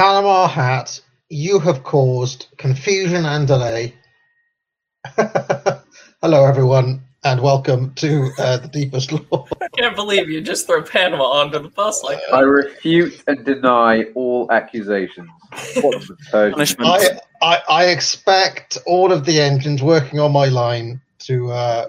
Panama Hat, you have caused confusion and delay. Hello, everyone, and welcome to The Deepest Lore. I can't believe you just throw Panama onto the bus like that. I refute and deny all accusations. What the Persian? I expect all of the engines working on my line to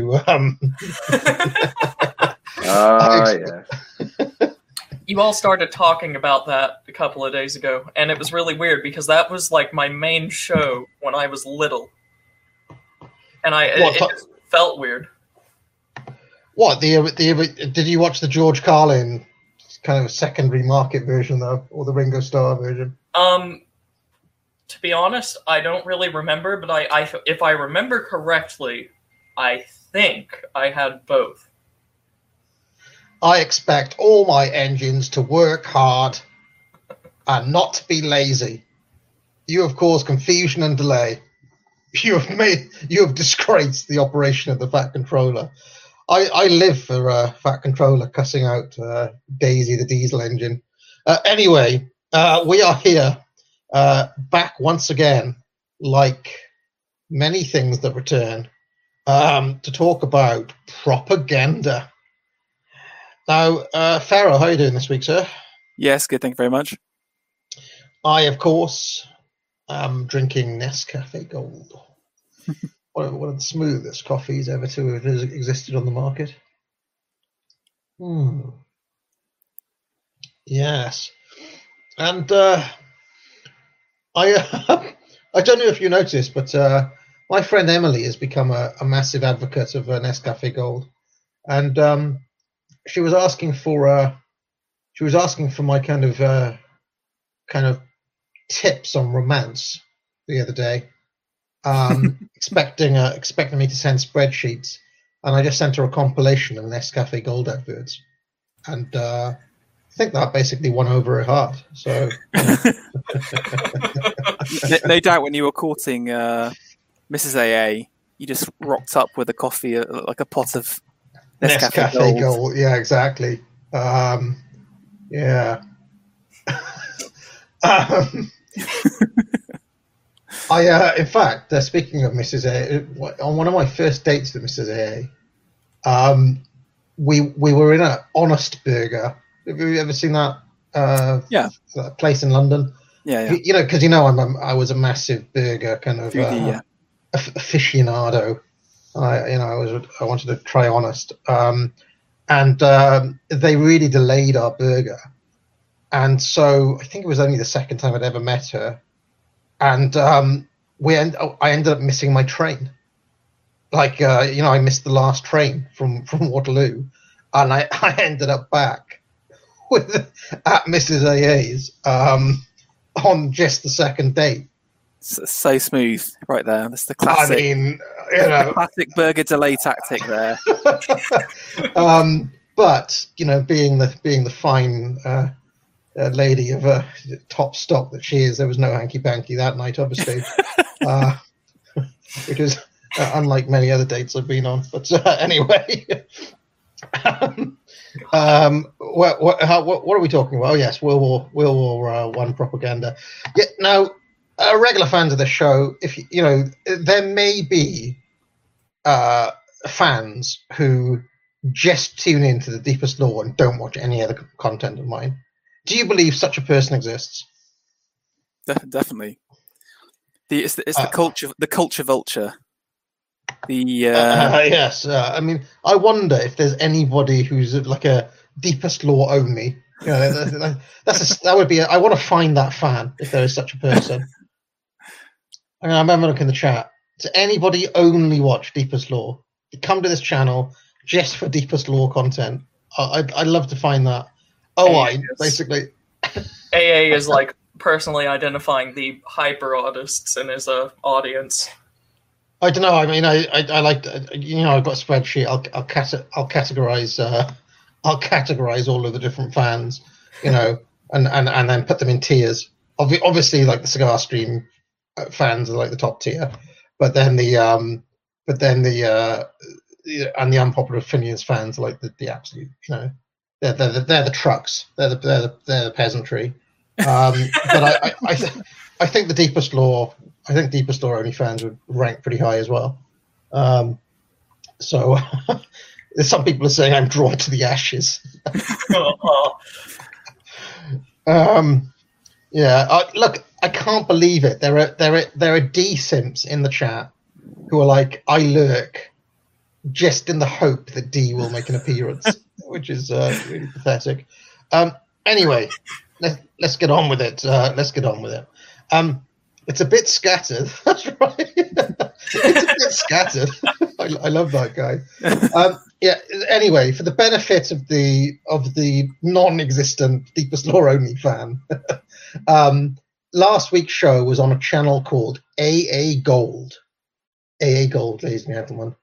yeah. You all started talking about that a couple of days ago, and it was really weird because that was like my main show when I was little, and it just felt weird. What did you watch the George Carlin kind of secondary market version though, or the Ringo Starr version? To be honest, I don't really remember, but I if I remember correctly, I think I had both. I expect all my engines to work hard and not to be lazy. You have caused confusion and delay. You have disgraced the operation of the Fat Controller. I live for Fat Controller cussing out Daisy the diesel engine. Anyway, we are here back once again, like many things that return, to talk about propaganda. Now, Pharaoh, how are you doing this week, sir? Yes, good. Thank you very much. I, of course, am drinking Nescafe Gold. One of the smoothest coffees ever to have existed on the market. Yes. And I don't know if you noticed, but my friend Emily has become a massive advocate of Nescafe Gold. And she was asking for my kind of tips on romance the other day, expecting me to send spreadsheets, and I just sent her a compilation of Nescafe Gold adverts, and I think that basically won over her heart. So no doubt when you were courting Mrs. AA, you just rocked up with a coffee, like a pot of Nescafe Gold. Yeah, exactly. Yeah. In fact, speaking of Mrs. A, on one of my first dates with Mrs. A, we were in an Honest Burger. Have you ever seen that? That place in London. Yeah. Because I was a massive burger kind of foodie, aficionado. I wanted to try Honest, and they really delayed our burger, and so I think it was only the second time I'd ever met her, and I ended up missing my train. I missed the last train from Waterloo, and I ended up back at Mrs. AA's on just the second date. So smooth, right there. That's the classic. I mean, the classic burger delay tactic there. But being the fine lady of top stock that she is, there was no hanky panky that night, obviously, which is unlike many other dates I've been on. But anyway, what are we talking about? Oh yes, World War I propaganda. Yeah, now. Regular fans of the show, there may be fans who just tune into The Deepest Lore and don't watch any other content of mine. Do you believe such a person exists? Definitely. It's the culture vulture. Yes. I mean, I wonder if there's anybody who's like a Deepest Lore only. That would be. I want to find that fan if there is such a person. I remember looking in the chat. Does anybody only watch Deepest Lore? Come to this channel just for Deepest Lore content. I'd love to find that. Basically. AA is like personally identifying the hyper artists in his audience. I don't know. I mean, I like I've got a spreadsheet. I'll categorize. I'll categorize all of the different fans, and then put them in tiers. Obviously, like the Cigar Stream fans are like the top tier, but then the Unpopular Opinions fans are like the absolute, they're the trucks, they're the peasantry, But I think the Deepest Lore OnlyFans would rank pretty high as well. So some people are saying I'm drawn to the ashes. Look, I can't believe it. There are D-simps in the chat who are like, I lurk just in the hope that D will make an appearance, which is really pathetic. Anyway, let's get on with it. It's a bit scattered. That's right. It's a bit scattered. I love that guy. Anyway, for the benefit of the non-existent Deepest Lore only fan, last week's show was on a channel called AA Gold. AA Gold, ladies and gentlemen.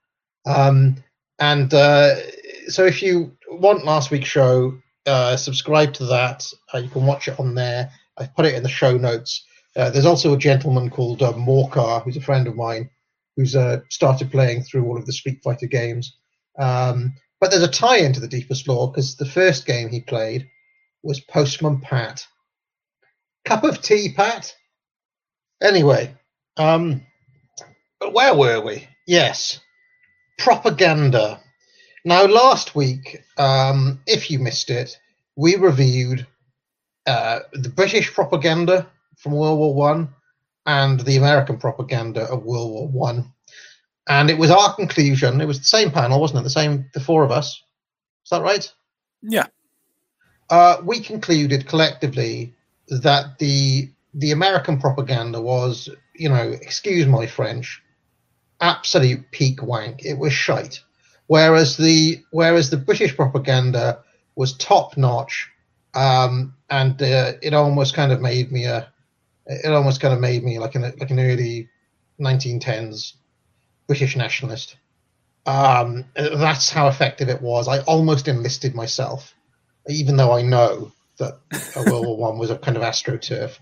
So if you want last week's show, subscribe to that. You can watch it on there. I put it in the show notes. There's also a gentleman called Morcar, who's a friend of mine, who's started playing through all of the Street Fighter games. But there's a tie-in to the Deepest Lore, because the first game he played was Postman Pat. Cup of tea, Pat? Anyway, but where were we? Yes, propaganda. Now, last week, if you missed it, we reviewed the British propaganda from World War One and the American propaganda of World War One, and it was our conclusion. It was the same panel, wasn't it? The four of us. Is that right? Yeah. We concluded collectively that the American propaganda was, excuse my French, absolute peak wank. It was shite. Whereas the British propaganda was top notch, and it almost kind of made me like an early 1910s British nationalist. That's how effective it was. I almost enlisted myself, even though I know that World War One was a kind of astroturf.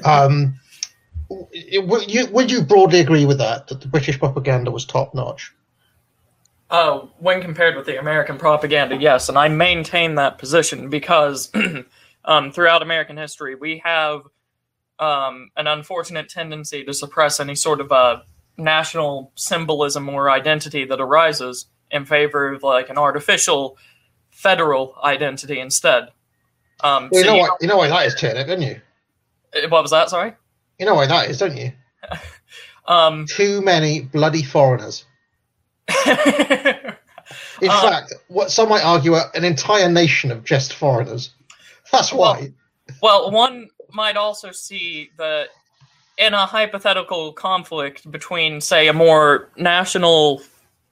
Would you broadly agree with that the British propaganda was top notch? When compared with the American propaganda, yes, and I maintain that position because throughout American history, we have an unfortunate tendency to suppress any sort of national symbolism or identity that arises in favor of like an artificial federal identity instead. You know why that is, Turnip, don't you? What was that? Sorry? You know why that is, don't you? Too many bloody foreigners. In fact, what some might argue, an entire nation of just foreigners. That's why. Well, one might also see that in a hypothetical conflict between, say, a more national,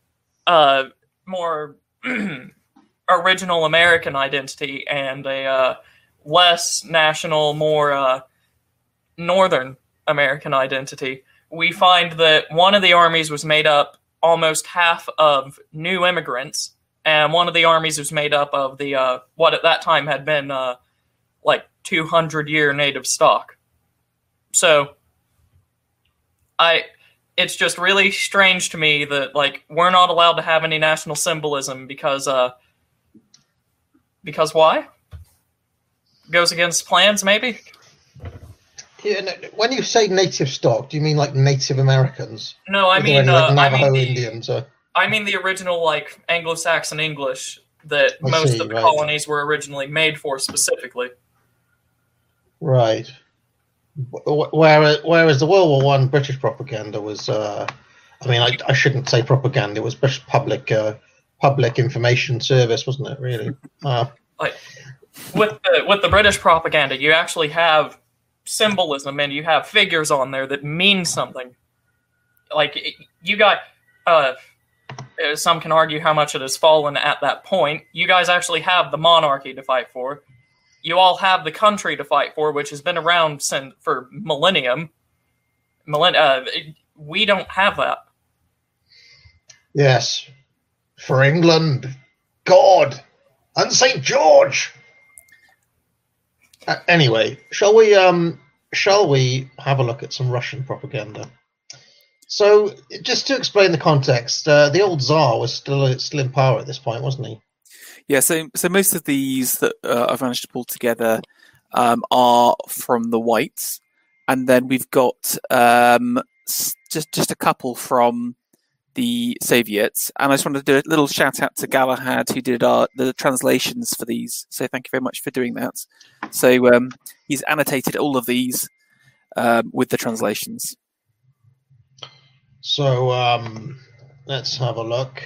more original American identity and a less national, more Northern American identity, we find that one of the armies was made up almost half of new immigrants, and one of the armies was made up of the what at that time had been like 200-year native stock. So it's just really strange to me that like we're not allowed to have any national symbolism because why? Goes against plans, maybe? Yeah, when you say native stock, do you mean like Native Americans? No, I mean Navajo Indians. I mean the original like Anglo-Saxon English that most of the colonies were originally made for specifically. Right. Whereas the World War One British propaganda was, I shouldn't say propaganda. It was British public information service, wasn't it? Really. With the British propaganda, you actually have symbolism and you have figures on there that mean something. Like you got, some can argue how much it has fallen at that point. You guys actually have the monarchy to fight for. You all have the country to fight for, which has been around for millennia. We don't have that. Yes. For England, God, and St. George. Anyway, shall we have a look at some Russian propaganda? So, just to explain the context, the old Tsar was still in power at this point, wasn't he? Yeah, so most of these that I've managed to pull together are from the whites, and then we've got just a couple from the Soviets. And I just wanted to do a little shout out to Galahad, who did the translations for these. So thank you very much for doing that. So he's annotated all of these with the translations. So let's have a look.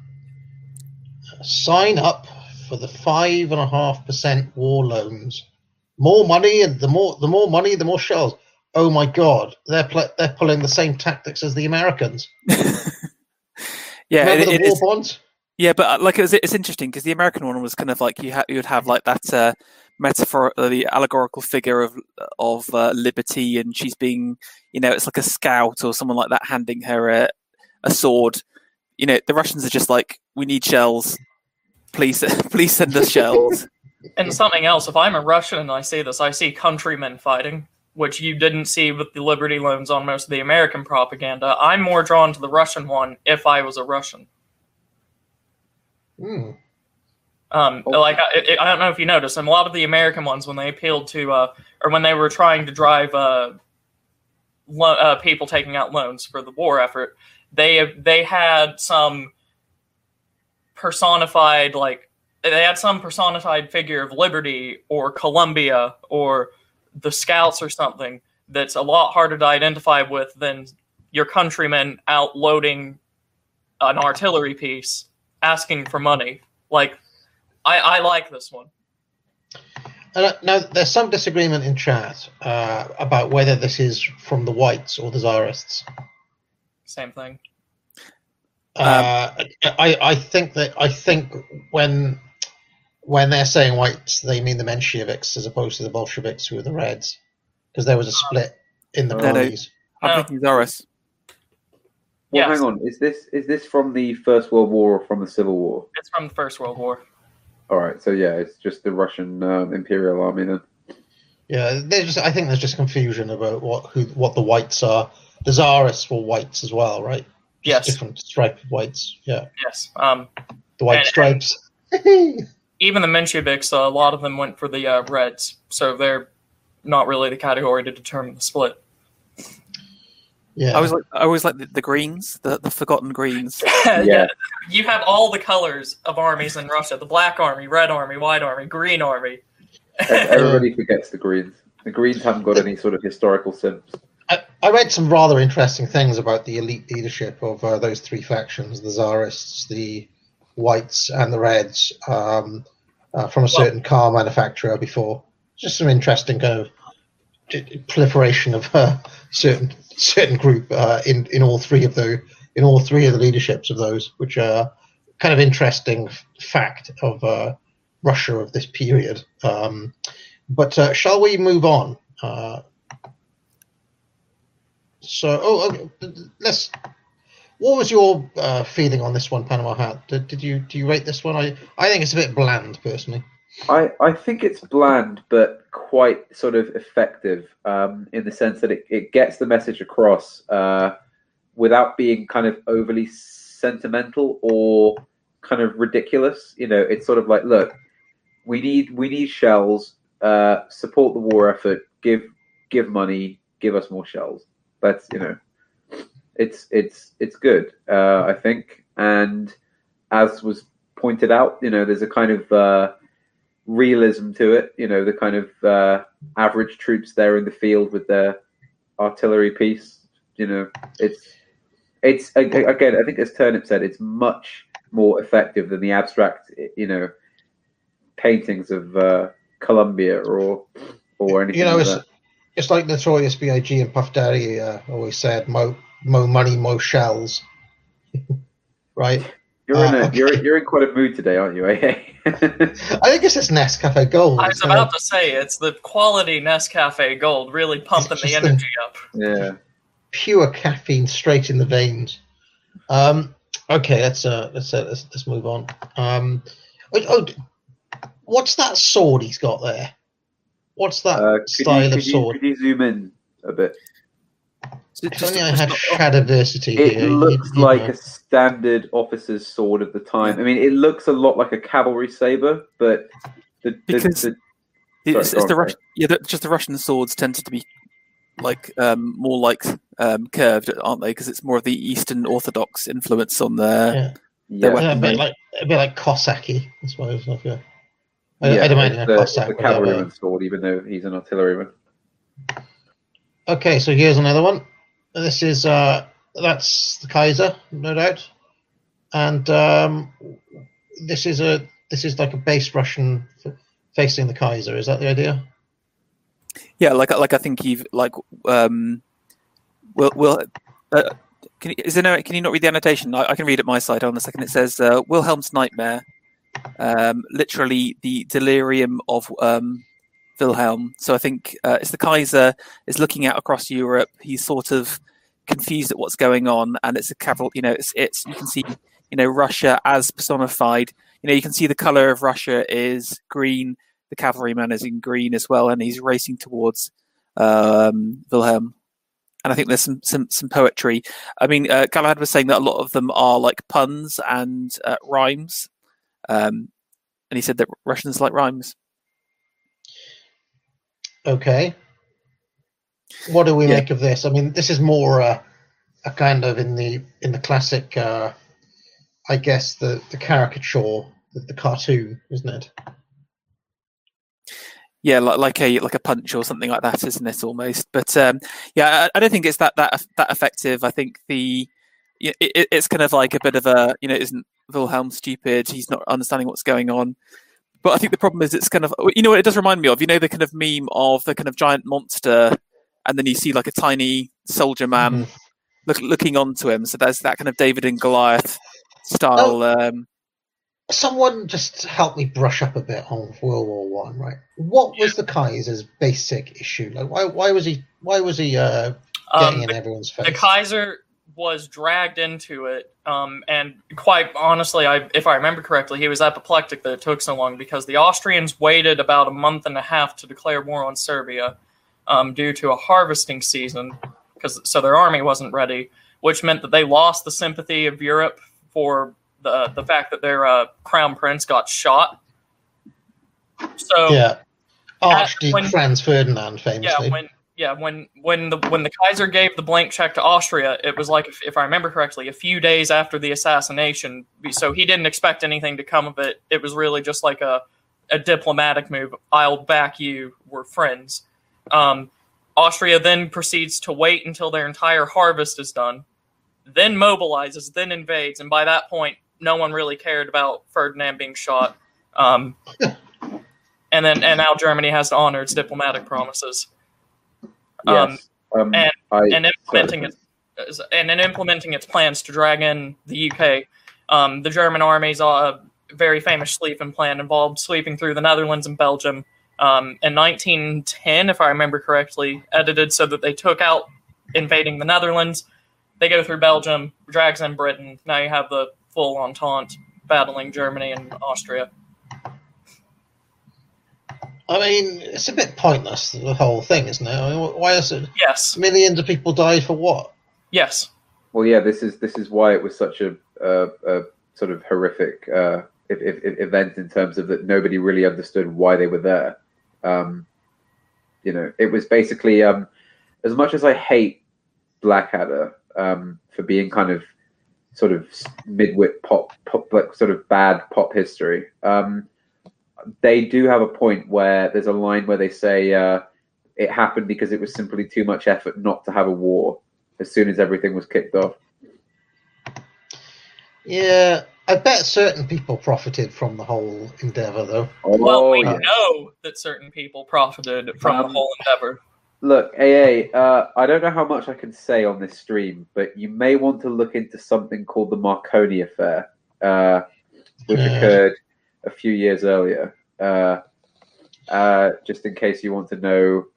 Sign up for the 5.5% war loans. More money, and the more money, the more shells. Oh my God, they're pulling the same tactics as the Americans. Yeah, remember the war bonds? Yeah, but like it's interesting because the American one was kind of like you would have like that metaphor, the allegorical figure of liberty, and she's being, it's like a scout or someone like that handing her a sword. The Russians are just like, we need shells. Please send us shells. And something else, if I'm a Russian and I see this, I see countrymen fighting, which you didn't see with the Liberty loans on most of the American propaganda. I'm more drawn to the Russian one if I was a Russian. Hmm. Like I don't know if you noticed, and a lot of the American ones, when they appealed to, or when they were trying to drive people taking out loans for the war effort, they had some personified, figure of Liberty or Columbia or the Scouts or something that's a lot harder to identify with than your countrymen out loading an artillery piece asking for money. Like, I like this one. Now, there's some disagreement in chat about whether this is from the whites or the Tsarists. Same thing. I think when they're saying whites, they mean the Mensheviks as opposed to the Bolsheviks, who are the Reds, because there was a split in the parties. I'm thinking Tsarists. Well, Yes. hang on. Is this from the First World War or from the Civil War? It's from the First World War. All right, so yeah, it's just the Russian Imperial Army then. Yeah, I think there's just confusion about what the whites are. The Tsarists were whites as well, right? Just Yes. different stripe of whites. Yeah. Yes. The white stripes. Even the Mensheviks, a lot of them went for the Reds, so they're not really the category to determine the split. Yeah. I always like the Greens, the forgotten Greens. Yeah. You have all the colors of armies in Russia: the Black Army, Red Army, White Army, Green Army. Everybody forgets the Greens. The Greens haven't got any sort of historical sense. I read some rather interesting things about the elite leadership of those three factions: the Tsarists, the Whites, and the Reds, from a certain car manufacturer before. Just some interesting kind of proliferation of certain group in all three of the leaderships of those, which are kind of interesting fact of Russia of this period. But shall we move on? Let's. What was your feeling on this one, Panama Hat? Do you rate this one? I think it's a bit bland, personally. I think it's bland, but quite sort of effective in the sense that it gets the message across without being kind of overly sentimental or kind of ridiculous. It's sort of like, look, we need shells. Support the war effort. Give money. Give us more shells. That's it's good. I think, and as was pointed out, there's a kind of realism to it. The kind of average troops there in the field with their artillery piece. It's again, I think as Turnip said, it's much more effective than the abstract, paintings of Columbia or anything. Like that. It's like Notorious B.I.G. and Puff Daddy always said, "Mo money, mo shells." Right? You're in quite a mood today, aren't you? I think it's this Nescafe Gold. I was about to say, it's the quality Nescafe Gold really pumping the energy up. Yeah. Pure caffeine straight in the veins. Okay, let's move on. What's that sword he's got there? What's that style of sword? Could you zoom in a bit? If only I had Shadiversity here. It looks like a standard officer's sword of the time. I mean, it looks a lot like a cavalry saber, but the It's the Russian, just the Russian swords tend to be like more like curved, aren't they? Because it's more of the Eastern Orthodox influence on their weapon. A bit like Cossacky, I suppose. I'd imagine a Cossack. The cavalryman sword, even though he's an artilleryman. Okay, so here's another one. This is that's the Kaiser, no doubt, and this is like a base Russian facing the Kaiser. Is that the idea? Yeah, like I think you've like can you not read the annotation? I can read it my side. On a second, it says Wilhelm's nightmare, literally the delirium of Wilhelm. So I think it's the Kaiser is looking out across Europe. He's sort of confused at what's going on, and it's a cavalry. It's you can see Russia as personified. You can see the color of Russia is green. The cavalryman is in green as well, and he's racing towards Wilhelm. And I think there's some poetry. I mean, Galahad was saying that a lot of them are like puns and rhymes, and he said that Russians like rhymes. Okay. What do we make of this? I mean, this is more a kind of in the classic, I guess the caricature, the cartoon, isn't it? Yeah, like a punch or something like that, isn't it? Almost, but I don't think it's that effective. I think it's kind of like a bit of a isn't Wilhelm stupid? He's not understanding what's going on. But I think the problem is it's kind of what it does remind me of the kind of meme of the kind of giant monster, and then you see like a tiny soldier man looking onto him. So there's that kind of David and Goliath style. Someone just help me brush up a bit on World War One, right? What was the Kaiser's basic issue? Like, why was he getting in everyone's face? The Kaiser was dragged into it, and quite honestly, if I remember correctly, he was apoplectic that it took so long because the Austrians waited about a month and a half to declare war on Serbia due to a harvesting season, so their army wasn't ready, which meant that they lost the sympathy of Europe for the fact that their crown prince got shot. So Archduke Franz Ferdinand famously. When the Kaiser gave the blank check to Austria, it was like, if I remember correctly, a few days after the assassination. So he didn't expect anything to come of it. It was really just like a diplomatic move. I'll back you. We're friends. Austria then proceeds to wait until their entire harvest is done, then mobilizes, then invades, and by that point, no one really cared about Ferdinand being shot. And now Germany has to honor its diplomatic promises. Yes. And implementing its plans to drag in the UK. The German army's very famous Schlieffen plan involved sweeping through the Netherlands and Belgium. In 1910, if I remember correctly, edited so that they took out invading the Netherlands. They go through Belgium, drags in Britain. Now you have the full Entente battling Germany and Austria. I mean, it's a bit pointless, the whole thing, isn't it? I mean, why is it? Yes. Millions of people died for what? Yes. Well, yeah, this is why it was such a sort of horrific event in terms of that nobody really understood why they were there. It was basically as much as I hate Blackadder for being kind of sort of midwit pop like sort of bad pop history. They do have a point where there's a line where they say it happened because it was simply too much effort not to have a war as soon as everything was kicked off. Yeah, I bet certain people profited from the whole endeavor, though. Well, we know that certain people profited from the whole endeavor. Look, AA, I don't know how much I can say on this stream, but you may want to look into something called the Marconi Affair, which occurred a few years earlier. Just in case you want to know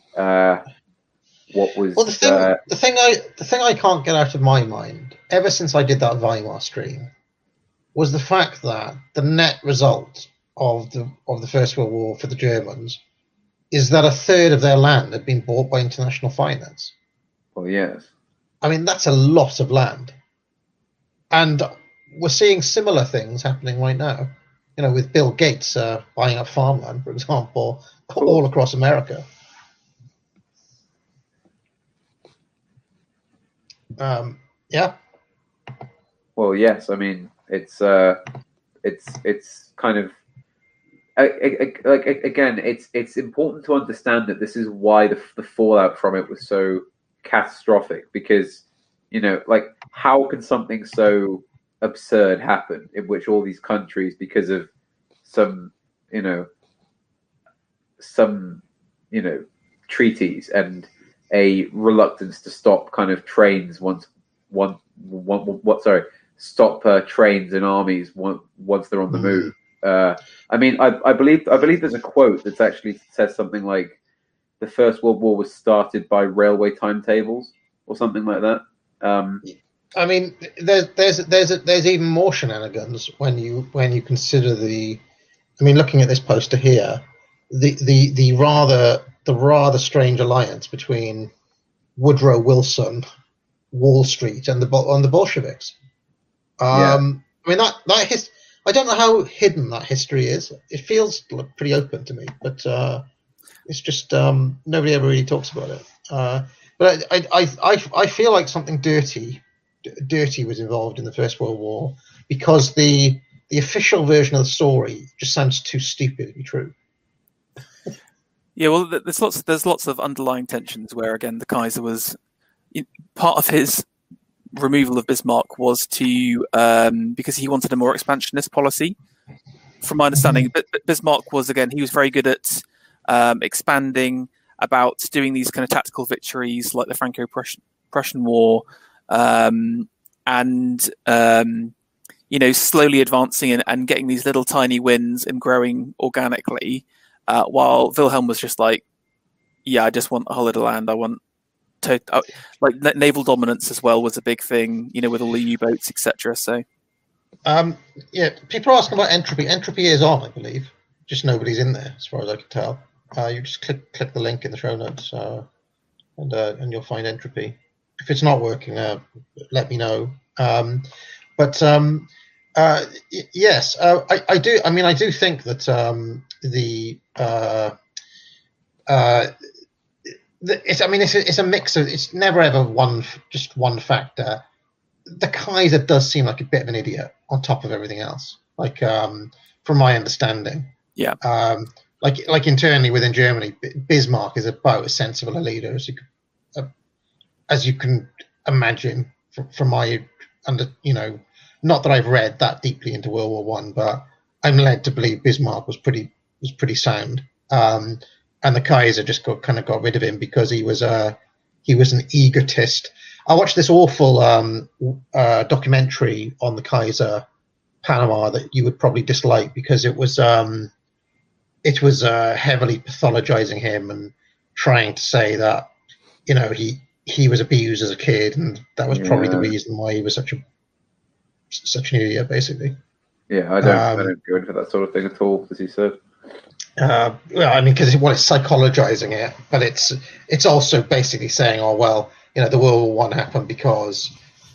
what was. Well, the thing I can't get out of my mind ever since I did that Weimar stream was the fact that the net result of the First World War for the Germans is that a third of their land had been bought by international finance. Well, yes. I mean, that's a lot of land. And we're seeing similar things happening right now. with Bill Gates buying up farmland, for example, all across America. Yeah. Well, yes. I mean, it's kind of like again, it's important to understand that this is why the fallout from it was so catastrophic, because like, how can something so absurd happen in which all these countries, because of some treaties and a reluctance to stop kind of trains stop trains and armies once they're on the move. I mean, I believe there's a quote that actually says something like, the First World War was started by railway timetables or something like that. I mean, there's even more shenanigans when you consider looking at this poster here, the rather strange alliance between Woodrow Wilson, Wall Street, and the Bolsheviks. I mean, that I don't know how hidden that history is. It feels pretty open to me, but it's just nobody ever really talks about it. But I feel like something dirty was involved in the First World War, because the official version of the story just sounds too stupid to be true. Yeah, well, there's lots of underlying tensions where, again, the Kaiser was part of his removal of Bismarck was to because he wanted a more expansionist policy. From my understanding, but Bismarck was, again, he was very good at expanding, about doing these kind of tactical victories like the Franco-Prussian War, and slowly advancing and getting these little tiny wins and growing organically, while Wilhelm was just like, I just want a whole lot of land. I want like naval dominance as well was a big thing, with all the U-boats, etc. So, people are asking about entropy. Entropy is on, I believe. Just nobody's in there, as far as I can tell. You just click the link in the show notes, and you'll find entropy. If it's not working, let me know. Yes, I do. I mean, I do think that it's a mix of. It's never ever just one factor. The Kaiser does seem like a bit of an idiot on top of everything else. Like, from my understanding, yeah. Like internally within Germany, Bismarck is about as sensible a leader as you can imagine. From my not that I've read that deeply into World War One, but I'm led to believe Bismarck was pretty sound. And the Kaiser just got rid of him because he was an egotist. I watched this awful documentary on the Kaiser Panama that you would probably dislike, because it was heavily pathologizing him and trying to say that he was abused as a kid, and that was probably the reason why he was such an idiot, basically. Yeah, I don't go in for that sort of thing at all, as you said. Well, I mean, because it's psychologizing it, but it's also basically saying, the World War One happened because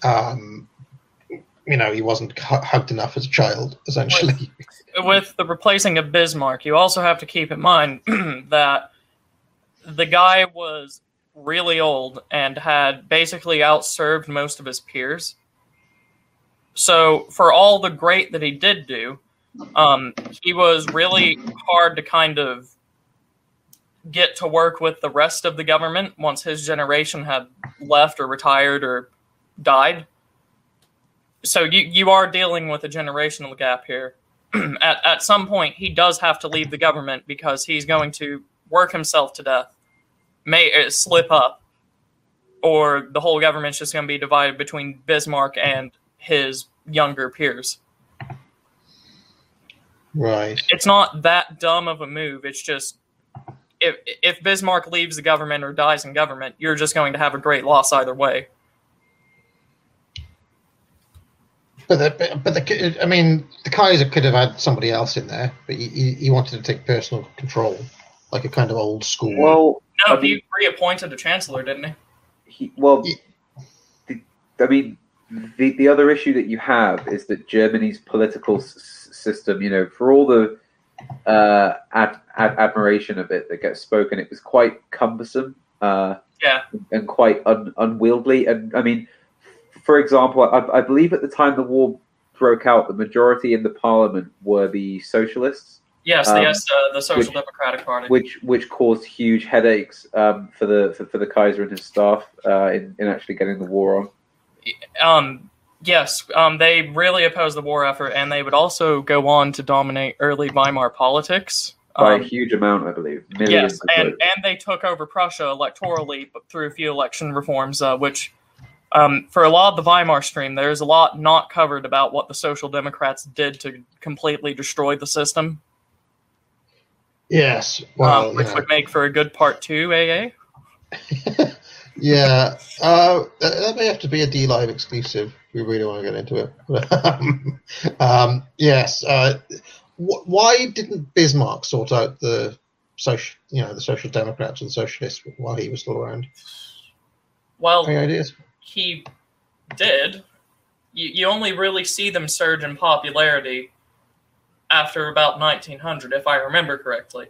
he wasn't hugged enough as a child, essentially. With the replacing of Bismarck, you also have to keep in mind that the guy was really old and had basically outserved most of his peers. So for all the great that he did do, he was really hard to kind of get to work with the rest of the government once his generation had left or retired or died. So you are dealing with a generational gap here. At some point, he does have to leave the government because he's going to work himself to death, may slip up, or the whole government's just going to be divided between Bismarck and his younger peers. Right. It's not that dumb of a move. It's just if Bismarck leaves the government or dies in government, you're just going to have a great loss either way. But the Kaiser could have had somebody else in there, but he wanted to take personal control, like a kind of old school. Well, he reappointed a chancellor, didn't he? the other issue that you have is that Germany's political system, for all the admiration of it that gets spoken, it was quite cumbersome. And quite unwieldy. And I mean, for example, I believe at the time the war broke out, the majority in the parliament were the socialists. Yes, the Social Democratic Party, which caused huge headaches for the Kaiser and his staff in actually getting the war on. Yes, they really opposed the war effort, and they would also go on to dominate early Weimar politics. By a huge amount, I believe. Millions. Yes, and they took over Prussia electorally through a few election reforms, which, for a lot of the Weimar stream, there's a lot not covered about what the Social Democrats did to completely destroy the system. Yes. Which would make for a good part 2, AA. Yeah. That may have to be a D-Live exclusive. We really want to get into it. Yes. Why didn't Bismarck sort out the Social Democrats and the Socialists while he was still around? Well, any ideas? He did. You only really see them surge in popularity after about 1900, if I remember correctly.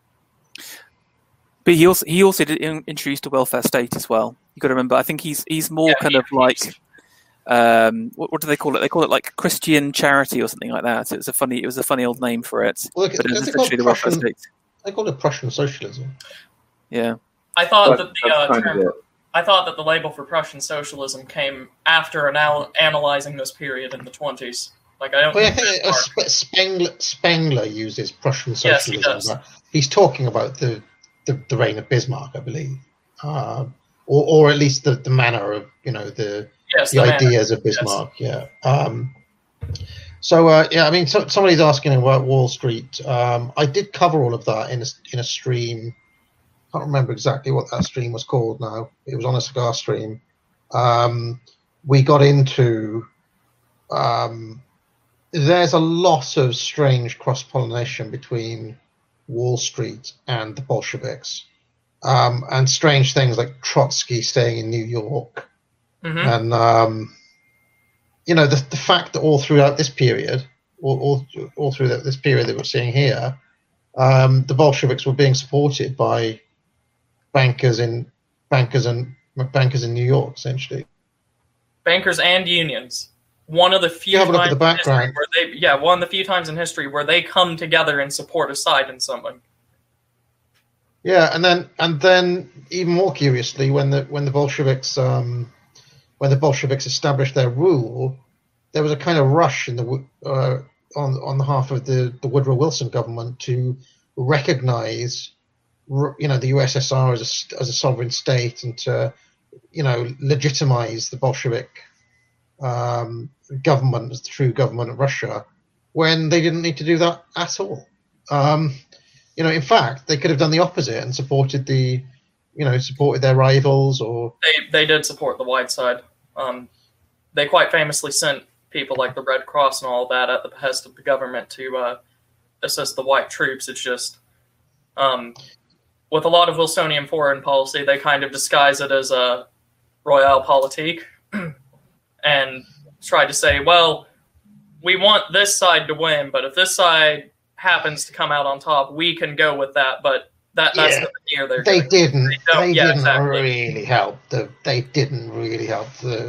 But he also did introduce the welfare state as well. You got to remember. I think he's more kind of like. What do they call it? They call it like Christian charity or something like that. It was a funny old name for it. Well, but it was essentially the welfare state. They called it Prussian socialism. Yeah. I thought that the label for Prussian socialism came after analyzing this period in the 20s. Like I think Spengler uses Prussian socialism. Yes, he does. He's talking about the reign of Bismarck, I believe, or at least the manner of the ideas of Bismarck. Yes. Yeah. I mean, somebody's asking about Wall Street. I did cover all of that in a stream. I can't remember exactly what that stream was called now. It was on a cigar stream. We got into. There's a lot of strange cross-pollination between Wall Street and the Bolsheviks, and strange things like Trotsky staying in New York, and the fact that all throughout this period, all through this period that we're seeing here, the Bolsheviks were being supported by bankers in New York, essentially. Bankers and unions. One of the few have a look at the background. One of the few times in history where they come together and support a side in something. Yeah, and then even more curiously, when the Bolsheviks established their rule, there was a kind of rush in on the half of the Woodrow Wilson government to recognize, the USSR as a sovereign state and to, legitimize the Bolshevik government as the true government of Russia, when they didn't need to do that at all. In fact, they could have done the opposite and supported their rivals, or they did support the white side. They quite famously sent people like the Red Cross and all that at the behest of the government to assist the white troops. It's just with a lot of Wilsonian foreign policy, they kind of disguise it as a realpolitik and try to say, well, we want this side to win, but if this side happens to come out on top, we can go with that. But that's the near their. They didn't really help. They didn't really help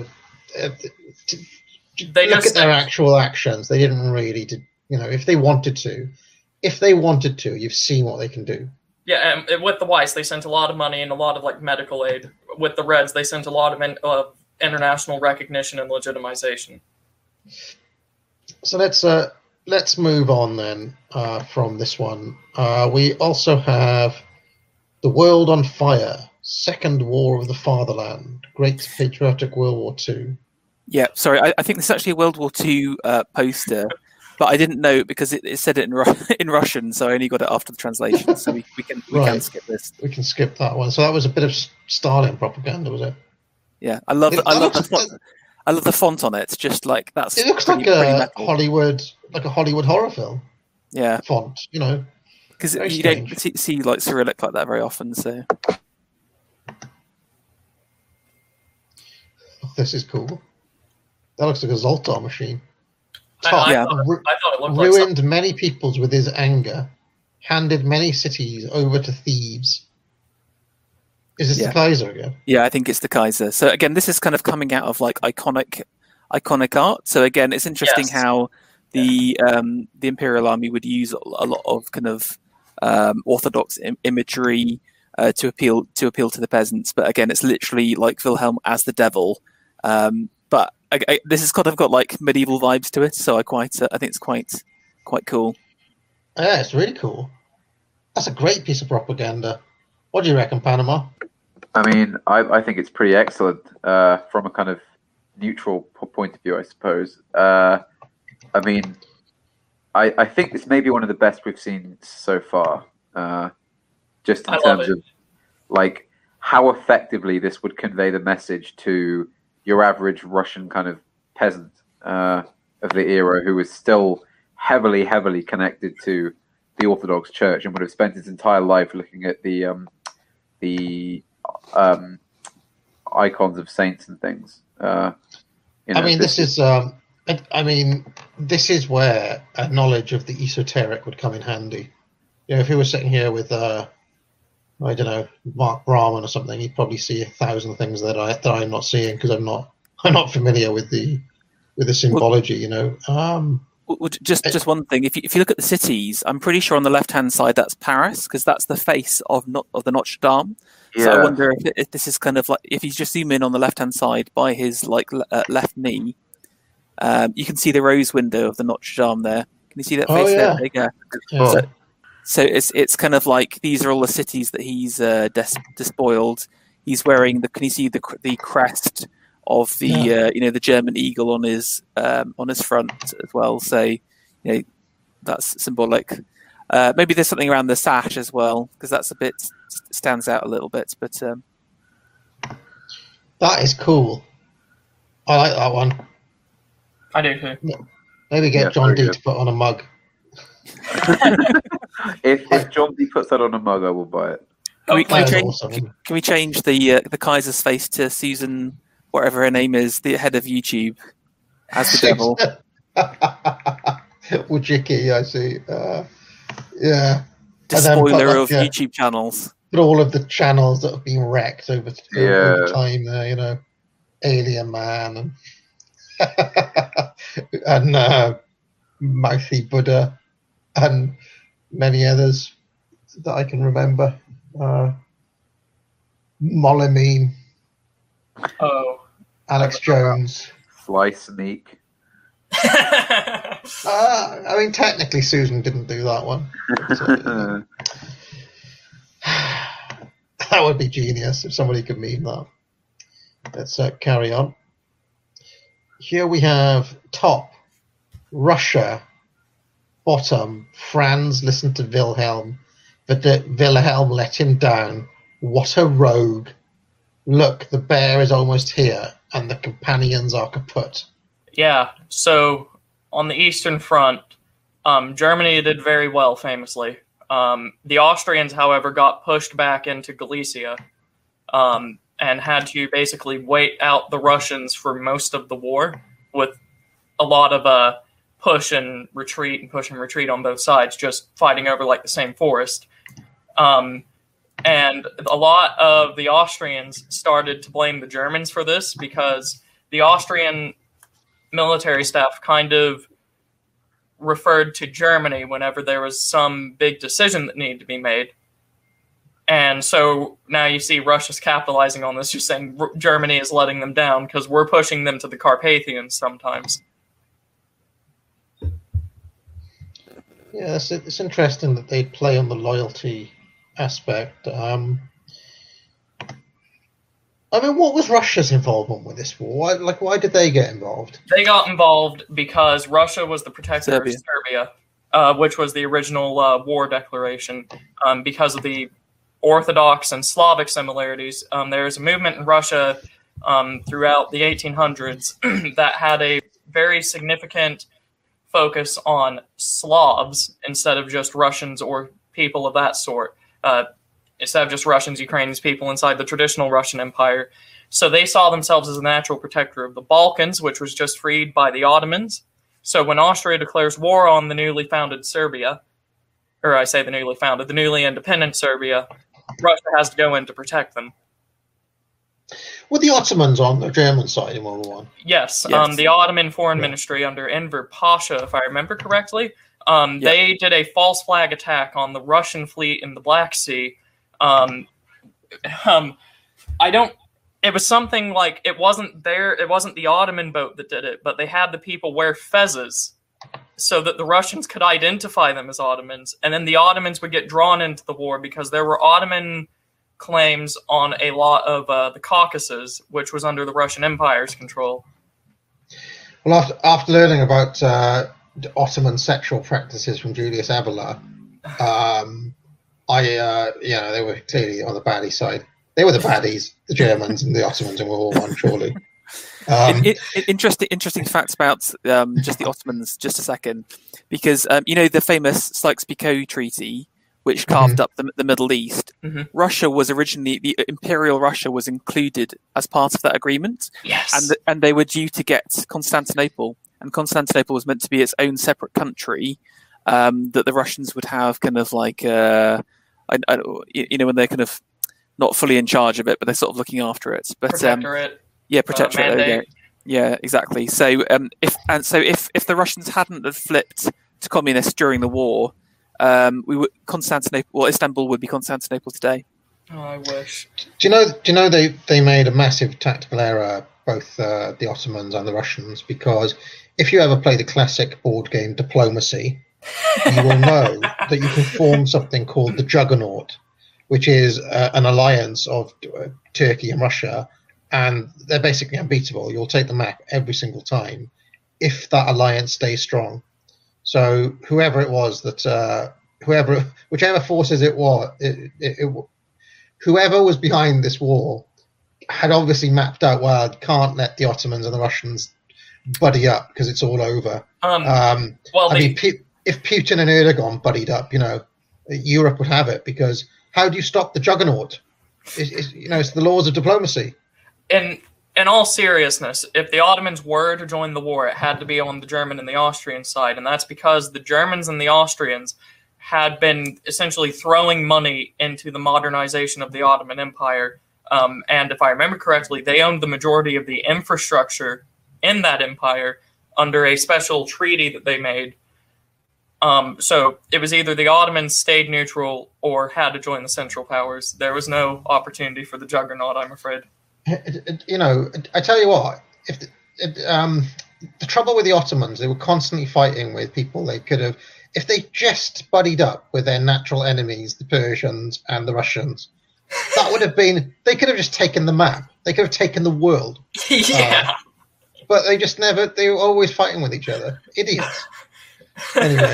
they look at their actual actions. They didn't really. If they wanted to, you've seen what they can do. Yeah, and with the whites, they sent a lot of money and a lot of medical aid. With the Reds, they sent a lot of international recognition and legitimization. So let's move on then from this one. We also have The World on Fire, Second War of the Fatherland, Great Patriotic World War II. Yeah, sorry, I think this is actually a World War II poster, but I didn't know because it said it in Russian, so I only got it after the translation. So we can skip this. We can skip that one. So that was a bit of Stalin propaganda, was it? Yeah, I love the font on it. Just like that's. It looks like a Hollywood horror film. Yeah, font. Because you don't see like Cyrillic like that very often. So this is cool. That looks like a Zoltar machine. I Top thought it looked ruined like many peoples with his anger, handed many cities over to thieves. Is this the Kaiser again? Yeah, I think it's the Kaiser. So again, this is kind of coming out of like iconic art. So again, it's interesting how the Imperial Army would use a lot of kind of orthodox imagery to appeal to the peasants. But again, it's literally like Wilhelm as the devil. But this has kind of got like medieval vibes to it, so I think it's quite cool. Yeah, it's really cool. That's a great piece of propaganda. What do you reckon, Panama? I mean, I think it's pretty excellent from a kind of neutral point of view, I suppose. I mean, I think this may be one of the best we've seen so far, just in terms of like how effectively this would convey the message to your average Russian kind of peasant of the era who was still heavily connected to the Orthodox Church and would have spent his entire life looking at the icons of saints and things. This is where a knowledge of the esoteric would come in handy. You know, if he was sitting here with I don't know, Mark Brahman or something, he'd probably see 1,000 things that I'm not seeing because I'm not familiar with the symbology. You know. Just one thing. If you look at the cities, I'm pretty sure on the left-hand side that's Paris because that's the face of the Notre Dame. Yeah. So I wonder if this is kind of like if you just zoom in on the left-hand side by his left knee, you can see the rose window of the Notre Dame there. Can you see that face there? There you go. Yeah. So it's kind of like these are all the cities that he's despoiled. He's wearing can you see the crest of the the German eagle on his front as well. So that's symbolic. Maybe there's something around the sash as well because that's a bit stands out a little bit. But that is cool. I like that one. I do too. Maybe get John D to put on a mug. if John D puts that on a mug, I will buy it. Can we change the Kaiser's face to Susan, whatever her name is, the head of YouTube, as the devil? Wojcicki, I see. Yeah. Spoiler of YouTube channels. But all of the channels that have been wrecked over time there, you know, Alien Man and Mouthy Buddha and many others that I can remember. Molamine. Oh. Alex Jones. Fly Sneak. I mean, technically, Susan didn't do that one. So, that would be genius if somebody could meme that. Let's carry on. Here we have top, Russia. Bottom, Franz listened to Wilhelm, but Wilhelm let him down. What a rogue. Look, the bear is almost here, and the companions are kaput. Yeah, so on the Eastern Front, Germany did very well, famously. The Austrians, however, got pushed back into Galicia and had to basically wait out the Russians for most of the war with a lot of push and retreat on both sides, just fighting over like the same forest. And a lot of the Austrians started to blame the Germans for this because the Austrian military staff kind of referred to Germany whenever there was some big decision that needed to be made. And so now you see Russia's capitalizing on this, just saying Germany is letting them down because we're pushing them to the Carpathians sometimes. Yeah, it's interesting that they play on the loyalty aspect. I mean, what was Russia's involvement with this war? Why did they get involved? They got involved because Russia was the protector of Serbia, which was the original war declaration. Because of the Orthodox and Slavic similarities, there's a movement in Russia throughout the 1800s that had a very significant focus on Slavs instead of just Russians or people of that sort. Instead of just Russians, Ukrainians, people inside the traditional Russian Empire. So they saw themselves as a natural protector of the Balkans, which was just freed by the Ottomans. So when Austria declares war on the newly founded Serbia, or I say the newly founded, the newly independent Serbia, Russia has to go in to protect them. Were the Ottomans on the German side in World War One? Yes. The Ottoman Foreign Ministry under Enver Pasha, if I remember correctly, they did a false flag attack on the Russian fleet in the Black Sea. It was something like, it wasn't the Ottoman boat that did it, but they had the people wear fezzes so that the Russians could identify them as Ottomans, and then the Ottomans would get drawn into the war because there were Ottoman claims on a lot of the Caucasus, which was under the Russian Empire's control. Well, after learning about Ottoman sexual practices from Julius Evola, they were clearly on the baddie side. They were the baddies, the Germans and the Ottomans in World War One, surely. Interesting facts about just the Ottomans. Just a second, because the famous Sykes-Picot Treaty, which carved up the Middle East. Mm-hmm. Russia was originally, the Imperial Russia was included as part of that agreement. Yes, and they were due to get Constantinople, and Constantinople was meant to be its own separate country that the Russians would have kind of like when they're kind of not fully in charge of it, but they're sort of looking after it. But protectorate. Protectorate. There we go. Yeah, exactly. So if the Russians hadn't have flipped to communist during the war, Istanbul would be Constantinople today. Oh, I wish. Do you know they made a massive tactical error, both the Ottomans and the Russians, because if you ever play the classic board game Diplomacy, you will know that you can form something called the Juggernaut, which is an alliance of Turkey and Russia, and they're basically unbeatable. You'll take the map every single time if that alliance stays strong. So whoever it was that, whichever forces it was, whoever was behind this war had obviously mapped out, well, can't let the Ottomans and the Russians buddy up because it's all over. If Putin and Erdogan buddied up, Europe would have it, because how do you stop the Juggernaut? It's the laws of diplomacy. In all seriousness, if the Ottomans were to join the war, it had to be on the German and the Austrian side, and that's because the Germans and the Austrians had been essentially throwing money into the modernization of the Ottoman Empire, and if I remember correctly, they owned the majority of the infrastructure in that empire under a special treaty that they made. So it was either the Ottomans stayed neutral or had to join the Central Powers. There was no opportunity for the Juggernaut, I'm afraid. I tell you what, if the trouble with the Ottomans, they were constantly fighting with people they could have, if they just buddied up with their natural enemies, the Persians and the Russians, that would have been, they could have just taken the map. They could have taken the world. Yeah. But they just never, they were always fighting with each other. Idiots. Anyway.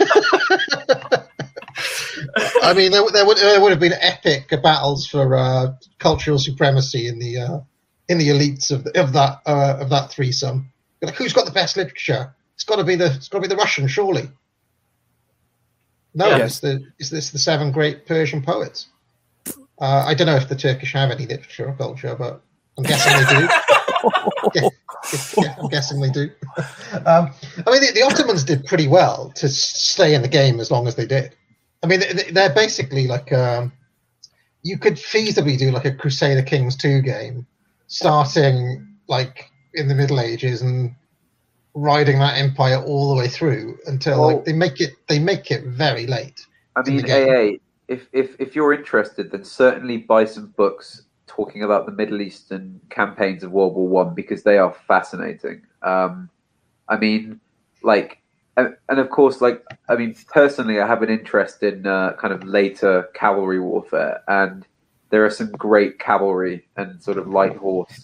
I mean, there would have been epic battles for cultural supremacy in the elites of that threesome. Like, who's got the best literature? It's got to be the Russian, surely. No, yes. It's the 7 great Persian poets. I don't know if the Turkish have any literature or culture, but I'm guessing they do. I'm guessing they do. I mean, the Ottomans did pretty well to stay in the game as long as they did. I mean, they're basically like you could feasibly do like a Crusader Kings 2 game, starting like in the Middle Ages and riding that empire all the way through until they make it very late. I mean, AA, if you're interested, then certainly buy some books talking about the Middle Eastern campaigns of World War I, because they are fascinating. I mean, like. And of course, personally, I have an interest in kind of later cavalry warfare, and there are some great cavalry and sort of light horse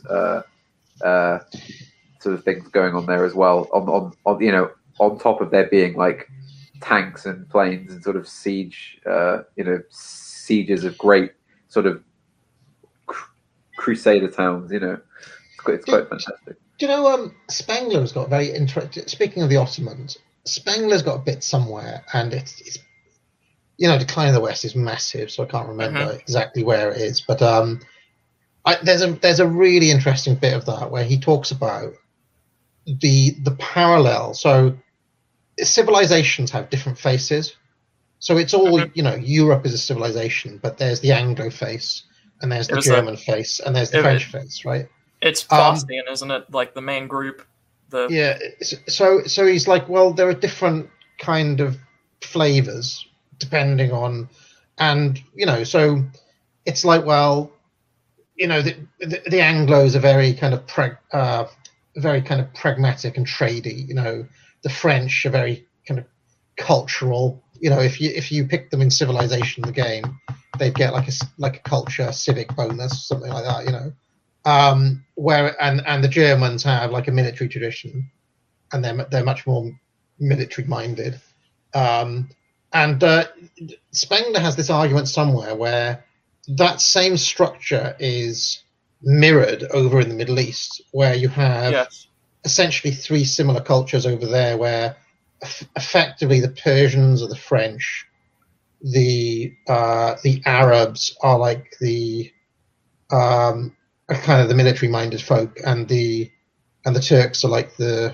sort of things going on there as well. On top of there being like tanks and planes and sort of siege, sieges of great sort of crusader towns. It's quite fantastic. Do you know Spengler's got very interesting. Speaking of the Ottomans. Spengler's got a bit somewhere, and it's Decline of the West is massive, so I can't remember exactly where it is. But there's a really interesting bit of that where he talks about the parallel. So civilizations have different faces. So it's all, Europe is a civilization, but there's the Anglo face, and there's the German face, and there's the French face, right? It's Faustian, isn't it? Like the main group. Yeah. So he's like, well, there are different kind of flavors depending on, and so it's like, well, the Anglos are very kind of pragmatic and tradey. The French are very kind of cultural. If you pick them in Civilization, the game, they'd get like a culture civic bonus, something like that. Where and the Germans have like a military tradition, and they're much more military minded. And Spengler has this argument somewhere where that same structure is mirrored over in the Middle East, where you have essentially three similar cultures over there, where effectively the Persians are the French, the Arabs are like the kind of the military minded folk, and the Turks are like the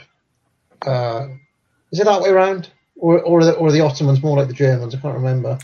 is it that way around, or are the Ottomans more like the Germans? I can't remember.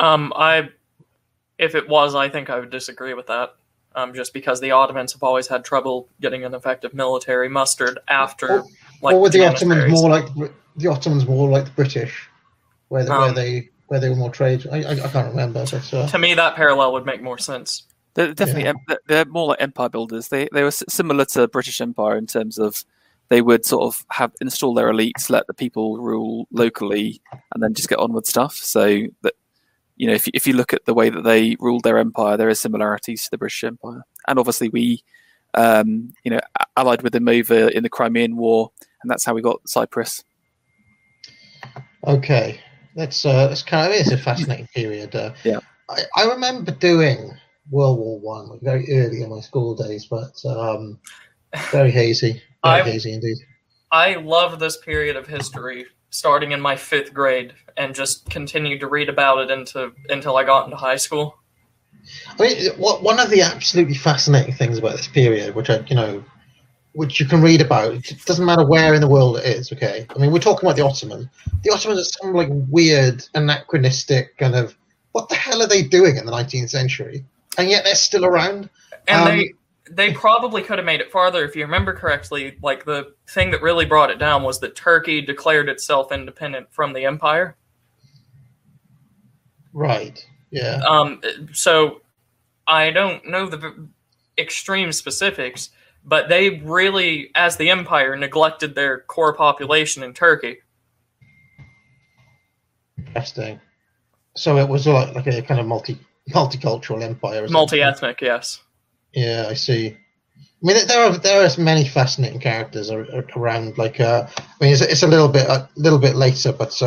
If it was, I think I would disagree with that. Just because the Ottomans have always had trouble getting an effective military mustered after. Or were the Ottomans more like the British, where they were more trade? I can't remember. But, to me, that parallel would make more sense. They're definitely they're more like empire builders. They were similar to the British Empire in terms of they would sort of install their elites, let the people rule locally, and then just get on with stuff. So that. If you look at the way that they ruled their empire, there is similarities to the British Empire, and obviously we, allied with them over in the Crimean War, and that's how we got Cyprus. Okay, it's a fascinating period. I remember doing World War One very early in my school days, but very hazy, hazy indeed. I love this period of history. Starting in my 5th grade, and just continued to read about it until I got into high school. I mean, one of the absolutely fascinating things about this period, which you can read about, it doesn't matter where in the world it is. Okay, I mean, we're talking about the Ottomans. The Ottomans are some like weird, anachronistic kind of what the hell are they doing in the 19th century, and yet they're still around. And they probably could have made it farther if you remember correctly. Like the thing that really brought it down was that Turkey declared itself independent from the empire. Right. Yeah. So I don't know the extreme specifics, but they really, as the empire, neglected their core population in Turkey. Interesting. So it was like a kind of multicultural empire. Multi-ethnic, yes. Yeah, I see. I mean, there are many fascinating characters around. Like, it's a little bit later, but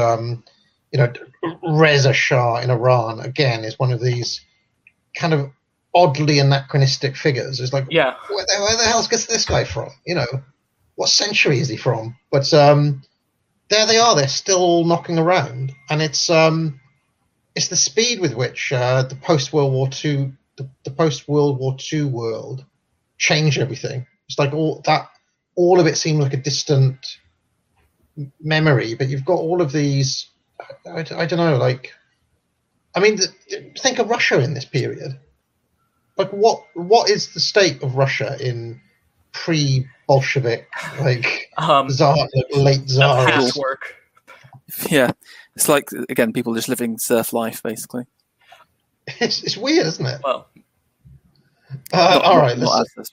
Reza Shah in Iran again is one of these kind of oddly anachronistic figures. It's like, where the hell gets this guy from? What century is he from? But there they are. They're still knocking around, and it's the speed with which the post-World War II. The post-World War II world changed everything. It's like all of it seemed like a distant memory, but you've got all of these. I don't know. Like, I mean, think of Russia in this period. Like, what is the state of Russia in pre-Bolshevik, like late Tsar? Patchwork. Yeah, it's like again, people just living surf life, basically. It's weird, isn't it? Well, all right. Let's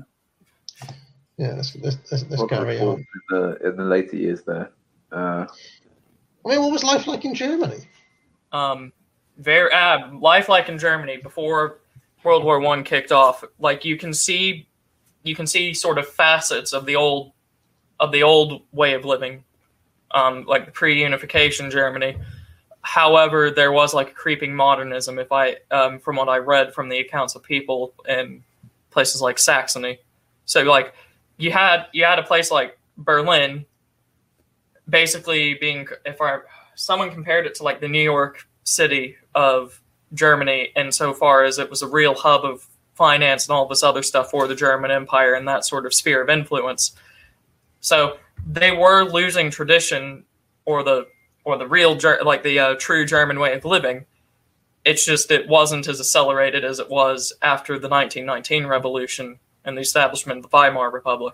carry on. In the later years there. I mean, what was life like in Germany? Very life like in Germany before World War I kicked off. Like you can see sort of facets of the old way of living, like the pre-unification Germany. However, there was like a creeping modernism. From what I read from the accounts of people in places like Saxony, so like you had a place like Berlin, basically being someone compared it to like the New York City of Germany, insofar as it was a real hub finance and all this other stuff for the German Empire and that sort of sphere of influence. So they were losing tradition or the real, like the true German way of living. It's just it wasn't as accelerated as it was after the 1919 revolution and the establishment of the Weimar Republic.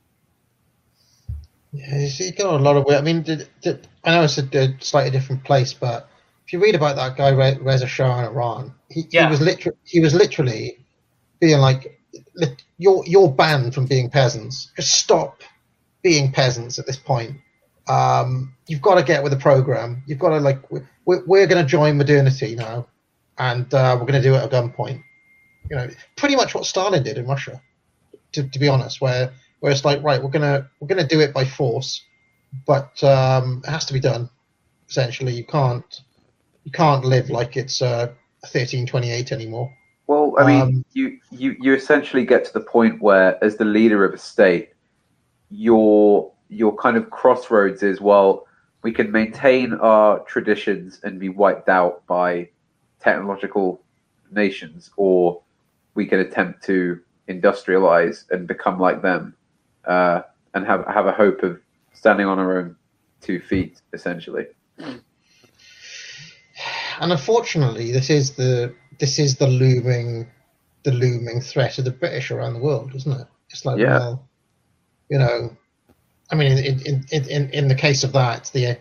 Yeah, you got a lot of. I mean, I know it's a slightly different place, but if you read about that guy Reza Shah in Iran, he was literally being like, "You're banned from being peasants. Just stop being peasants at this point. You've got to get with the program. You've got to we're going to join modernity now, and we're going to do it at gunpoint." You know, pretty much what Stalin did in Russia, to be honest, where it's like, right, we're gonna do it by force, but it has to be done. Essentially, you can't live like it's 1328 anymore. Well, I mean, you essentially get to the point where, as the leader of a state, your kind of crossroads is, well, we can maintain our traditions and be wiped out by technological nations, or we can attempt to industrialize and become like them, and have a hope of standing on our own 2 feet, essentially. And unfortunately, this is the looming threat of the British around the world, isn't it? It's like, well, you know, I mean, in the case of that, the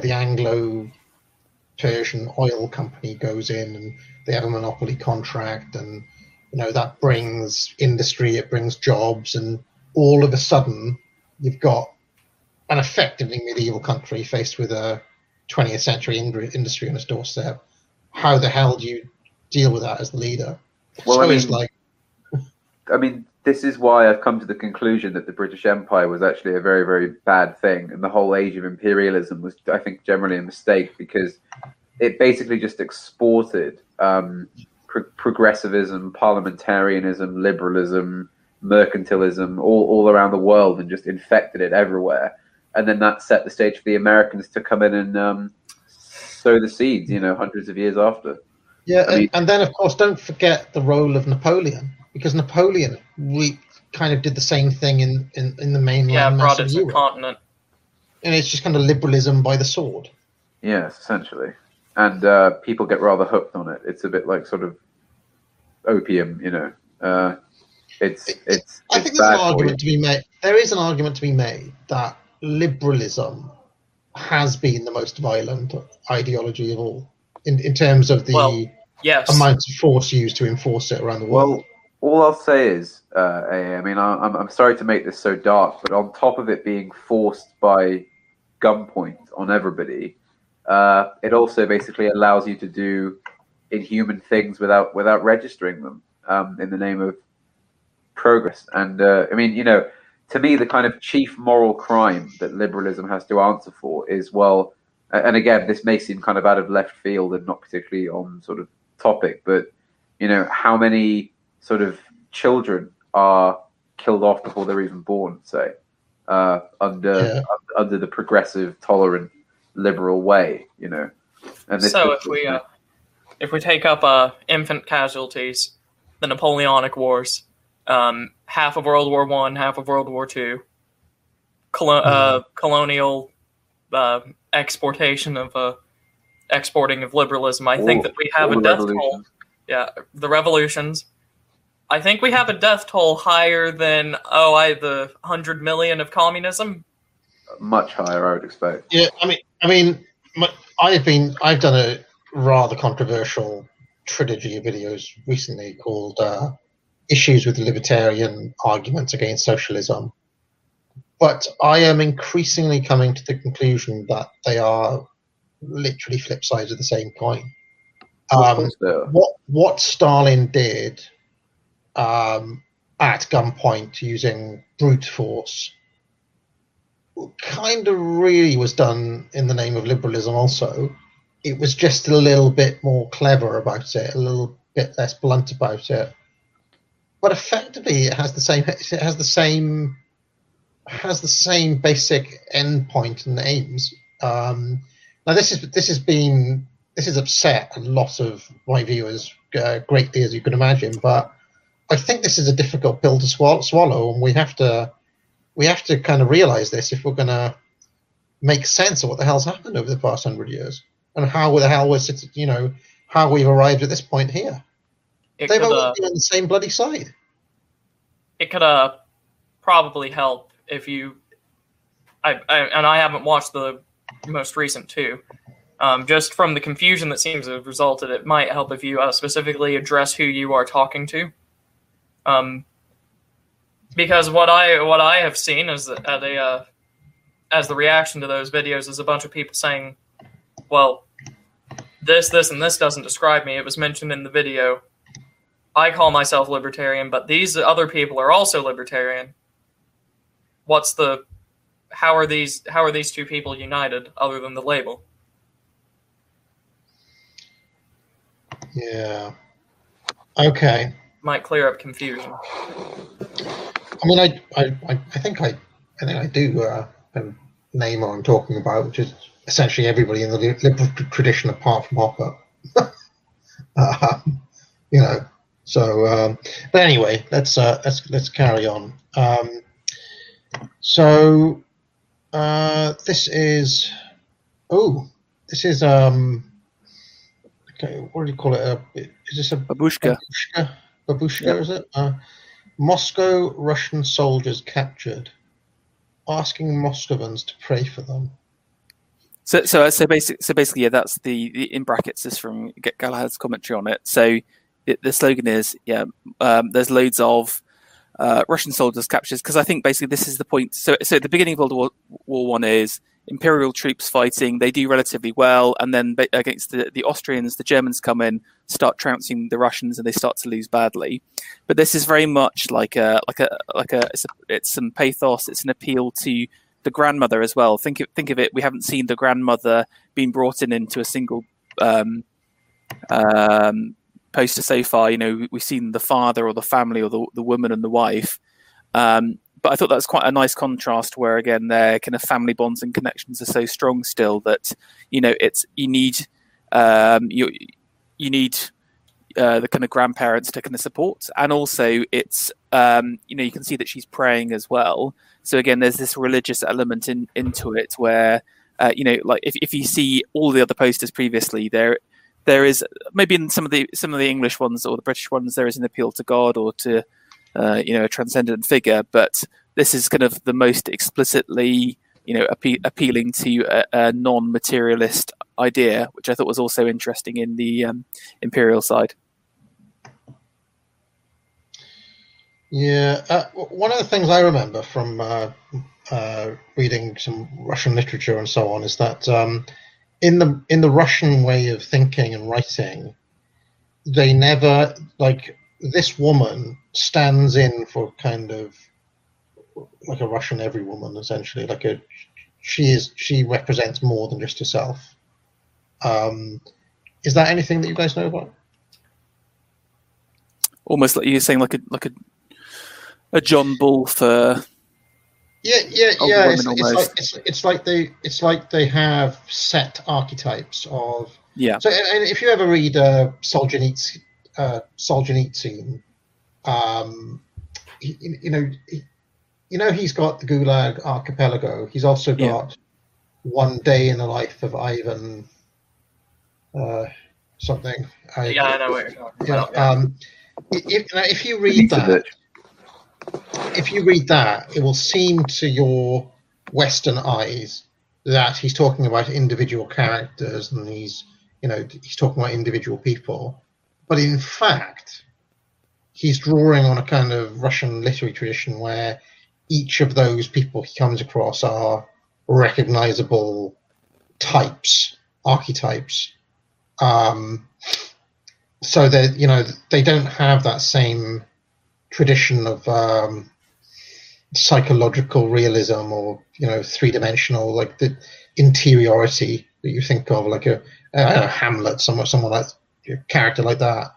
Anglo-Persian oil company goes in and they have a monopoly contract, and that brings industry, it brings jobs, and all of a sudden you've got an effectively medieval country faced with a 20th century industry on its doorstep. How the hell do you deal with that as the leader? Well, So I mean, this is why I've come to the conclusion that the British Empire was actually a very, very bad thing, and the whole age of imperialism was, I think, generally a mistake, because it basically just exported progressivism, parliamentarianism, liberalism, mercantilism all around the world, and just infected it everywhere. And then that set the stage for the Americans to come in and sow the seeds, hundreds of years after. Yeah, and then, of course, don't forget the role of Napoleon, because Napoleon kind of did the same thing in the mainland. Yeah, brought it to the continent. And it's just kind of liberalism by the sword. Yes, essentially. And people get rather hooked on it. It's a bit like sort of opium, I think there's an argument to be made. There is an argument to be made that liberalism has been the most violent ideology of all, in terms of the amount of force used to enforce it around the world. Well, all I'll say is, I'm sorry to make this so dark, but on top of it being forced by gunpoint on everybody, it also basically allows you to do inhuman things without registering them, in the name of progress. And to me, the kind of chief moral crime that liberalism has to answer for is, well, and again, this may seem kind of out of left field and not particularly on sort of topic, but how many sort of children are killed off before they're even born, say, under the progressive, tolerant, liberal way, And this so if we take up infant casualties, the Napoleonic Wars, half of World War I, half of World War II, colonial exporting of liberalism. I think that we have a death toll. Yeah, the revolutions. I think we have a death toll higher than the 100 million of communism. Much higher, I would expect. Yeah, I've done a rather controversial trilogy of videos recently called Issues with the Libertarian Arguments Against Socialism. But I am increasingly coming to the conclusion that they are literally flip sides of the same coin. What Stalin did at gunpoint using brute force kind of really was done in the name of liberalism also. It was just a little bit more clever about it, a little bit less blunt about it. But effectively, it has the same basic endpoint and aims. Now, this has upset a lot of my viewers greatly, as you can imagine. But I think this is a difficult pill to swallow, and we have to kind of realize this if we're going to make sense of what the hell's happened over the past 100 years and how the hell how we've arrived at this point here. They've always been on the same bloody side. It could probably help if you. I haven't watched the most recent two. Just from the confusion that seems to have resulted, it might help if you specifically address who you are talking to. Because what I have seen as the reaction to those videos is a bunch of people saying, well, this, and this doesn't describe me. It was mentioned in the video. I call myself libertarian, but these other people are also libertarian. How are these two people united other than the label? Yeah. Okay. Might clear up confusion. I mean, I think I do name what I'm talking about, which is essentially everybody in the liberal tradition apart from Hopper. So, but anyway, let's carry on. This is okay. What do you call it? Is this a babushka? Babushka, yep. Is it? Moscow Russian soldiers captured, asking Moscovans to pray for them. So basically, yeah, that's the in brackets is from Galahad's commentary on it. So the slogan is, there's loads of Russian soldiers captured, because I think basically this is the point. So at the beginning of World War I is Imperial troops fighting. They do relatively well, and then against the Austrians, the Germans come in, start trouncing the Russians, and they start to lose badly. But this is very much it's some pathos. It's an appeal to the grandmother as well. Think of it. We haven't seen the grandmother being brought into a single poster so far. We've seen the father or the family or the woman and the wife. But I thought that was quite a nice contrast where, again, their kind of family bonds and connections are so strong still that, you need the kind of grandparents to kind of support. And also it's, you can see that she's praying as well. So again, there's this religious element into it where, like if you see all the other posters previously, there is maybe in some of the English ones or the British ones, there is an appeal to God or to, a transcendent figure, but this is kind of the most explicitly, appealing to a non-materialist idea, which I thought was also interesting in the Imperial side. Yeah, one of the things I remember from reading some Russian literature and so on is that in the Russian way of thinking and writing, they never this woman stands in for kind of like a Russian everywoman, essentially. She represents more than just herself. Is that anything that you guys know about? Almost like you're saying, like a John Bull for It's like they have set archetypes of So, and if you ever read Solzhenitsyn, he's got the Gulag Archipelago. He's also got One Day in the Life of Ivan something. I know what you're talking about. If you read that, it will seem to your Western eyes that he's talking about individual characters and he's talking about individual people. But in fact, he's drawing on a kind of Russian literary tradition where each of those people he comes across are recognizable types, archetypes. So that they don't have that same tradition of psychological realism or three-dimensional, like the interiority that you think of, like a Hamlet, someone like a character like that.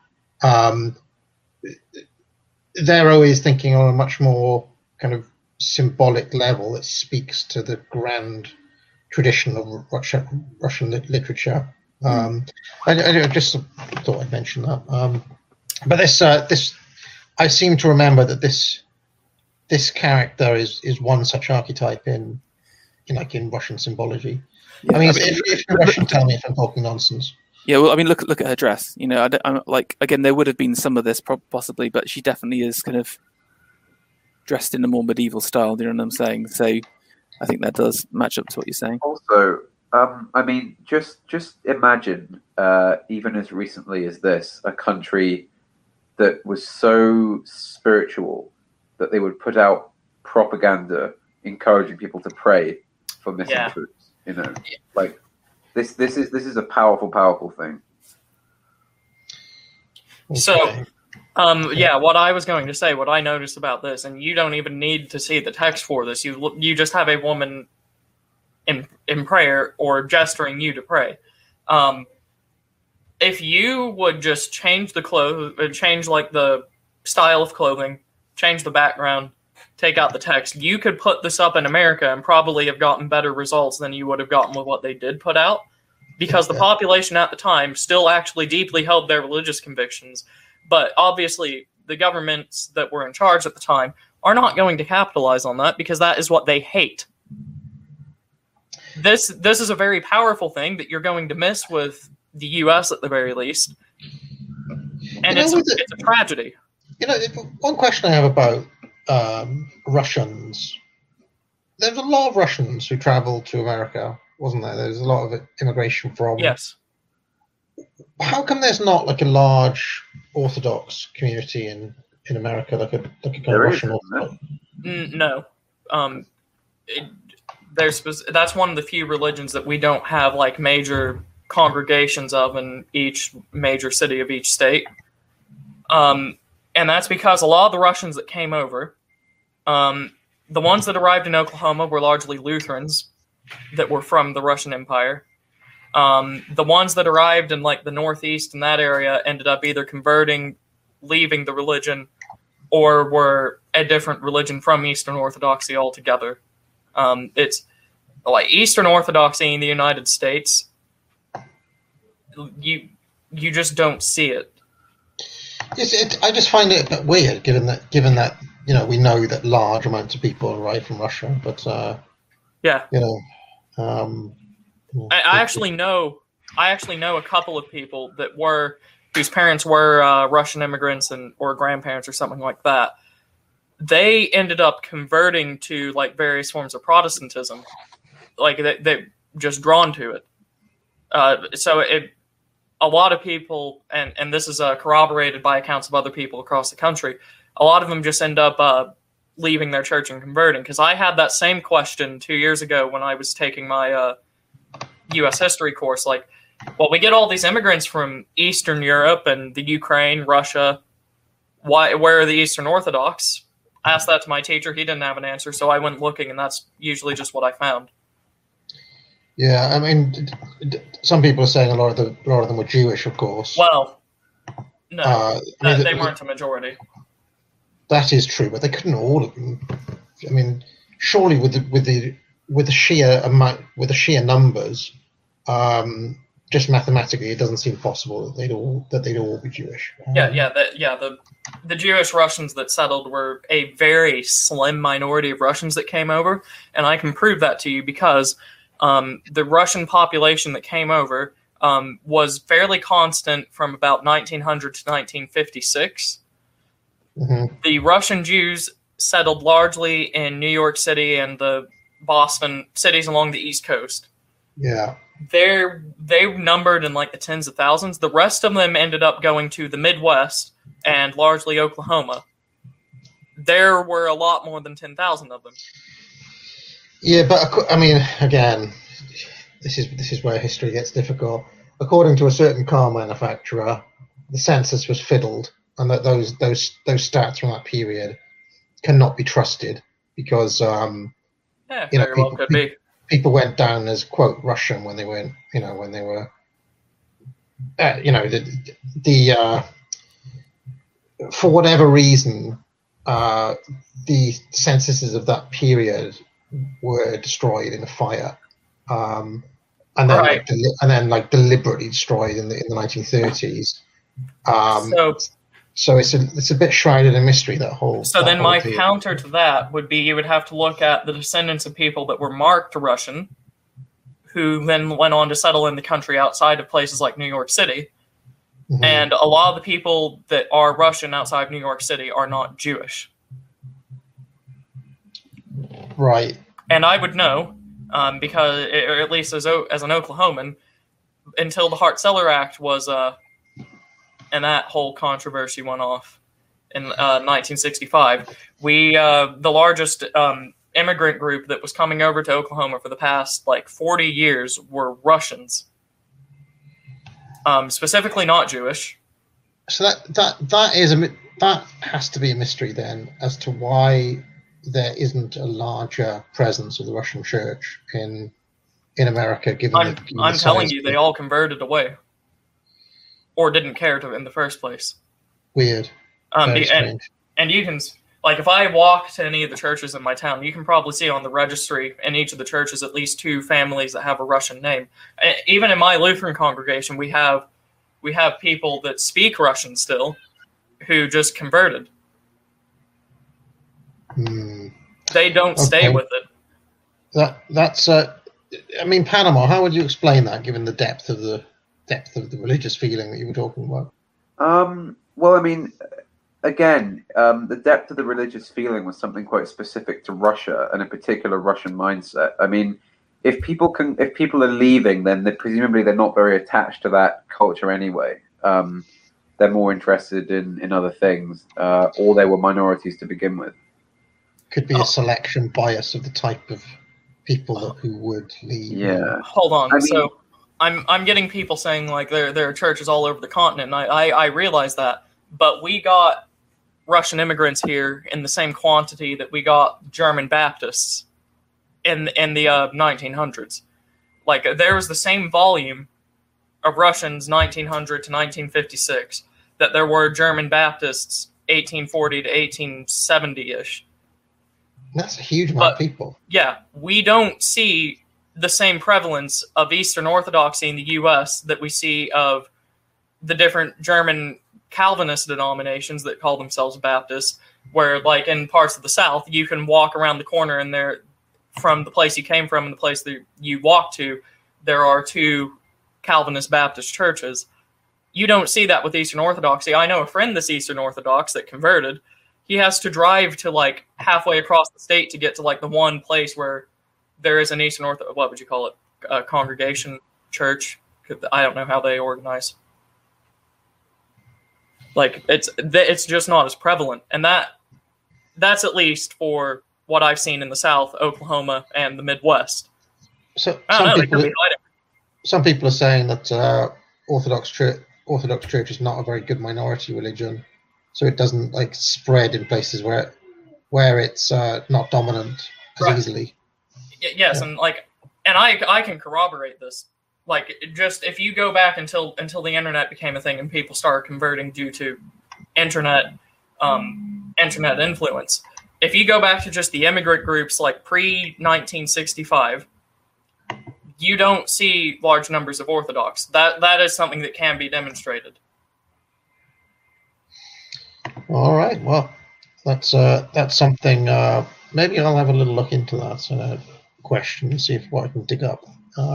They're always thinking on a much more kind of symbolic level that speaks to the grand tradition of Russian literature. I just thought I'd mention that. But this I seem to remember that this character is one such archetype in Russian symbology. Yeah, I mean, if you're Russian, tell me if I'm talking nonsense. Yeah, well, I mean, look at her dress. I'm like, again, there would have been some of this possibly, but she definitely is kind of dressed in a more medieval style. Do you know what I'm saying? So I think that does match up to what you're saying. Also, I mean, just imagine, even as recently as this, a country that was so spiritual that they would put out propaganda encouraging people to pray for missing troops. Like this is a powerful thing. Okay. So, what I was going to say, what I noticed about this, and you don't even need to see the text for this. You just have a woman in prayer or gesturing you to pray. If you would just change the change like the style of clothing, change the background, take out the text, you could put this up in America and probably have gotten better results than you would have gotten with what they did put out, because the population at the time still actually deeply held their religious convictions. But obviously, the governments that were in charge at the time are not going to capitalize on that because that is what they hate. This is a very powerful thing that you're going to miss with the U.S. at the very least, and it's a tragedy. One question I have about Russians. There's a lot of Russians who traveled to America, wasn't there? There's a lot of immigration from. Yes. How come there's not like a large Orthodox community in America, like a kind of Russian Orthodox? No. That's one of the few religions that we don't have like major congregations of in each major city of each state. And that's because a lot of the Russians that came over, the ones that arrived in Oklahoma were largely Lutherans that were from the Russian Empire. The ones that arrived in like the Northeast in that area ended up either converting, leaving the religion, or were a different religion from Eastern Orthodoxy altogether. It's like Eastern Orthodoxy in the United States. You just don't see it. Yes, I just find it a bit weird, given that we know that large amounts of people arrive from Russia, but I actually know a couple of people whose parents were Russian immigrants or grandparents or something like that. They ended up converting to like various forms of Protestantism, like they just drawn to it. A lot of people, and this is corroborated by accounts of other people across the country, a lot of them just end up leaving their church and converting. Because I had that same question 2 years ago when I was taking my U.S. history course. Like, well, we get all these immigrants from Eastern Europe and the Ukraine, Russia. Where are the Eastern Orthodox? I asked that to my teacher. He didn't have an answer, so I went looking, and that's usually just what I found. Yeah, I mean, some people are saying a lot of them were Jewish, of course. Well, no, they weren't a majority. That is true, but they couldn't all of them. I mean, surely with the sheer numbers, just mathematically, it doesn't seem possible that they'd all be Jewish. The Jewish Russians that settled were a very slim minority of Russians that came over, and I can prove that to you because the Russian population that came over was fairly constant from about 1900 to 1956. Mm-hmm. The Russian Jews settled largely in New York City and the Boston cities along the East Coast. Yeah. They numbered in like the tens of thousands. The rest of them ended up going to the Midwest and largely Oklahoma. There were a lot more than 10,000 of them. Yeah, but I mean, again, this is where history gets difficult. According to a certain car manufacturer, the census was fiddled, and that those stats from that period cannot be trusted because people went down as quote Russian when they weren't, when they were, for whatever reason, the censuses of that period were destroyed in a fire, and then deliberately destroyed in the 1930s. So it's a bit shrouded in mystery, that whole. So that then whole my theory. counter to that would be you would have to look at the descendants of people that were marked Russian, who then went on to settle in the country outside of places like New York City. Mhm. And a lot of the people that are Russian outside of New York City are not Jewish. Right. And I would know, because, or at least as an Oklahoman, until the Hart-Celler Act was, and that whole controversy went off in 1965, the largest immigrant group that was coming over to Oklahoma for the past, 40 years were Russians. Specifically not Jewish. So that has to be a mystery then, as to why there isn't a larger presence of the Russian Church in America. Given I'm telling you, they all converted away, or didn't care to in the first place. Weird. Very strange. And you can, if I walk to any of the churches in my town, you can probably see on the registry in each of the churches at least 2 families that have a Russian name. Even in my Lutheran congregation, we have people that speak Russian still, who just converted. They don't stay with it. That's. I mean, Panama. How would you explain that, given the depth of the religious feeling that you were talking about? Well, I mean, again, the depth of the religious feeling was something quite specific to Russia and a particular Russian mindset. I mean, if people are leaving, then presumably they're not very attached to that culture anyway. They're more interested in other things, or they were minorities to begin with. Could be a selection bias of the type of people who would leave. Yeah. Hold on. So I'm getting people saying there are churches all over the continent, and I realize that, but we got Russian immigrants here in the same quantity that we got German Baptists in the 1900s. There was the same volume of Russians 1900 to 1956 that there were German Baptists 1840 to 1870-ish. That's a huge amount of people. Yeah, we don't see the same prevalence of Eastern Orthodoxy in the U.S. that we see of the different German Calvinist denominations that call themselves Baptists, where, in parts of the South, you can walk around the corner and there, from the place you came from and the place that you walk to, there are 2 Calvinist Baptist churches. You don't see that with Eastern Orthodoxy. I know a friend that's Eastern Orthodox that converted. He has to drive to halfway across the state to get to the one place where there is an Eastern Orthodox, what would you call it, a congregation church. I don't know how they organize. It's just not as prevalent, and that's at least for what I've seen in the South, Oklahoma, and the Midwest. So some people are saying that Orthodox Church is not a very good minority religion. So it doesn't spread in places where it's not dominant as easily. Yes, yeah. And I can corroborate this. Just if you go back until the internet became a thing and people started converting due to internet influence. If you go back to just the immigrant groups pre-1965, you don't see large numbers of Orthodox. That is something that can be demonstrated. All right. Well, that's something. Maybe I'll have a little look into that question and see what I can dig up.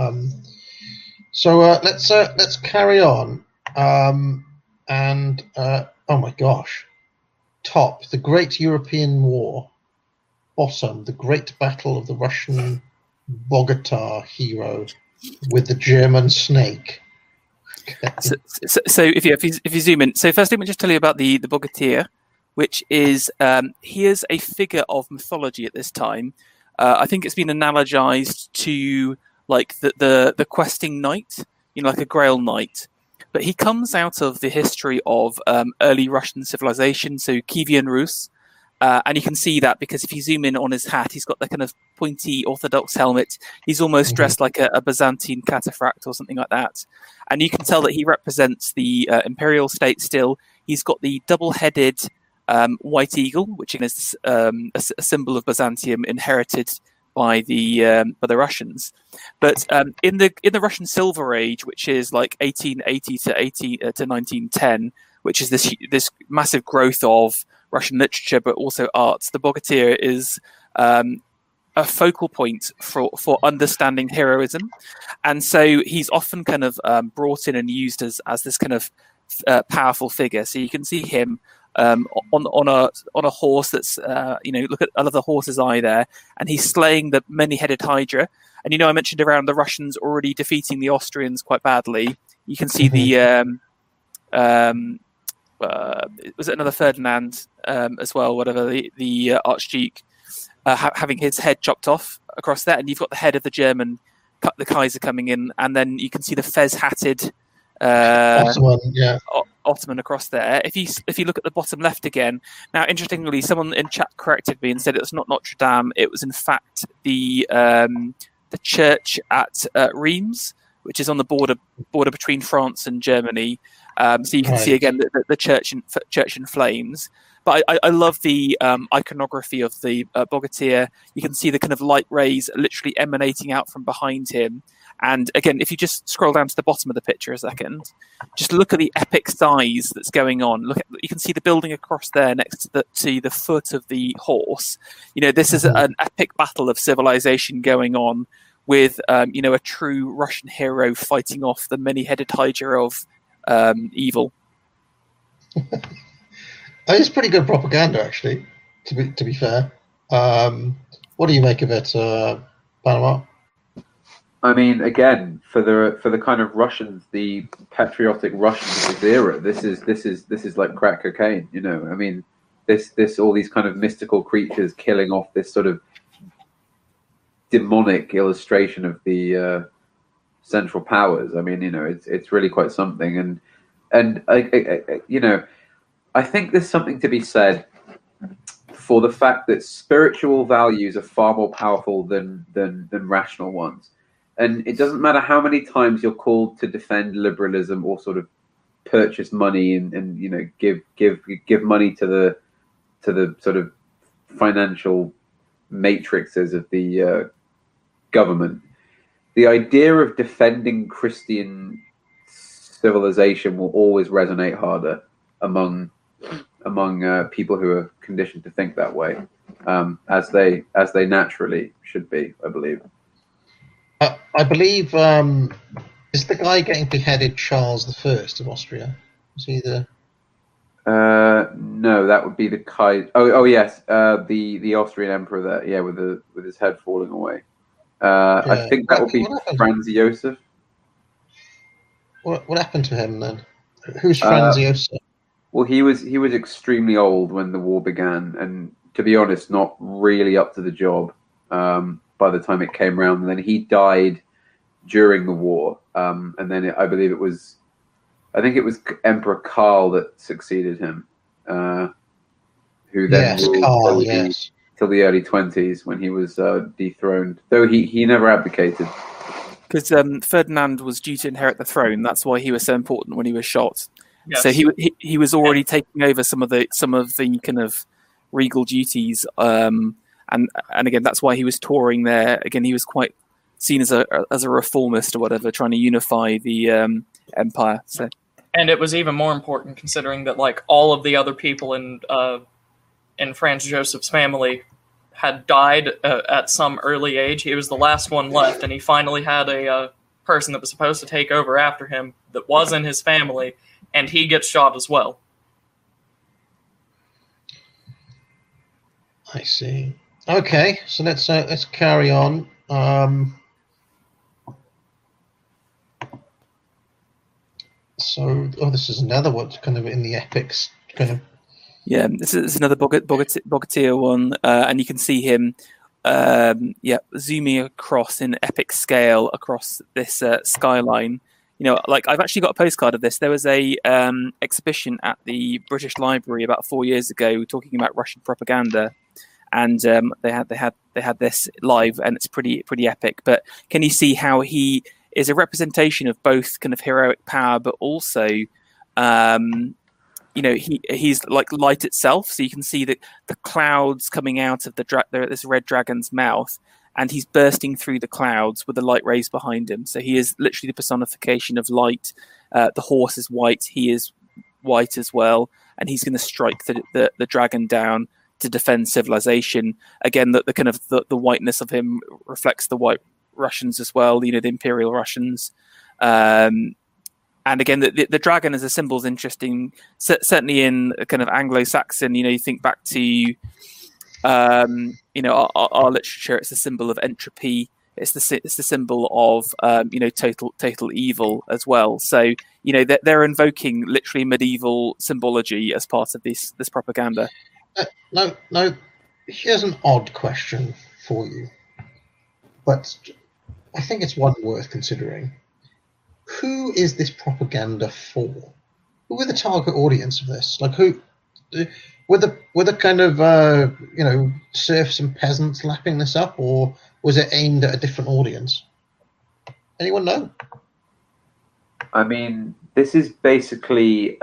So let's carry on. Oh my gosh, top, the Great European War. Bottom, the Great Battle of the Russian Bogota hero with the German snake. So if you zoom in, so first let me just tell you about the Bogatyr, which is he is a figure of mythology at this time. I think it's been analogized to the questing knight, like a Grail knight. But he comes out of the history of early Russian civilization, so Kievan Rus. And you can see that because if you zoom in on his hat, he's got the kind of pointy Orthodox helmet. He's almost dressed like a Byzantine cataphract or something like that. And you can tell that he represents the imperial state still. He's got the double-headed white eagle, which is a symbol of Byzantium inherited by the Russians. But in the Russian Silver Age, which is 1880 to 1910, which is this massive growth of Russian literature, but also arts. The Bogatyr is a focal point for understanding heroism, and so he's often kind of brought in and used as this kind of powerful figure. So you can see him on a horse that's look at the horse's eye there, and he's slaying the many-headed Hydra. And I mentioned around the Russians already defeating the Austrians quite badly. You can see the was it another Ferdinand as well, whatever, the Archduke, having his head chopped off across there, and you've got the head of the Kaiser coming in, and then you can see the fez-hatted Ottoman across there. If you look at the bottom left again, now interestingly, someone in chat corrected me and said it's not Notre Dame. It was in fact the church at Reims, which is on the border between France and Germany. So you can see again the church in flames. But I love the iconography of the Bogatyr. You can see the kind of light rays literally emanating out from behind him. And again, if you just scroll down to the bottom of the picture a second, just look at the epic size that's going on. You can see the building across there next to the foot of the horse. This is an epic battle of civilization going on with a true Russian hero fighting off the many-headed Hydra of evil. It's pretty good propaganda, actually. To be fair, what do you make of it, Panama? I mean, again, for the kind of Russians, the patriotic Russians of this era, this is like crack cocaine. I mean, this all these kind of mystical creatures killing off this sort of demonic illustration of the Central Powers. I mean, it's really quite something, and I think there's something to be said for the fact that spiritual values are far more powerful than rational ones. And it doesn't matter how many times you're called to defend liberalism or sort of purchase money and give money to the sort of financial matrices of the government. The idea of defending Christian civilization will always resonate harder among people who are conditioned to think that way, as they naturally should be, I believe. I believe is the guy getting beheaded Charles I of Austria? Is he the? No, that would be the Kaiser. Oh yes, the Austrian emperor there, yeah, with his head falling away. I think that would be Franz Josef. What happened to him then? Who's Franz Josef? Well, he was extremely old when the war began, and to be honest, not really up to the job by the time it came around. And then he died during the war, and then I think it was Emperor Karl that succeeded him, who then ruled till the early 20s when he was dethroned. Though he never abdicated. Because Ferdinand was due to inherit the throne. That's why he was so important when he was shot. Yes. So he was already taking over some of the kind of regal duties, and again that's why he was touring there. Again, he was quite seen as a reformist or whatever, trying to unify the empire. So, and it was even more important considering that like all of the other people in Franz Joseph's family had died at some early age. He was the last one left, and he finally had a person that was supposed to take over after him that was in his family. And he gets shot as well. I see. Okay, so let's carry on. This is another one kind of in the epics kind of. Yeah, this is another Bogatyr one, and you can see him, zooming across in epic scale across this skyline. Like I've actually got a postcard of this. There was a exhibition at the British Library about 4 years ago talking about Russian propaganda, and they had this live, and it's pretty epic. But can you see how he is a representation of both kind of heroic power, but also, he's like light itself. So you can see the clouds coming out of this red dragon's mouth. And he's bursting through the clouds with the light rays behind him. So he is literally the personification of light. The horse is white. He is white as well, and he's going to strike the dragon down to defend civilization. Again, the kind of the whiteness of him reflects the white Russians as well, the Imperial Russians. And again, the dragon as a symbol is interesting. Certainly in a kind of Anglo-Saxon, you think back to our literature. It's a symbol of entropy. It's the symbol of total evil as well. So they're invoking literally medieval symbology as part of this propaganda. No. Here's an odd question for you, but I think it's one worth considering. Who is this propaganda for? Who are the target audience of this? Like, who were the kind of serfs and peasants lapping this up, or was it aimed at a different audience? Anyone know? I mean, this is basically.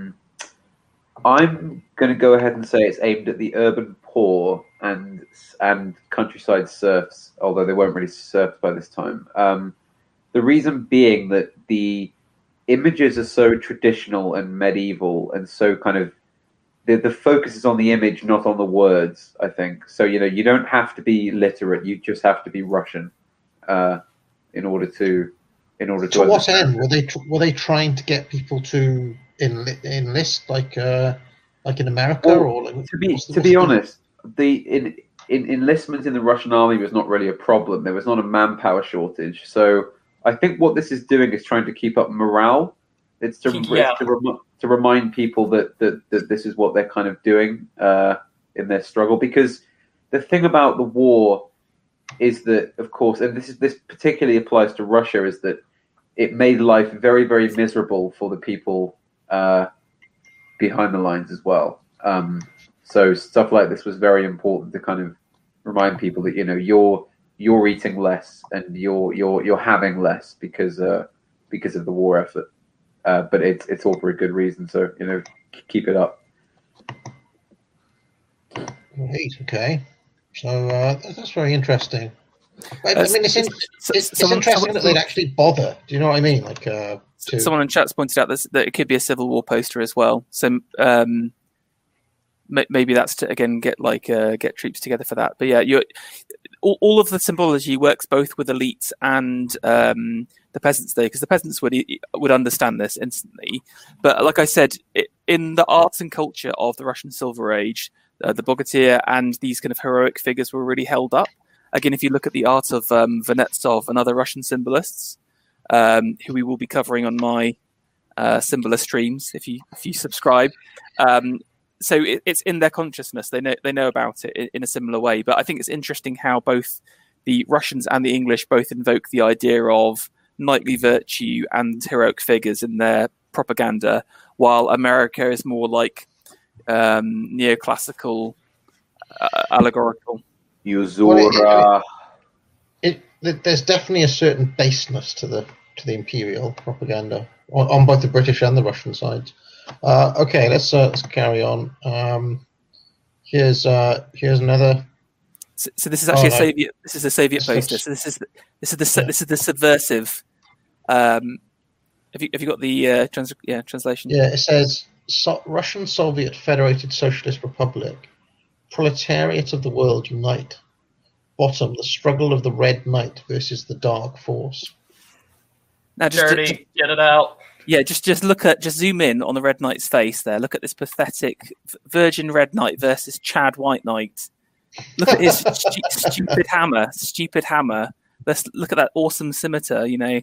I'm going to go ahead and say it's aimed at the urban poor and countryside serfs, although they weren't really serfs by this time. The reason being that the images are so traditional and medieval, and so kind of the focus is on the image, not on the words, I think. So, you don't have to be literate. You just have to be Russian in order to To what end? Were they trying to get people to enlist like in America? Well, or to be honest, the enlistment in the Russian army was not really a problem. There was not a manpower shortage. So I think what this is doing is trying to keep up morale. It's to remind people that this is what they're kind of doing in their struggle. Because the thing about the war is that, of course, and this particularly applies to Russia, is that it made life very, very miserable for the people behind the lines as well. So stuff like this was very important to kind of remind people that you're eating less and you're having less because of the war effort. But it's all for a good reason. So keep it up. Great. Okay. So that's very interesting. I mean, it's interesting that they'd actually bother. Do you know what I mean? Like, someone in chat's pointed out that it could be a Civil War poster as well. So maybe that's to again get troops together for that. But yeah, all of the symbology works both with elites and the peasants there, because the peasants would understand this instantly. But like I said, in the arts and culture of the Russian Silver Age, the bogatyr and these kind of heroic figures were really held up. Again, if you look at the art of Vanetsov and other Russian symbolists, who we will be covering on my symbolist streams if you subscribe, so it's in their consciousness. They know about it in a similar way. But I think it's interesting how both the Russians and the English both invoke the idea of knightly virtue and heroic figures in their propaganda, while America is more like neoclassical, allegorical. Well, there's definitely a certain baseness to the imperial propaganda on both the British and the Russian sides. Okay, let's carry on. Here's another. So this is actually a Soviet. This is a Soviet poster. So this is the subversive. Have you got the translation? Yeah, it says Russian Soviet Federated Socialist Republic. Proletariat of the world unite. Bottom, the struggle of the Red Knight versus the Dark Force. Now, get it out. Yeah, just zoom in on the Red Knight's face there. Look at this pathetic Virgin Red Knight versus Chad White Knight. Look at his stupid hammer. Let's look at that awesome scimitar.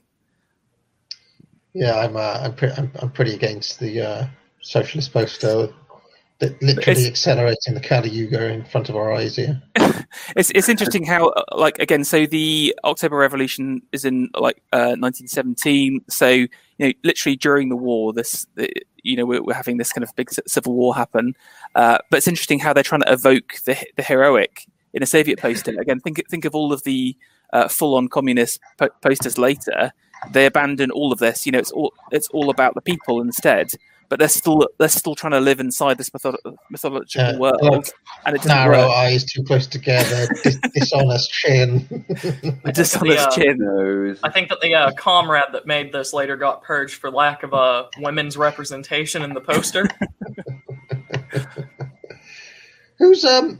Yeah, I'm pretty against the socialist poster. Literally accelerating the Kali Yuga in front of our eyes here. It's interesting how, so the October Revolution is in 1917. So literally during the war, we're having this kind of big civil war happen. But it's interesting how they're trying to evoke the heroic in a Soviet poster. Again, think of all of the full-on communist posters later. They abandon all of this. It's all about the people instead. but they're still trying to live inside this mythological world, and it doesn't narrow work. eyes too close together, dishonest chin. A dishonest chin. I think that the comrade that made this later got purged for lack of women's representation in the poster. Who's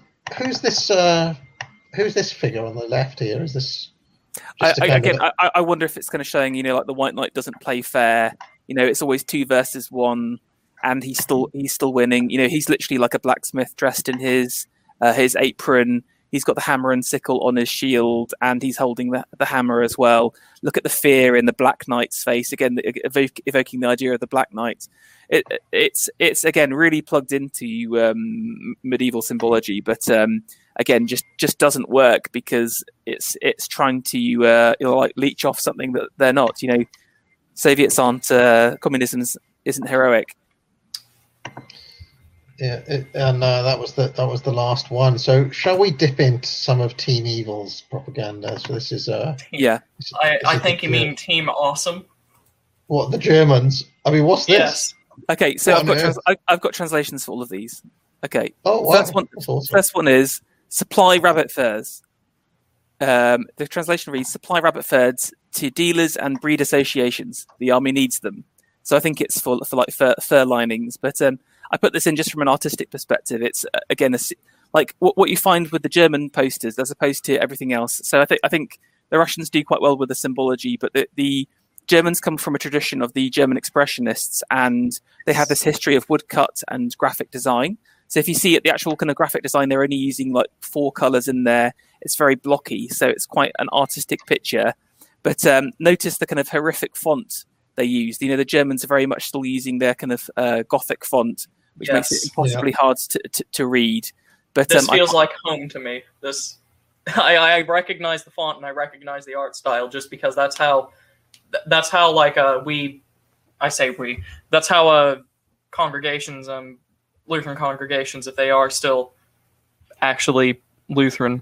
this figure on the left here? Is this? I wonder if it's kind of showing, like the White Knight doesn't play fair. It's always 2 versus 1, and he's still winning. He's literally like a blacksmith dressed in his apron. He's got the hammer and sickle on his shield, and he's holding the hammer as well. Look at the fear in the Black Knight's face, again, evoking the idea of the Black Knight. It's again really plugged into medieval symbology, but again, just doesn't work because it's trying to like leech off something that they're not. Soviets aren't, communism isn't heroic. Yeah, and that was the last one. So shall we dip into some of Team Evil's propaganda? So this is yeah. I think you mean Team Awesome. What, the Germans? I mean, what's this? Yes. Okay, so I've got translations for all of these. Okay. Oh, wow. First one is supply rabbit furs. The translation reads, supply rabbit furs to dealers and breed associations. The army needs them. So I think it's for like fur linings. But I put this in just from an artistic perspective. It's, again, like what you find with the German posters as opposed to everything else. So I think the Russians do quite well with the symbology, but the Germans come from a tradition of the German expressionists, and they have this history of woodcut and graphic design. So if you see the actual kind of graphic design, they're only using like 4 colors in there. It's very blocky, so it's quite an artistic picture. But notice the kind of horrific font they use. The Germans are very much still using their kind of Gothic font, which makes it impossibly hard to read. But this feels like home to me. This, I recognize the font and I recognize the art style just because that's how like that's how congregations, Lutheran congregations, if they are still actually Lutheran,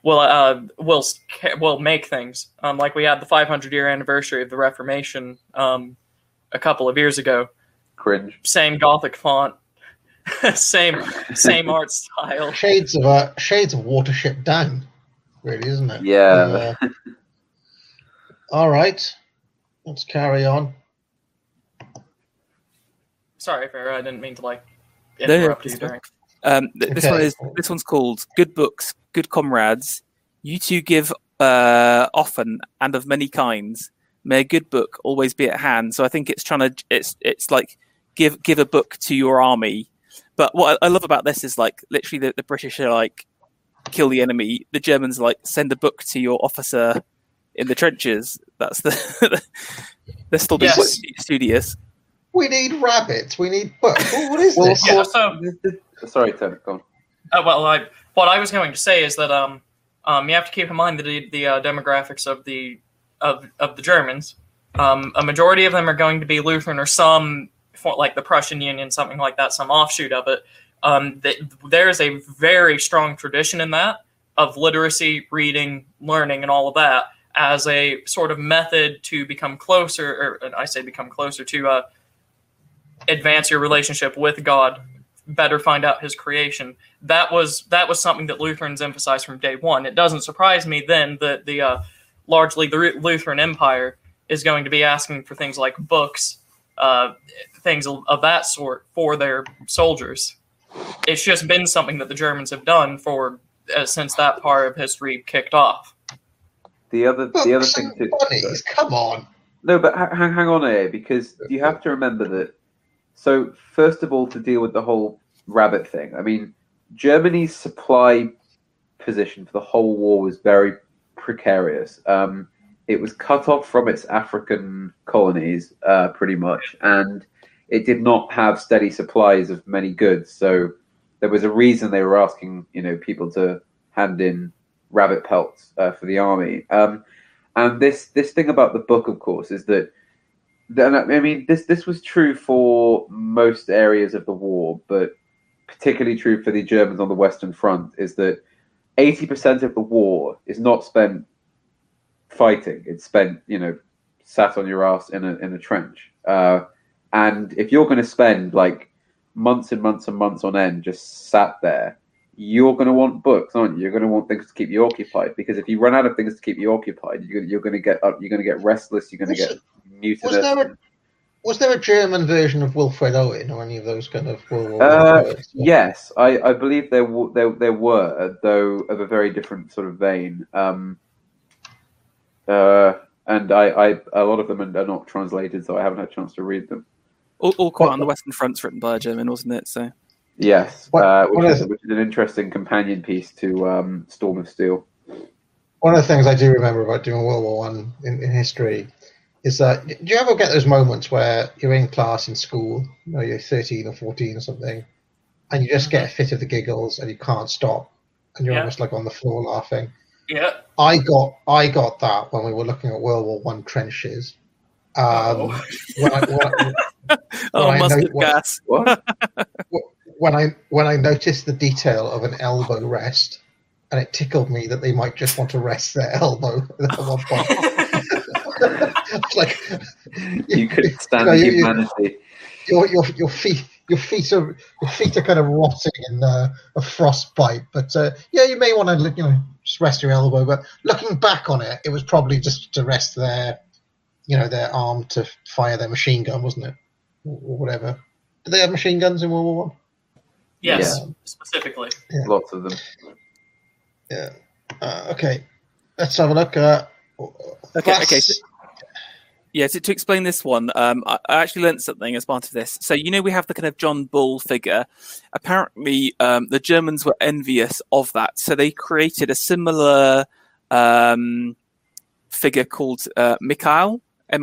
will make things. Like we had the 500-year anniversary of the Reformation a couple of years ago. Cringe. Same Gothic font, same art style. Shades of Watership Down, really, isn't it? Yeah. All right, let's carry on. Sorry, Farrah, I didn't mean to interrupt you during. This one's called Good Books, Good Comrades. You two give often and of many kinds. May a good book always be at hand. So I think it's it's like give a book to your army. But what I love about this is like literally the British are like kill the enemy. The Germans like send a book to your officer in the trenches. That's they're still being studious. We need rabbits. We need books. What is this? Yeah, sorry, Tim. Go on. What I was going to say is that you have to keep in mind the demographics of the Germans. A majority of them are going to be Lutheran, or some, like the Prussian Union, something like that, some offshoot of it. There is a very strong tradition in that of literacy, reading, learning, and all of that as a sort of method to become closer, or I say become closer to advance your relationship with God, better find out His creation. That was something that Lutherans emphasized from day one. It doesn't surprise me then that largely the Lutheran Empire is going to be asking for things like books, things of that sort for their soldiers. It's just been something that the Germans have done for since that part of history kicked off. The other thing too. Bunnies, come on. No, but hang on here, because you have to remember that. So first of all, to deal with the whole rabbit thing, I mean, Germany's supply position for the whole war was very precarious. It was cut off from its African colonies, pretty much, and it did not have steady supplies of many goods. So there was a reason they were asking, people to hand in rabbit pelts for the army. And this thing about the book, of course, is that. I mean, this was true for most areas of the war, but particularly true for the Germans on the Western Front, is that 80% of the war is not spent fighting. It's spent, sat on your ass in a trench. And if you're going to spend like months and months and months on end just sat there, you're going to want books, aren't you? You're going to want things to keep you occupied, because if you run out of things to keep you occupied, you're going to get up, you're going to get restless, you're going to get mutinous. Was there a German version of Wilfred Owen or any of those kind of World War poets? Yes, I believe there were, though of a very different sort of vein. And a lot of them are not translated, so I haven't had a chance to read them. All quite on the Western Front's written by a German, wasn't it? So yes, which is an interesting companion piece to Storm of Steel. One of the things I do remember about doing World War One in history is that, do you ever get those moments where you're in class in school, you're 13 or 14 or something, and you just get a fit of the giggles and you can't stop, and you're almost like on the floor laughing? Yeah. I got that when we were looking at World War One trenches. Mustard gas. What? When I noticed the detail of an elbow rest, and it tickled me that they might just want to rest their elbow at one point. It's like you couldn't stand the humanity. Your feet are kind of rotting in a frostbite, but you may want to just rest your elbow. But looking back on it, it was probably just to rest their arm to fire their machine gun, wasn't it, or whatever? Did they have machine guns in World War One? Yes, specifically. Yeah. Lots of them. Yeah. Okay. Let's have a look. Okay. So to explain this one, I actually learned something as part of this. So, we have the kind of John Bull figure. Apparently, the Germans were envious of that. So they created a similar figure called Michael,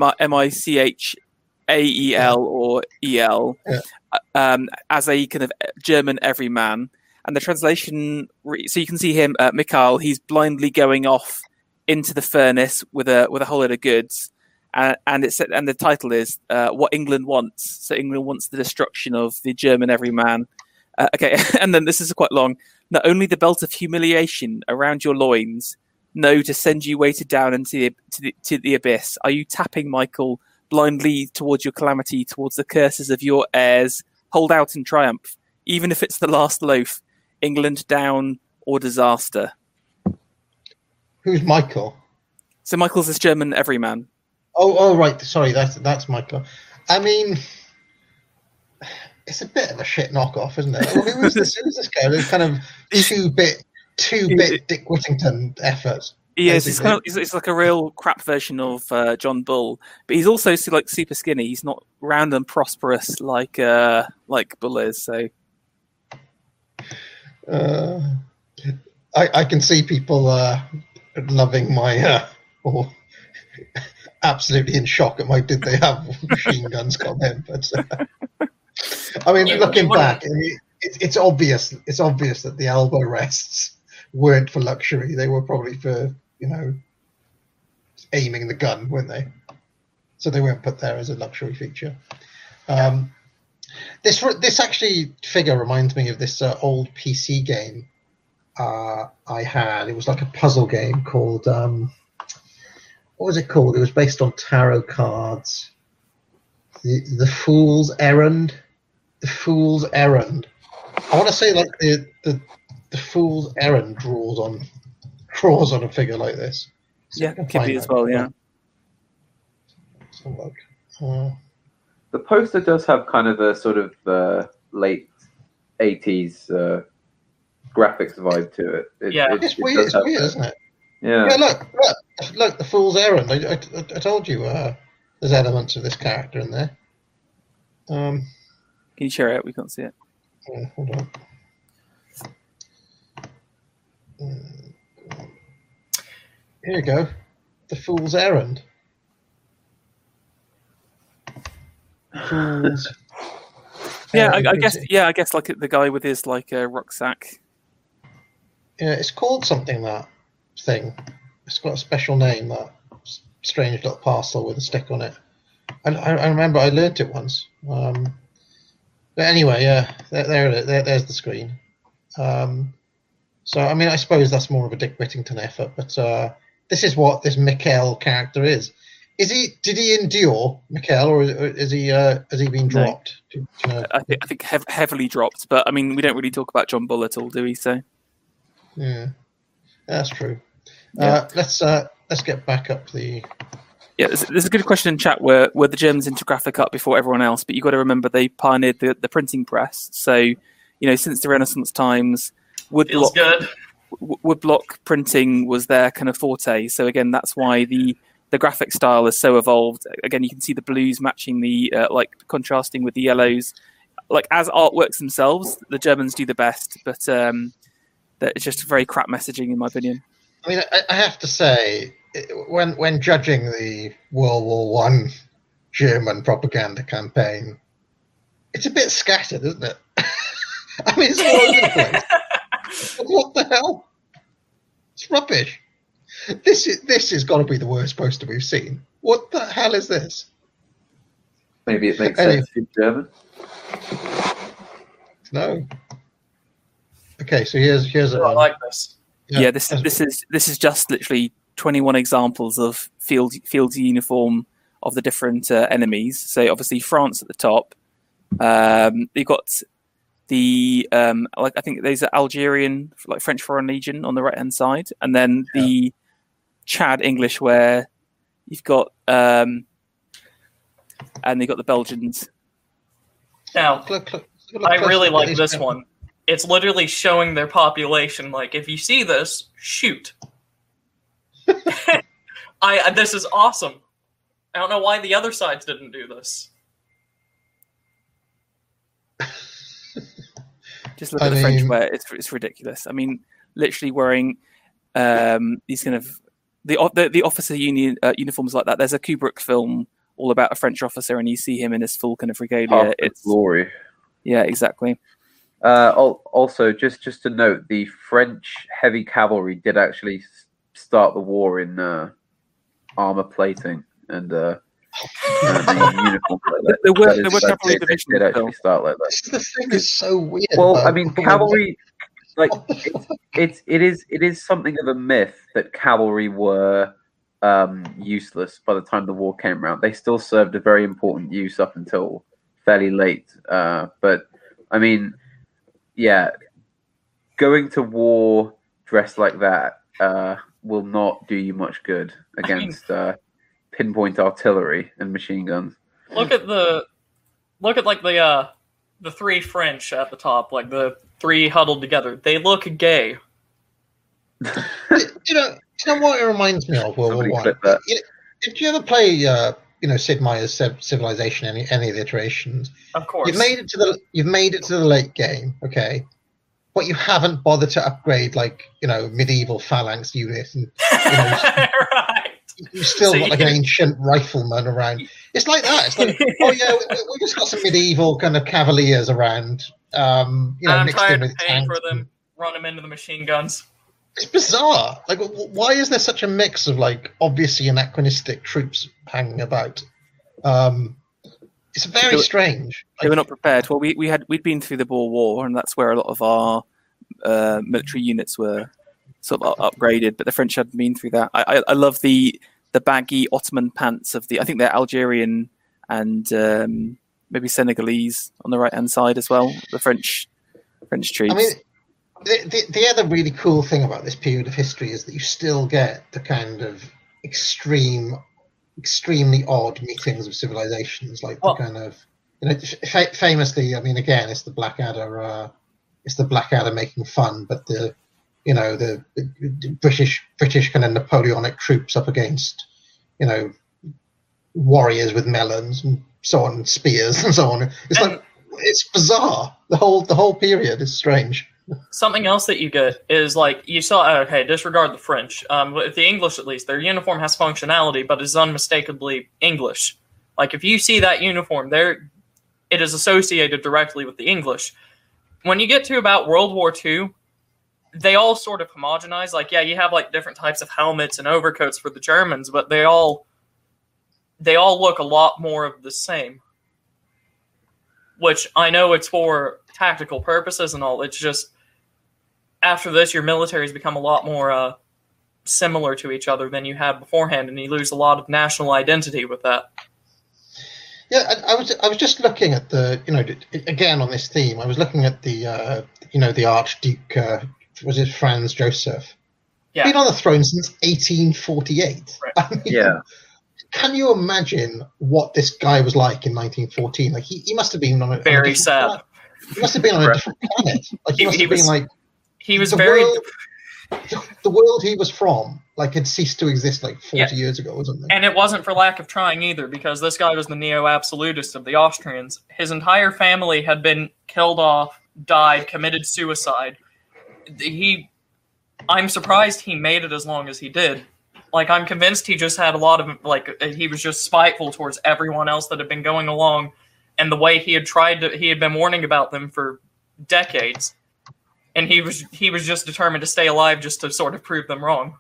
Michael or EL, as a kind of German everyman. And the translation, so you can see him, Michael, he's blindly going off into the furnace with a whole load of goods. And the title is What England Wants. So England wants the destruction of the German everyman. Okay, and then this is quite long. Not only the belt of humiliation around your loins, no, to send you weighted down into the abyss. Are you tapping, Michael, blindly towards your calamity, towards the curses of your heirs? Hold out in triumph, even if it's the last loaf. England down or disaster. Who's Michael? So Michael's this German everyman. Oh, right. Sorry, that's Michael. I mean, it's a bit of a shit knockoff, isn't it? Well, who's this guy? There's kind of two-bit Dick Whittington effort. He is. It's like a real crap version of John Bull, but he's also like super skinny. He's not round and prosperous like Bull is. So, I can see people loving my or absolutely in shock at my "did they have machine guns" comment. But I mean, looking back, it's obvious. It's obvious that the elbow rests weren't for luxury. They were probably for aiming the gun, weren't they? So they weren't put there as a luxury feature. This actually figure reminds me of this old PC game I had. It was like a puzzle game called what was it called? It was based on tarot cards. The Fool's Errand. The Fool's Errand. I want to say like the Fool's Errand draws on a figure like this. So yeah, could be as well. Yeah. So look. The poster does have kind of a sort of late 80s graphics vibe to it. It's weird, isn't it? Yeah. Look, the Fool's Errand. I told you there's elements of this character in there. Can you share it? We can't see it. Hold on. Here you go. The Fool's Errand. Fools. Yeah, I guess like the guy with his like rucksack. Yeah, it's called something, that thing. It's got a special name, that strange little parcel with a stick on it. I remember I learnt it once. But anyway, yeah, there's the screen. So, I mean, I suppose that's more of a Dick Whittington effort, but this is what this Michael character is. Did he endure, Mikhail, or has he been dropped? No. Do you know? I think heavily dropped. But I mean, we don't really talk about John Bull at all, do we? So yeah, that's true. Yeah. Let's get back up the. Yeah, there's a good question in chat where the Germans into graphic up before everyone else, but you've got to remember they pioneered the printing press. So, since the Renaissance times, woodblock printing was their kind of forte. So again, that's why the graphic style is so evolved. Again, you can see the blues matching the contrasting with the yellows. Like as artworks themselves, the Germans do the best, but it's just very crap messaging, in my opinion. I mean, I have to say, when judging the World War I German propaganda campaign, it's a bit scattered, isn't it? I mean, it's all over the place. What the hell? It's rubbish. This has got to be the worst poster we've seen. What the hell is this? Maybe it makes sense in German. No. Okay, so here's I like this. Yeah, this is just literally 21 examples of field uniform of the different enemies. So obviously France at the top. You've got the I think there's an Algerian, French Foreign Legion on the right hand side, and then the Chad English, where you've got and you've got the Belgians. Now, I really like this one. It's literally showing their population. Like, if you see this, shoot. This is awesome. I don't know why the other sides didn't do this. Just look at the French wear; it's ridiculous. I mean, literally wearing these kind of the officer uniforms like that. There's a Kubrick film all about a French officer, and you see him in his full kind of regalia. It's glory. Yeah, exactly. Also, just to note, the French heavy cavalry did actually start the war in armor plating and the uniform like that. There were cavalry divisions. Did actually start like that. The thing is so weird. Well, I mean, cavalry, it is something of a myth that cavalry were useless by the time the war came around. They still served a very important use up until fairly late. But I mean, yeah, going to war dressed like that will not do you much good against pinpoint artillery and machine guns. Look at the three French at the top, like the three huddled together. They look gay. You know what it reminds me of World War One. Did you ever play Sid Meier's Civilization? Any of the iterations? Of course. You've made it to the late game, okay, but you haven't bothered to upgrade medieval phalanx units and right. You still got like an ancient rifleman around. It's like that. It's like, oh yeah, we just got some medieval kind of cavaliers around. I'm mixed tired in with of paying tanks. for them. Run them into the machine guns. It's bizarre. Like, why is there such a mix of obviously anachronistic troops hanging about? It's very strange. They were not prepared. Well, we'd been through the Boer War, and that's where a lot of our military units were sort of upgraded, but the French hadn't been through that. I love the baggy Ottoman pants of I think they're Algerian and maybe Senegalese on the right hand side as well. The French troops. I mean, the other really cool thing about this period of history is that you still get the kind of extremely odd meetings of civilizations, like the kind of famously. I mean, again, it's the Blackadder. It's the Blackadder making fun, but the British kind of Napoleonic troops up against, warriors with melons and so on, spears and so on. It's bizarre. The whole period is strange. Something else that you get is you saw. Okay, disregard the French. With the English, at least, their uniform has functionality, but is unmistakably English. Like if you see that uniform, it is associated directly with the English. When you get to about World War II, they all sort of homogenize. You have different types of helmets and overcoats for the Germans, but they all look a lot more of the same. Which I know it's for tactical purposes and all. It's just after this, your military's become a lot more similar to each other than you had beforehand, and you lose a lot of national identity with that. Yeah, I was just looking at the, again on this theme. I was looking at the, the Archduke, was it Franz Joseph? Yeah. Been on the throne since 1848. Right. I mean, Yeah. Can you imagine what this guy was like in 1914? Like he must have been on a very sad. Planet. He must have been on a different planet. Like he must have been like he was very. The world he was from, like, had ceased to exist like 40 years ago or something. And it wasn't for lack of trying either, because this guy was the neo-absolutist of the Austrians. His entire family had been killed off, died, committed suicide. I'm surprised he made it as long as he did. Like, I'm convinced he just had a lot of, like, he was just spiteful towards everyone else that had been going along, and the way he had been warning about them for decades. And he was just determined to stay alive just to sort of prove them wrong.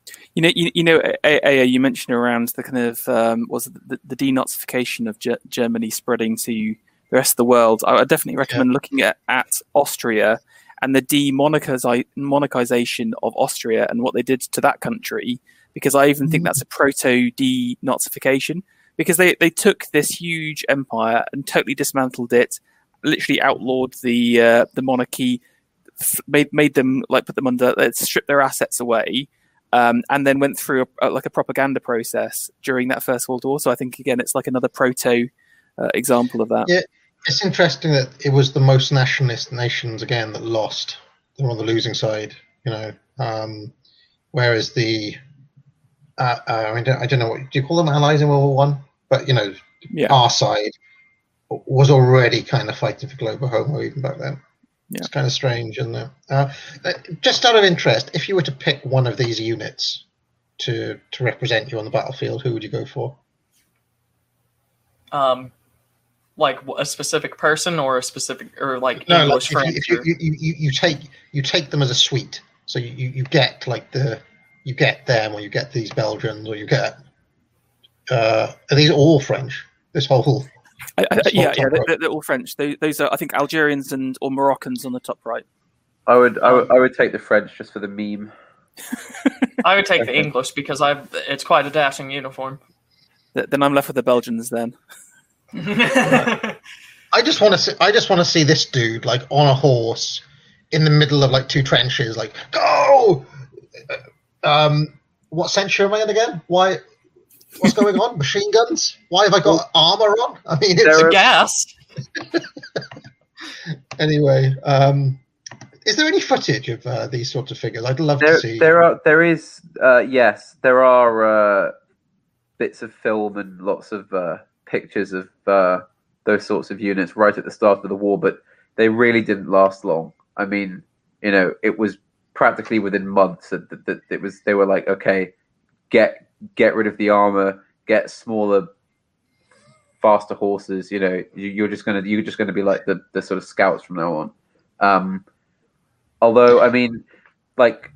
You mentioned around the kind of the denazification of Germany spreading to the rest of the world. I would definitely recommend looking at Austria and the demonarchization of Austria and what they did to that country, because I even think that's a proto-denazification, because they took this huge empire and totally dismantled it, literally outlawed the monarchy, made them, like, put them under, stripped their assets away, and then went through a propaganda process during that First World War. So I think, again, it's like another proto example of that. Yeah, it's interesting that it was the most nationalist nations again that lost. They were on the losing side, whereas the I don't know, what do you call them, allies in World War One? But our side was already kind of fighting for global homo even back then. Yeah. It's kind of strange, isn't it? Just out of interest, if you were to pick one of these units to represent you on the battlefield, who would you go for? Like a specific person or a specific, or like no, English like if you take them as a suite, so you get like you get them, or you get these Belgians, or you get are these all French? This whole they're all French. Those are, I think, Algerians or Moroccans on the top right. I would take the French just for the meme. I would take the English because it's quite a dashing uniform. Then I'm left with the Belgians. Then I just want to see this dude like on a horse in the middle of like two trenches, like go. What century am I in again? Why? What's going on? Machine guns? Why have I got armor on? I mean, it's a gas. Anyway, is there any footage of these sorts of figures? I'd love to see. There are bits of film and lots of pictures of those sorts of units right at the start of the war, but they really didn't last long. I mean, it was practically within months that they were like, okay, get rid of the armor, get smaller, faster horses. You're just gonna be like the sort of scouts from now on. Although, I mean, like,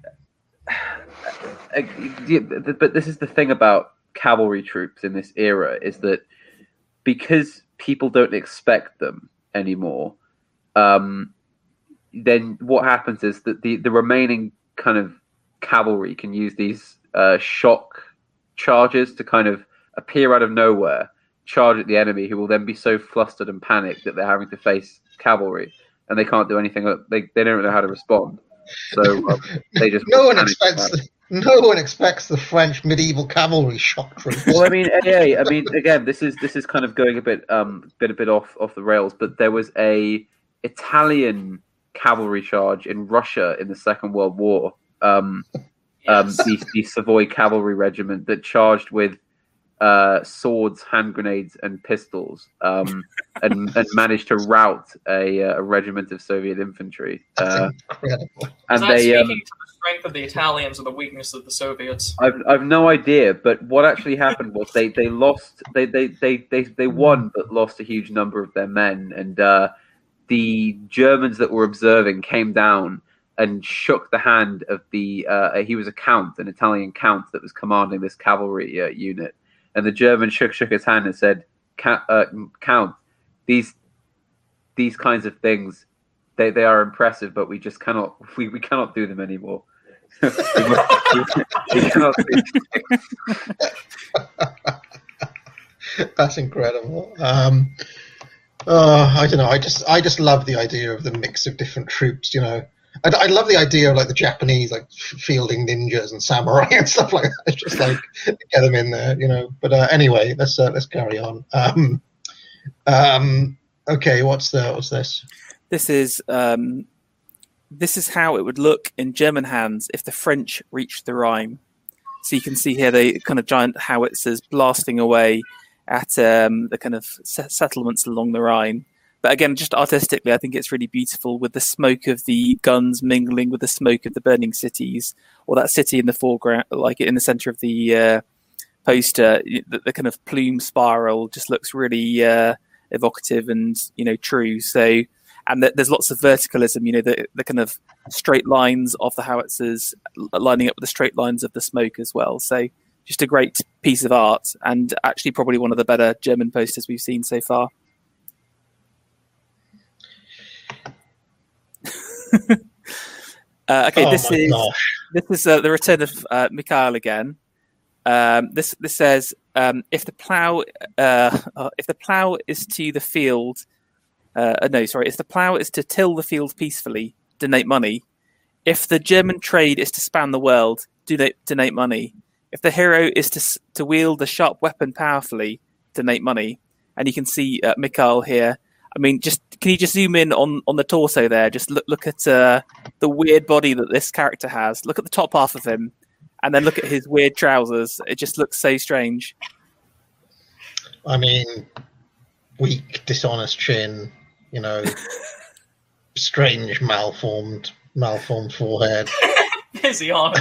but this is the thing about cavalry troops in this era, is that because people don't expect them anymore, then what happens is that the remaining kind of cavalry can use these shock charges to kind of appear out of nowhere, charge at the enemy, who will then be so flustered and panicked that they're having to face cavalry, and they can't do anything. They don't know how to respond, so they just no one expects the French medieval cavalry shock troops. Well, I mean, again, this is kind of going a bit off the rails, but there was a Italian cavalry charge in Russia in the Second World War. The Savoy Cavalry Regiment that charged with swords, hand grenades, and pistols, and managed to rout a regiment of Soviet infantry. That's incredible. And speaking to the strength of the Italians or the weakness of the Soviets? I've no idea, but what actually happened was they lost. They won, but lost a huge number of their men, and the Germans that were observing came down and shook the hand of he was an Italian count that was commanding this cavalry unit. And the German shook his hand and said, Count, these kinds of things, they are impressive, but we just cannot do them anymore. He cannot see. That's incredible. I don't know. I just love the idea of the mix of different troops. I love the idea of like the Japanese like fielding ninjas and samurai and stuff like that. It's just like get them in there, But anyway, let's carry on. Okay, what's this? This is how it would look in German hands if the French reached the Rhine. So you can see here the kind of giant howitzers blasting away at the kind of settlements along the Rhine. But again, just artistically, I think it's really beautiful with the smoke of the guns mingling with the smoke of the burning cities, or that city in the foreground, like in the center of the poster. The kind of plume spiral just looks really evocative and true. So, and there's lots of verticalism. The kind of straight lines of the howitzers lining up with the straight lines of the smoke as well. So, just a great piece of art, and actually probably one of the better German posters we've seen so far. Okay, this is the return of Mikhail again. This says if the plow is to the field, if the plow is to till the field peacefully, donate money. If the German trade is to span the world, donate money. If the hero is to wield the sharp weapon powerfully, donate money. And you can see Mikhail here. I mean, can you just zoom in on the torso there? Just look at the weird body that this character has. Look at the top half of him, and then look at his weird trousers. It just looks so strange. I mean, weak, dishonest chin, strange, malformed forehead. Is he on?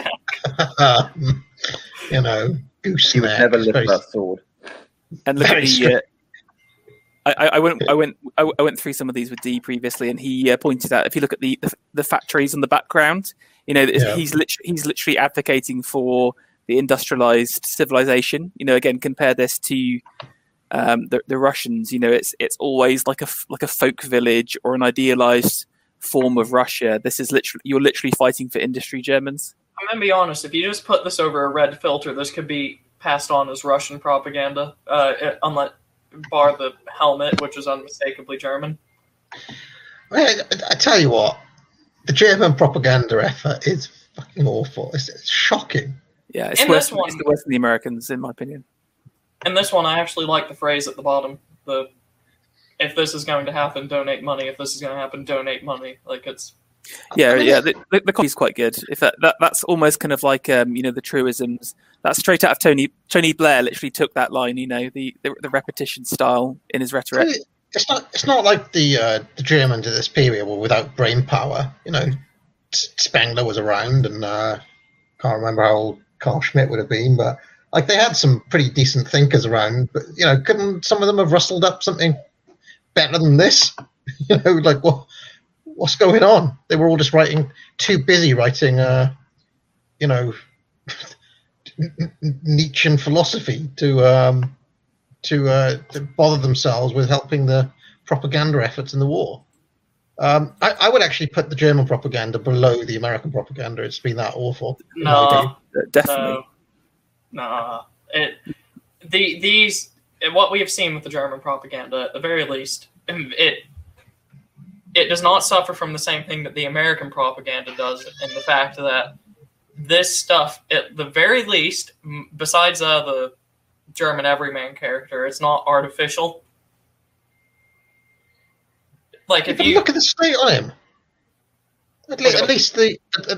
Goose he would neck. never lift that sword. And look at the. I went through some of these with Dee previously, and he pointed out if you look at the factories on the background, he's literally advocating for the industrialized civilization. Again, compare this to the Russians. It's always like a folk village or an idealized form of Russia. This is you're literally fighting for industry, Germans. I'm gonna be honest. If you just put this over a red filter, this could be passed on as Russian propaganda. Bar the helmet, which is unmistakably German. I tell you what, the German propaganda effort is fucking awful. It's shocking. Yeah, it's worse than the Americans, in my opinion. In this one, I actually like the phrase at the bottom: "If this is going to happen, donate money. If this is going to happen, donate money." Like it's. The copy is quite good. If that's almost kind of like the truisms. That's straight out of Tony Blair. Literally took that line. The repetition style in his rhetoric. It's not like the Germans of this period were without brain power. Spengler was around, and can't remember how old Carl Schmitt would have been, but like they had some pretty decent thinkers around. But couldn't some of them have rustled up something better than this? Like what? What's going on? They were all just too busy writing, Nietzschean philosophy to bother themselves with helping the propaganda efforts in the war. I would actually put the German propaganda below the American propaganda. It's been that awful. No, definitely. No. What we have seen with the German propaganda, at the very least, it does not suffer from the same thing that the American propaganda does, in the fact that this stuff, at the very least, besides the German everyman character, it's not artificial. Like if you look at the state on him, at least the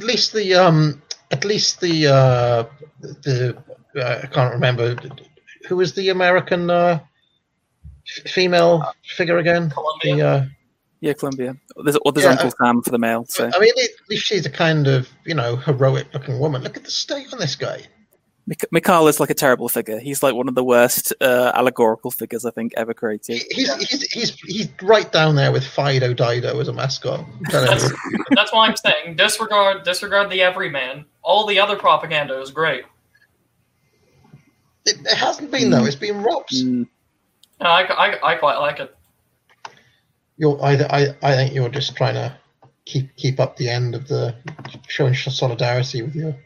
I can't remember who was the American female figure again. Columbia. Columbia. There's Uncle Sam for the male. So I mean, at least she's a kind of heroic-looking woman. Look at the state on this guy. Mikhail is like a terrible figure. He's like one of the worst allegorical figures I think ever created. He's right down there with Fido Dido as a mascot. That's why I'm saying disregard the everyman. All the other propaganda is great. It hasn't been though. It's been Rob's. No, I quite like it. I think you're just trying to keep up the end of the showing solidarity with you.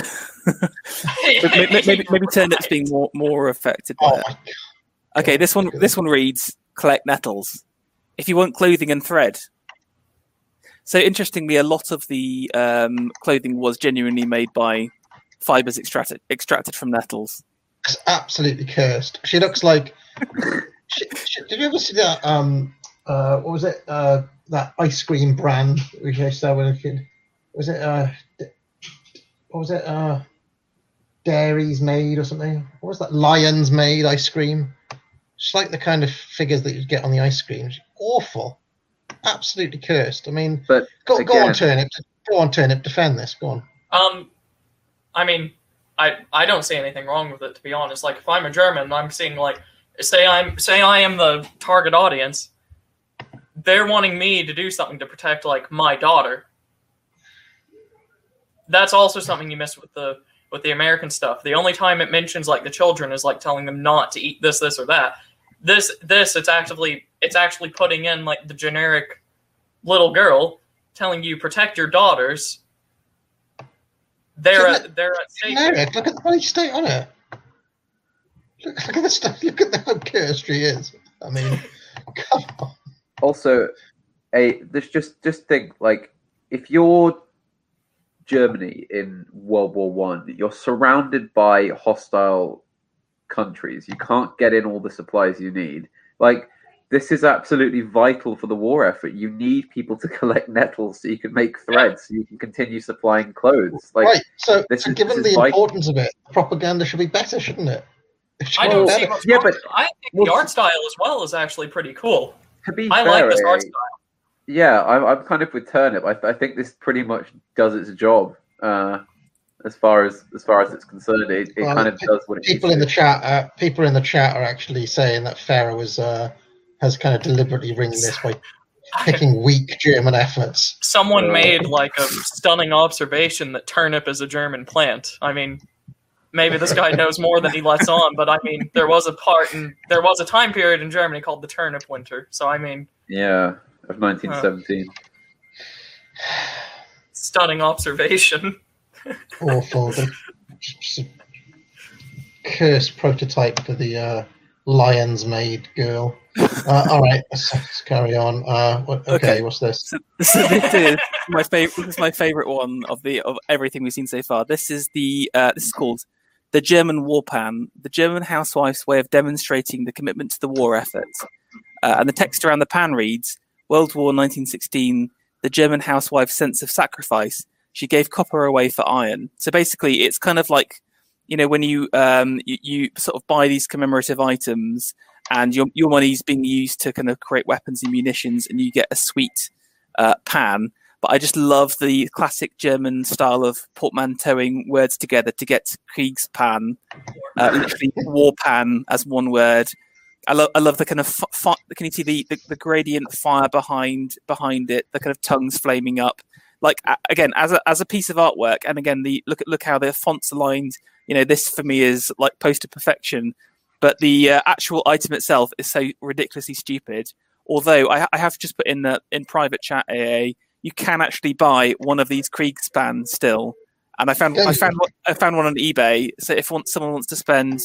maybe turnips being more affected by it. Okay, this one reads, collect nettles. If you want clothing and thread. So interestingly, a lot of the clothing was genuinely made by fibers extracted from nettles. It's absolutely cursed. She looks like... did you ever see that, what was it, that ice cream brand which I saw when a kid? Was it, what was it, Dairy's Made or something? What was that? Lion's Made ice cream? It's like the kind of figures that you get on the ice cream. It's awful. Absolutely cursed. I mean, but go on, Turnip. Go on, Turnip. Defend this. Go on. I mean, I don't see anything wrong with it, to be honest. Like, if I'm a German, I'm seeing, like, say I am the target audience, they're wanting me to do something to protect, like, my daughter. That's also something you miss with the American stuff. The only time it mentions, like, the children is, like, telling them not to eat this or that. This it's actually putting in, like, the generic little girl telling you protect your daughters. They're at stake. Generic. Look at the way she stayed on it. Look at the stuff. Look at how cursed she is. I mean, come on. Also, just think, like, if you're Germany in World War One, you're surrounded by hostile countries. You can't get in all the supplies you need. Like, this is absolutely vital for the war effort. You need people to collect nettles so you can make threads, so you can continue supplying clothes. Like, right. So given the importance of it, propaganda should be better, shouldn't it? I don't see what's wrong with it. I think the art style as well is actually pretty cool. I like this art style. Yeah, I'm kind of with Turnip. I think this pretty much does its job. As far as it's concerned, it kind of does what it people in the chat. People in the chat are actually saying that Farah has kind of deliberately ringed this by picking weak German efforts. Someone made like a stunning observation that turnip is a German plant. I mean, maybe this guy knows more than he lets on, but I mean, there was a time period in Germany called the turnip winter. So I mean, yeah, of 1917. Stunning observation. Awful. Just a cursed prototype for the Lion's Made girl. All right, let's carry on. Okay, what's this? So this is my favorite. This is my favorite one of everything we've seen so far. This is this is called the German War Pan, the German housewife's way of demonstrating the commitment to the war effort. And the text around the pan reads: World War 1916. The German housewife's sense of sacrifice. She gave copper away for iron. So basically, it's kind of like, you know, when you you sort of buy these commemorative items and your money's being used to kind of create weapons and munitions, and you get a sweet pan. But I just love the classic German style of portmanteauing words together to get Kriegspan, literally war pan as one word. I love the kind of can you see the gradient fire behind it, the kind of tongues flaming up. Like, again, as a piece of artwork, and again, look how the font's aligned. You know, this for me is like poster perfection, but the actual item itself is so ridiculously stupid. Although I have just put in private chat, AA, you can actually buy one of these Kriegspans still, and I found one on eBay. So if someone wants to spend,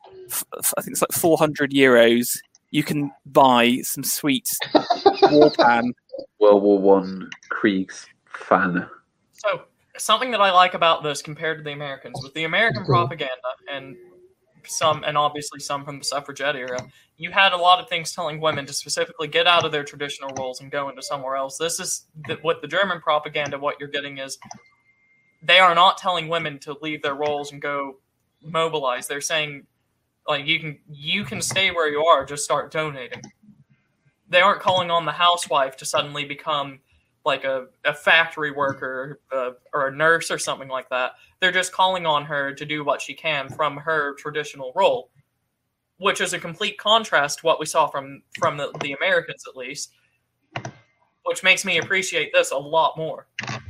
I think it's like €400, you can buy some sweet war pan. World War One Kriegs. Fan. So something that I like about this compared to the Americans, with the American propaganda and obviously some from the suffragette era, you had a lot of things telling women to specifically get out of their traditional roles and go into somewhere else. This is with the German propaganda. What you're getting is they are not telling women to leave their roles and go mobilize. They're saying, like, you can stay where you are, just start donating. They aren't calling on the housewife to suddenly become like a factory worker or a nurse or something like that. They're just calling on her to do what she can from her traditional role, which is a complete contrast to what we saw from the Americans, at least, which makes me appreciate this a lot more.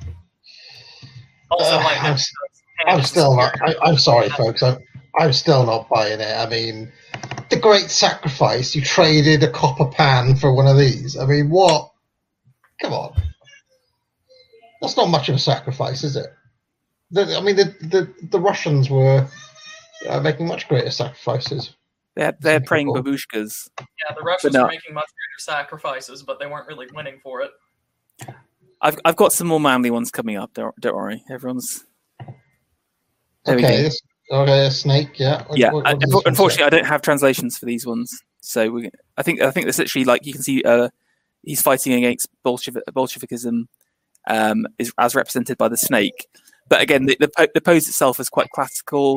Also, I'm still not. I'm sorry, folks. I'm still not buying it. I mean, the great sacrifice. You traded a copper pan for one of these. I mean, what? Come on. That's not much of a sacrifice, is it? The Russians were making much greater sacrifices. They're praying babushkas. Yeah, the Russians were making much greater sacrifices, but they weren't really winning for it. I've got some more manly ones coming up. Don't worry, everyone's. Okay, Snake. Yeah. Yeah. Unfortunately, I don't have translations for these ones, so I think it's literally like you can see. He's fighting against Bolshevikism, is as represented by the snake. But again, the pose itself is quite classical.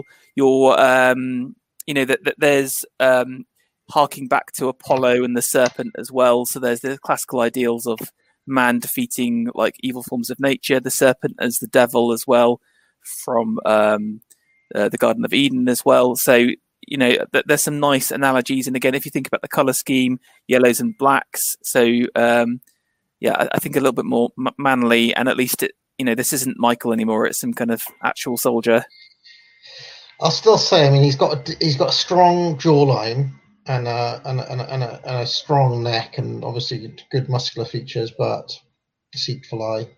There's harking back to Apollo and the serpent as well. So there's the classical ideals of man defeating like evil forms of nature, the serpent as the devil as well, from the Garden of Eden as well. So there's some nice analogies. And again, if you think about the color scheme, yellows and blacks. So I think a little bit more manly, and at least this isn't Michael anymore. It's some kind of actual soldier. I'll still say, he's got a strong jawline and a strong neck, and obviously good muscular features, but deceitful eye.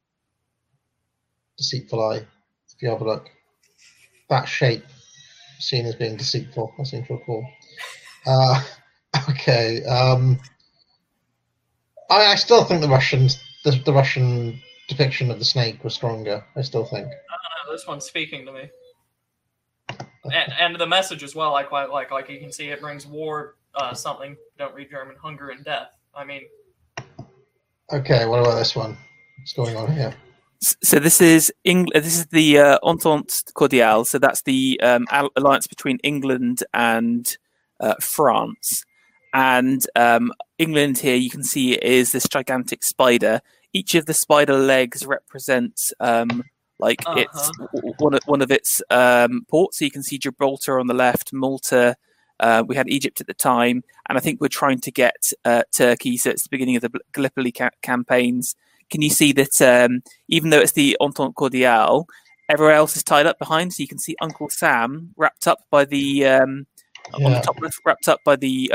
If you have a look, that shape seen as being deceitful, I seem to recall. Okay. I still think the Russian depiction of the snake was stronger. I still think. I don't know. This one's speaking to me. And the message as well, I quite like. Like you can see, it brings war, something. Don't read German, hunger and death. Okay, what about this one? What's going on here? So this is the Entente Cordiale. So that's the alliance between England and France. And England here, you can see, is this gigantic spider. Each of the spider legs represents it's one of its ports. So you can see Gibraltar on the left, Malta. We had Egypt at the time, and I think we're trying to get Turkey. So it's the beginning of the Gallipoli campaigns. Can you see that even though it's the Entente Cordiale, everywhere else is tied up behind? So you can see Uncle Sam wrapped up by the on the top left, wrapped up by the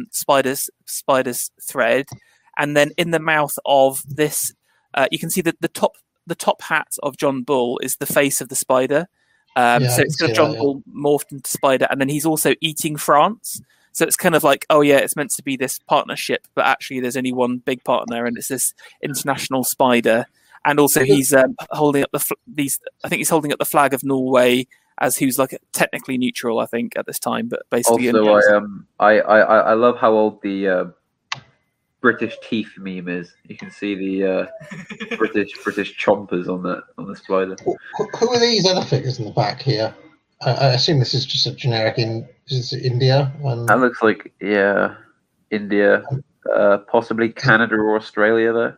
spider's thread, and then in the mouth of this, you can see that the top hat of John Bull is the face of the spider. So it's kind of John Bull morphed into spider, and then he's also eating France. So it's kind of like, it's meant to be this partnership, but actually there's only one big partner, and it's this international spider. And also he's holding up I think he's holding up the flag of Norway as who's like technically neutral, I think, at this time, but basically. Also, I love how old the British teeth meme is. You can see the British chompers on the spider. Who are these other figures in the back here? I assume this is just a generic is it India? That looks like India, possibly Canada or Australia though.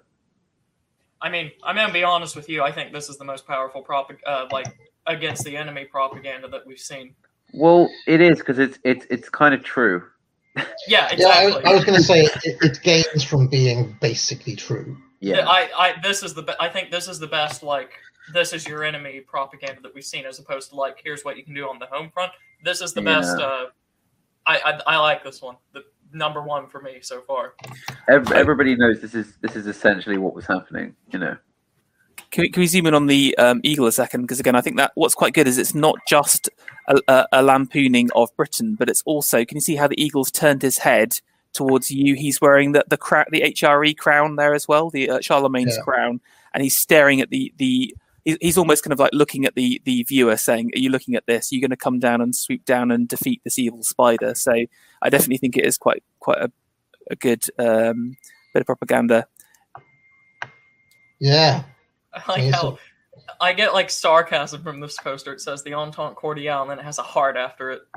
I'm gonna be honest with you. I think this is the most powerful against the enemy propaganda that we've seen. Well, it is because it's kind of true. Yeah, exactly. Yeah, I was going to say it gains from being basically true. Yeah, I think this is the best. Like, this is your enemy propaganda that we've seen, as opposed to like, here's what you can do on the home front. This is the best. I like this one. The number one for me so far. Everybody knows this is essentially what was happening. Can we zoom in on the eagle a second? Because again, I think that what's quite good is it's not just a lampooning of Britain, but it's also, can you see how the eagle's turned his head towards you? He's wearing the HRE crown there as well, the Charlemagne's crown, and he's staring at he's almost kind of like looking at the viewer, saying, "Are you looking at this? Are you going to come down and swoop down and defeat this evil spider?" So I definitely think it is quite a good bit of propaganda. Yeah. I like how I get like sarcasm from this poster. It says the Entente Cordiale, and then it has a heart after it.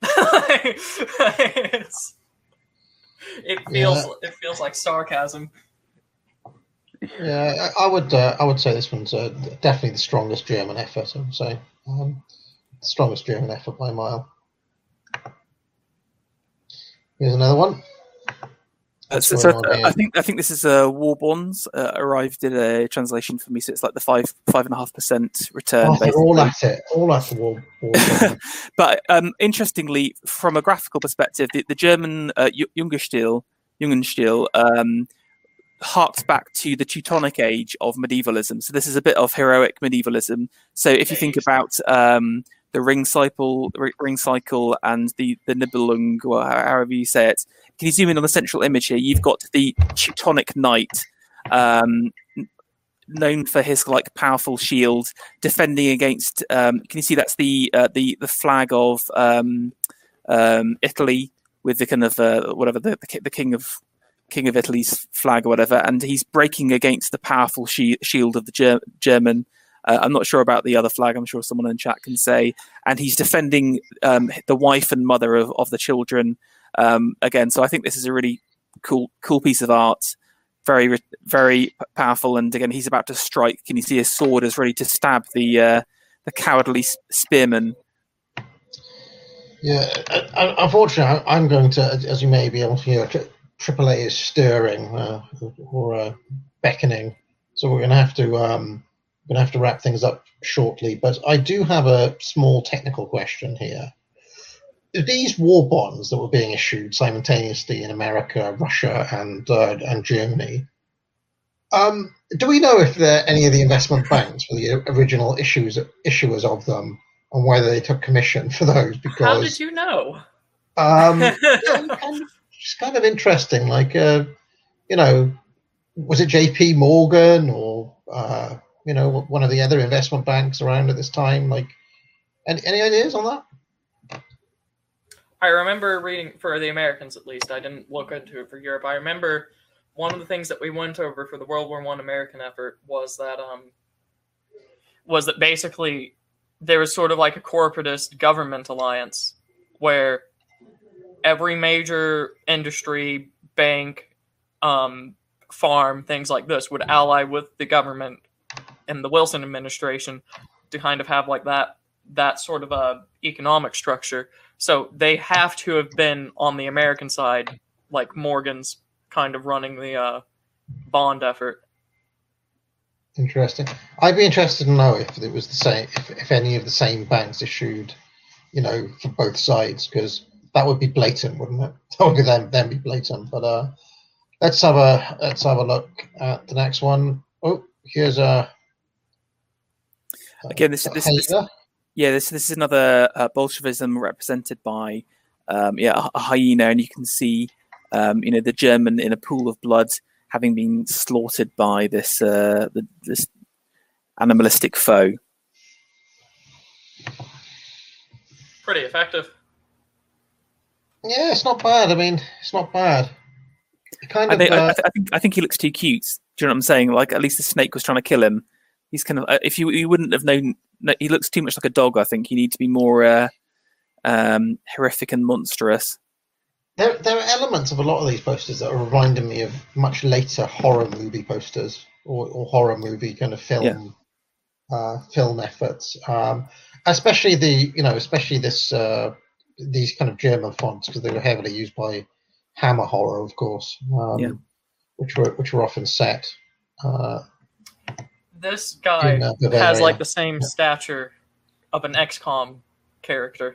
It feels like sarcasm. Yeah, I would say this one's definitely the strongest German effort. I would say the strongest German effort by a mile. Here's another one. I think this is Warborns arrived in a translation for me, so it's like the 5.5% return. They're all at it, all at the war. But interestingly, from a graphical perspective, the German Jugendstil harks back to the Teutonic age of medievalism. So this is a bit of heroic medievalism. So if you think about the ring cycle and the Nibelung, or however you say it, can you zoom in on the central image here? You've got the Teutonic knight, known for his like powerful shield, defending against. Can you see that's the flag of Italy with the kind of whatever the king of Italy's flag or whatever, and he's breaking against the powerful shield of the German. I'm not sure about the other flag. I'm sure someone in chat can say. And he's defending the wife and mother of the children again. So I think this is a really cool piece of art. Very, very powerful. And again, he's about to strike. Can you see his sword is ready to stab the cowardly spearman? Yeah, unfortunately, I'm going to, as you may be able to hear, AAA is stirring or beckoning. So we're going to have to wrap things up shortly. But I do have a small technical question here. These war bonds that were being issued simultaneously in America, Russia, and Germany, do we know if any of the investment banks were the original issuers of them, and whether they took commission for those? Because how did you know? It's kind of interesting. Like, was it J.P. Morgan or one of the other investment banks around at this time? Like, any ideas on that? I remember reading, for the Americans at least, I didn't look into it for Europe. I remember one of the things that we went over for the World War I American effort was that basically there was sort of like a corporatist government alliance where every major industry, bank, farm, things like this would ally with the government and the Wilson administration to kind of have like that sort of a economic structure. So they have to have been on the American side, like Morgan's kind of running the bond effort. Interesting. I'd be interested to know if it was the same, if any of the same banks issued, for both sides, because that would be blatant, wouldn't it? That would be them be blatant. But let's have a look at the next one. Oh, here's again. This is another Bolshevism represented by a hyena, and you can see the German in a pool of blood having been slaughtered by this animalistic foe. Pretty effective. Yeah, it's not bad. I mean, it's not bad. I think he looks too cute. Do you know what I'm saying? Like, at least the snake was trying to kill him. He's kind of, if you wouldn't have known, he looks too much like a dog. I think you need to be more horrific and monstrous. There are elements of a lot of these posters that are reminding me of much later horror movie posters or horror movie kind of film efforts. Especially these kind of German fonts, because they were heavily used by Hammer Horror, of course, which were often set. This guy has like the same stature of an XCOM character.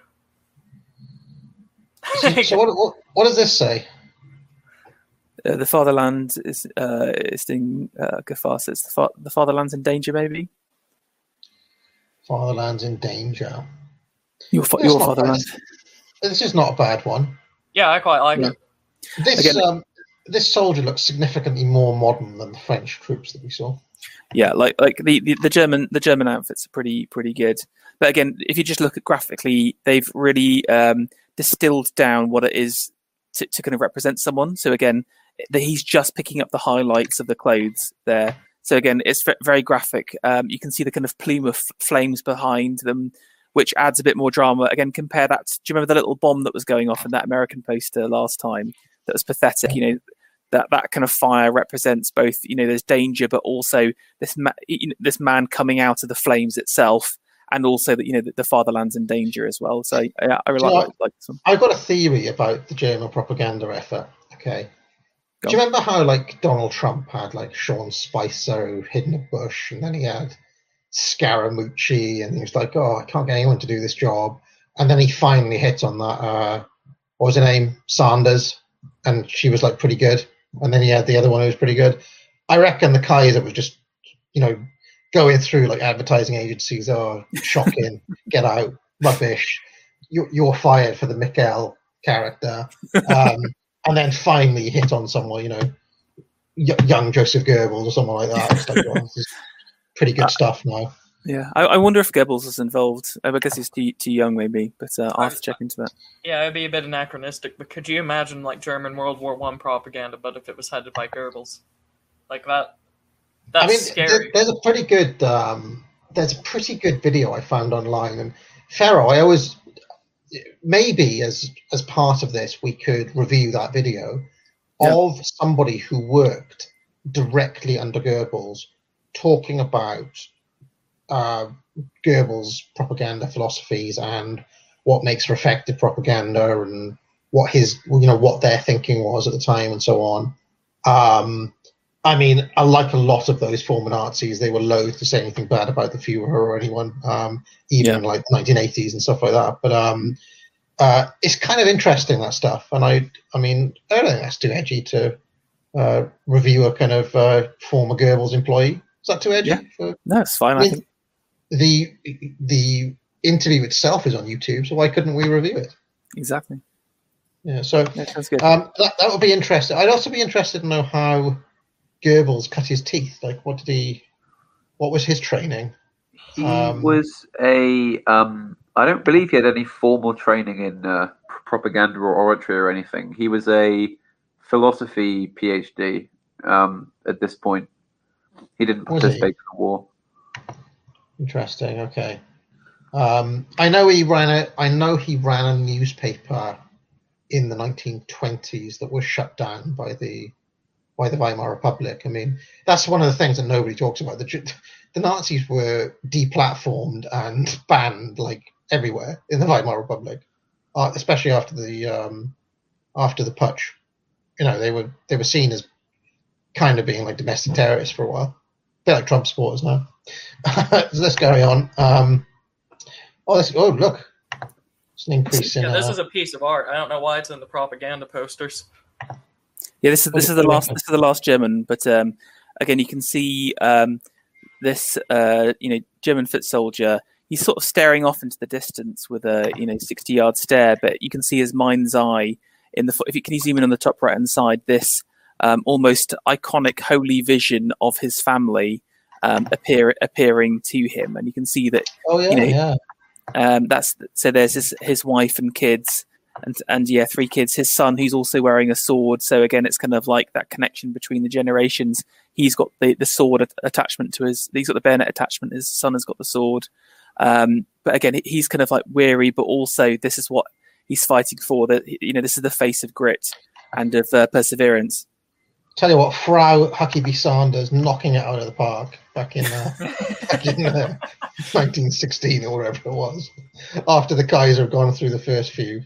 So what does this say? The fatherland is in Gafar says the fatherland's in danger, maybe. Fatherland's in danger. Your fatherland. This is not a bad one. Yeah, I quite like it. This soldier looks significantly more modern than the French troops that we saw. Yeah, like the German outfits are pretty good. But again, if you just look at graphically, they've really distilled down what it is to kind of represent someone. So again, he's just picking up the highlights of the clothes there. So again, it's very graphic. You can see the kind of plume of flames behind them, which adds a bit more drama. Again, compare that. Do you remember the little bomb that was going off in that American poster last time? That was pathetic. That kind of fire represents both. There's danger, but also this man coming out of the flames itself, and also that the fatherland's in danger as well. So yeah, I really like this one. I've got a theory about the German propaganda effort. Okay. Do you remember how Donald Trump had Sean Spicer hid in a bush, and then he had Scaramucci, and he was like, "Oh, I can't get anyone to do this job," and then he finally hit on that. What was her name? Sanders, and she was pretty good. and then he had the other one who was pretty good. I reckon the Kaiser was just, going through like advertising agencies. Oh, shocking! Get out, rubbish. You're fired for the Mikkel character, and then finally hit on someone, young Joseph Goebbels or someone like that. It's like, well, this is pretty good stuff now. Yeah, I wonder if Goebbels is involved. I guess he's too young, maybe, but I'll have to check into that. Yeah, it'd be a bit anachronistic, but could you imagine like German World War I propaganda, but if it was headed by Goebbels, like that? That's scary. There's a pretty good video I found online, and Pharaoh, I always maybe as part of this we could review that video of somebody who worked directly under Goebbels talking about Goebbels' propaganda philosophies and what makes for effective propaganda and what what their thinking was at the time and so on. Like a lot of those former Nazis, they were loath to say anything bad about the Führer or anyone, even in like the 1980s and stuff like that. But it's kind of interesting, that stuff. And I don't think that's too edgy to review a kind of former Goebbels employee. Is that too edgy? Yeah. No, it's fine. I think the interview itself is on YouTube, so why couldn't we review it? Exactly. Yeah, so that sounds good. That would be interesting. I'd also be interested to know how Goebbels cut his teeth. Like, what was his training? He was I don't believe he had any formal training in propaganda or oratory or anything. He was a philosophy PhD at this point. He didn't participate in the war. Interesting. Okay. I know he ran a newspaper in the 1920s that was shut down by the Weimar Republic. I mean, that's one of the things that nobody talks about. The Nazis were deplatformed and banned like everywhere in the Weimar Republic, especially after the putsch. They were seen as kind of being like domestic terrorists for a while, a bit like Trump supporters now. So let's carry on. Look, it's an increase in. Yeah, this is a piece of art. I don't know why it's in the propaganda posters. Yeah, this is the last German, but again, you can see this German foot soldier. He's sort of staring off into the distance with a 60-yard stare, but you can see his mind's eye in the. If you can zoom in on the top right hand side, this almost iconic holy vision of his family appearing to him, and you can see that. Oh yeah, there's his wife and kids. And 3 kids. His son, who's also wearing a sword. So again, it's kind of like that connection between the generations. He's got the sword attachment to his. He's got the bayonet attachment. His son has got the sword. But again, he's kind of like weary, but also this is what he's fighting for. That this is the face of grit and of perseverance. Tell you what, Frau Huckabee Sanders knocking it out of the park back in 1916 or whatever it was. After the Kaiser had gone through the first few,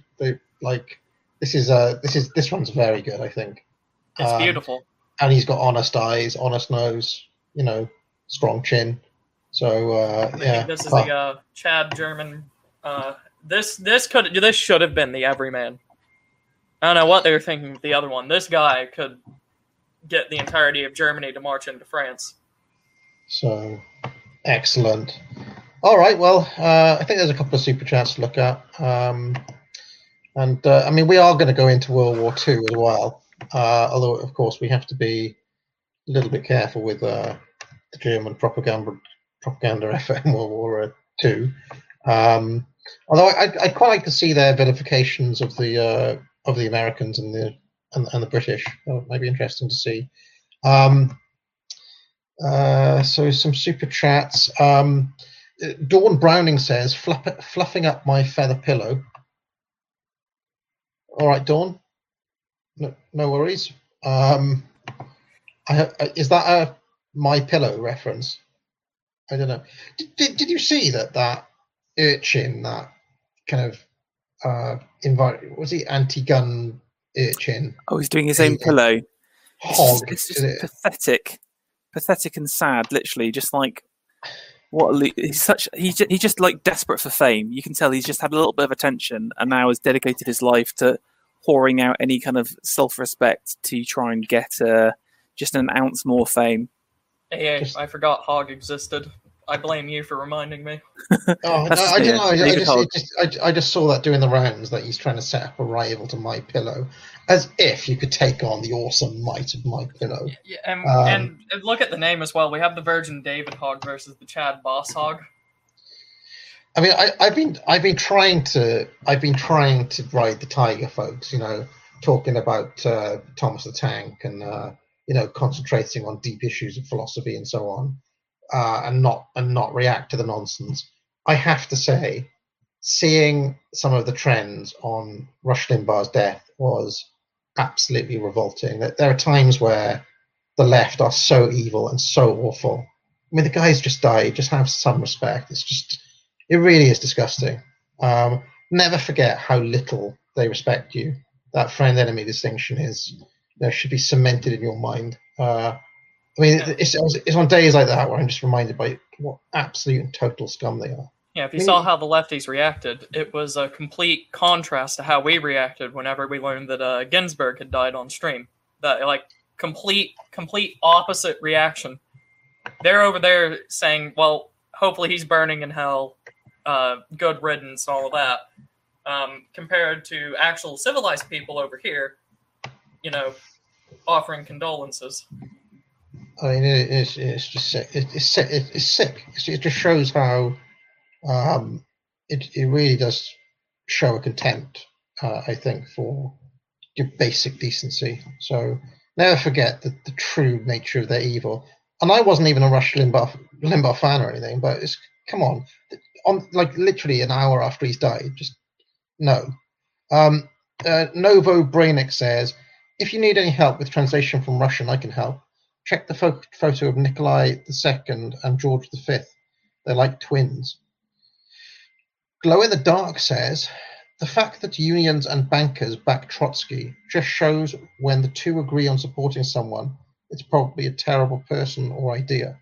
this one's very good, I think. It's beautiful, and he's got honest eyes, honest nose, strong chin. So this is the Chad German. This should have been the Everyman. I don't know what they were thinking with the other one. This guy could get the entirety of Germany to march into France. So, excellent. All right, well, I think there's a couple of super chats to look at. We are going to go into World War II as well. Although, of course, we have to be a little bit careful with the German propaganda effort in World War II. Although I'd quite like to see their vilifications of the Americans and the British. That might be interesting to see. So some super chats. Dawn Browning says, fluffing up my feather pillow. All right, Dawn. No worries. Is that a My Pillow reference? I don't know. Did you see that urchin, that kind of was he anti-gun urchin? Oh, he's doing his own pillow. Hog. It's just pathetic and sad. Literally, just like he's just like desperate for fame. You can tell he's just had a little bit of attention, and now has dedicated his life to pouring out any kind of self-respect to try and get just an ounce more fame. Hey, I forgot Hog existed. I blame you for reminding me. I don't know. I just saw that doing the rounds, that he's trying to set up a rival to My Pillow, as if you could take on the awesome might of My Pillow. Yeah, and look at the name as well. We have the Virgin David Hog versus the Chad Boss Hog. I mean, I've been trying to ride the tiger, folks. Talking about Thomas the Tank and concentrating on deep issues of philosophy and so on. And not react to the nonsense. I have to say, seeing some of the trends on Rush Limbaugh's death was absolutely revolting. There are times where the left are so evil and so awful. I mean, the guy's just died. Just have some respect. It really is disgusting. Never forget how little they respect you. That friend-enemy distinction should be cemented in your mind. I mean, it's on days like that where I'm just reminded by what absolute and total scum they are. Yeah, if you saw how the lefties reacted, it was a complete contrast to how we reacted whenever we learned that Ginsburg had died on stream. That complete opposite reaction. They're over there saying, well, hopefully he's burning in hell, good riddance, all of that, compared to actual civilized people over here, offering condolences. I mean, it's just sick. It's sick. It just shows how it really does show a contempt, I think, for your basic decency. So never forget the true nature of their evil. And I wasn't even a Rush Limbaugh fan or anything, but come on, literally an hour after he's died, just no. Novo Brainic says, if you need any help with translation from Russian, I can help. Check the photo of Nikolai II and George V. They're like twins. Glow in the Dark says, the fact that unions and bankers back Trotsky just shows when the two agree on supporting someone, it's probably a terrible person or idea.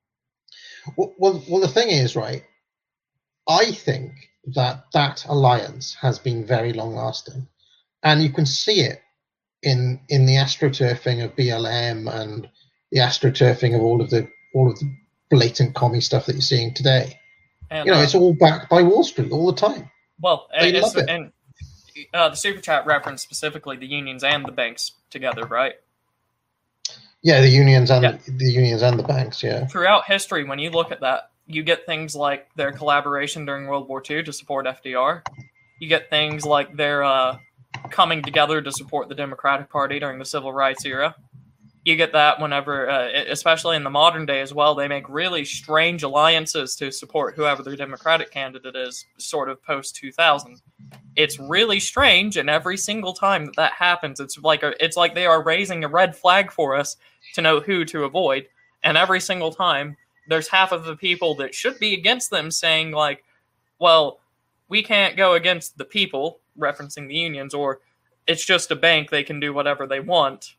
Well, the thing is, right, I think that alliance has been very long-lasting. And you can see it in the astroturfing of BLM and the astroturfing of all of the blatant commie stuff that you're seeing today. And, it's all backed by Wall Street all the time. Well, and the Super Chat referenced specifically the unions and the banks together, right? Yeah, the unions and the banks, yeah. Throughout history, when you look at that, you get things like their collaboration during World War II to support FDR. You get things like their coming together to support the Democratic Party during the Civil Rights era. You get that whenever, especially in the modern day as well, they make really strange alliances to support whoever their Democratic candidate is, sort of post-2000. It's really strange, and every single time that happens, it's like they are raising a red flag for us to know who to avoid. And every single time, there's half of the people that should be against them saying, like, well, we can't go against the people, referencing the unions, or it's just a bank, they can do whatever they want.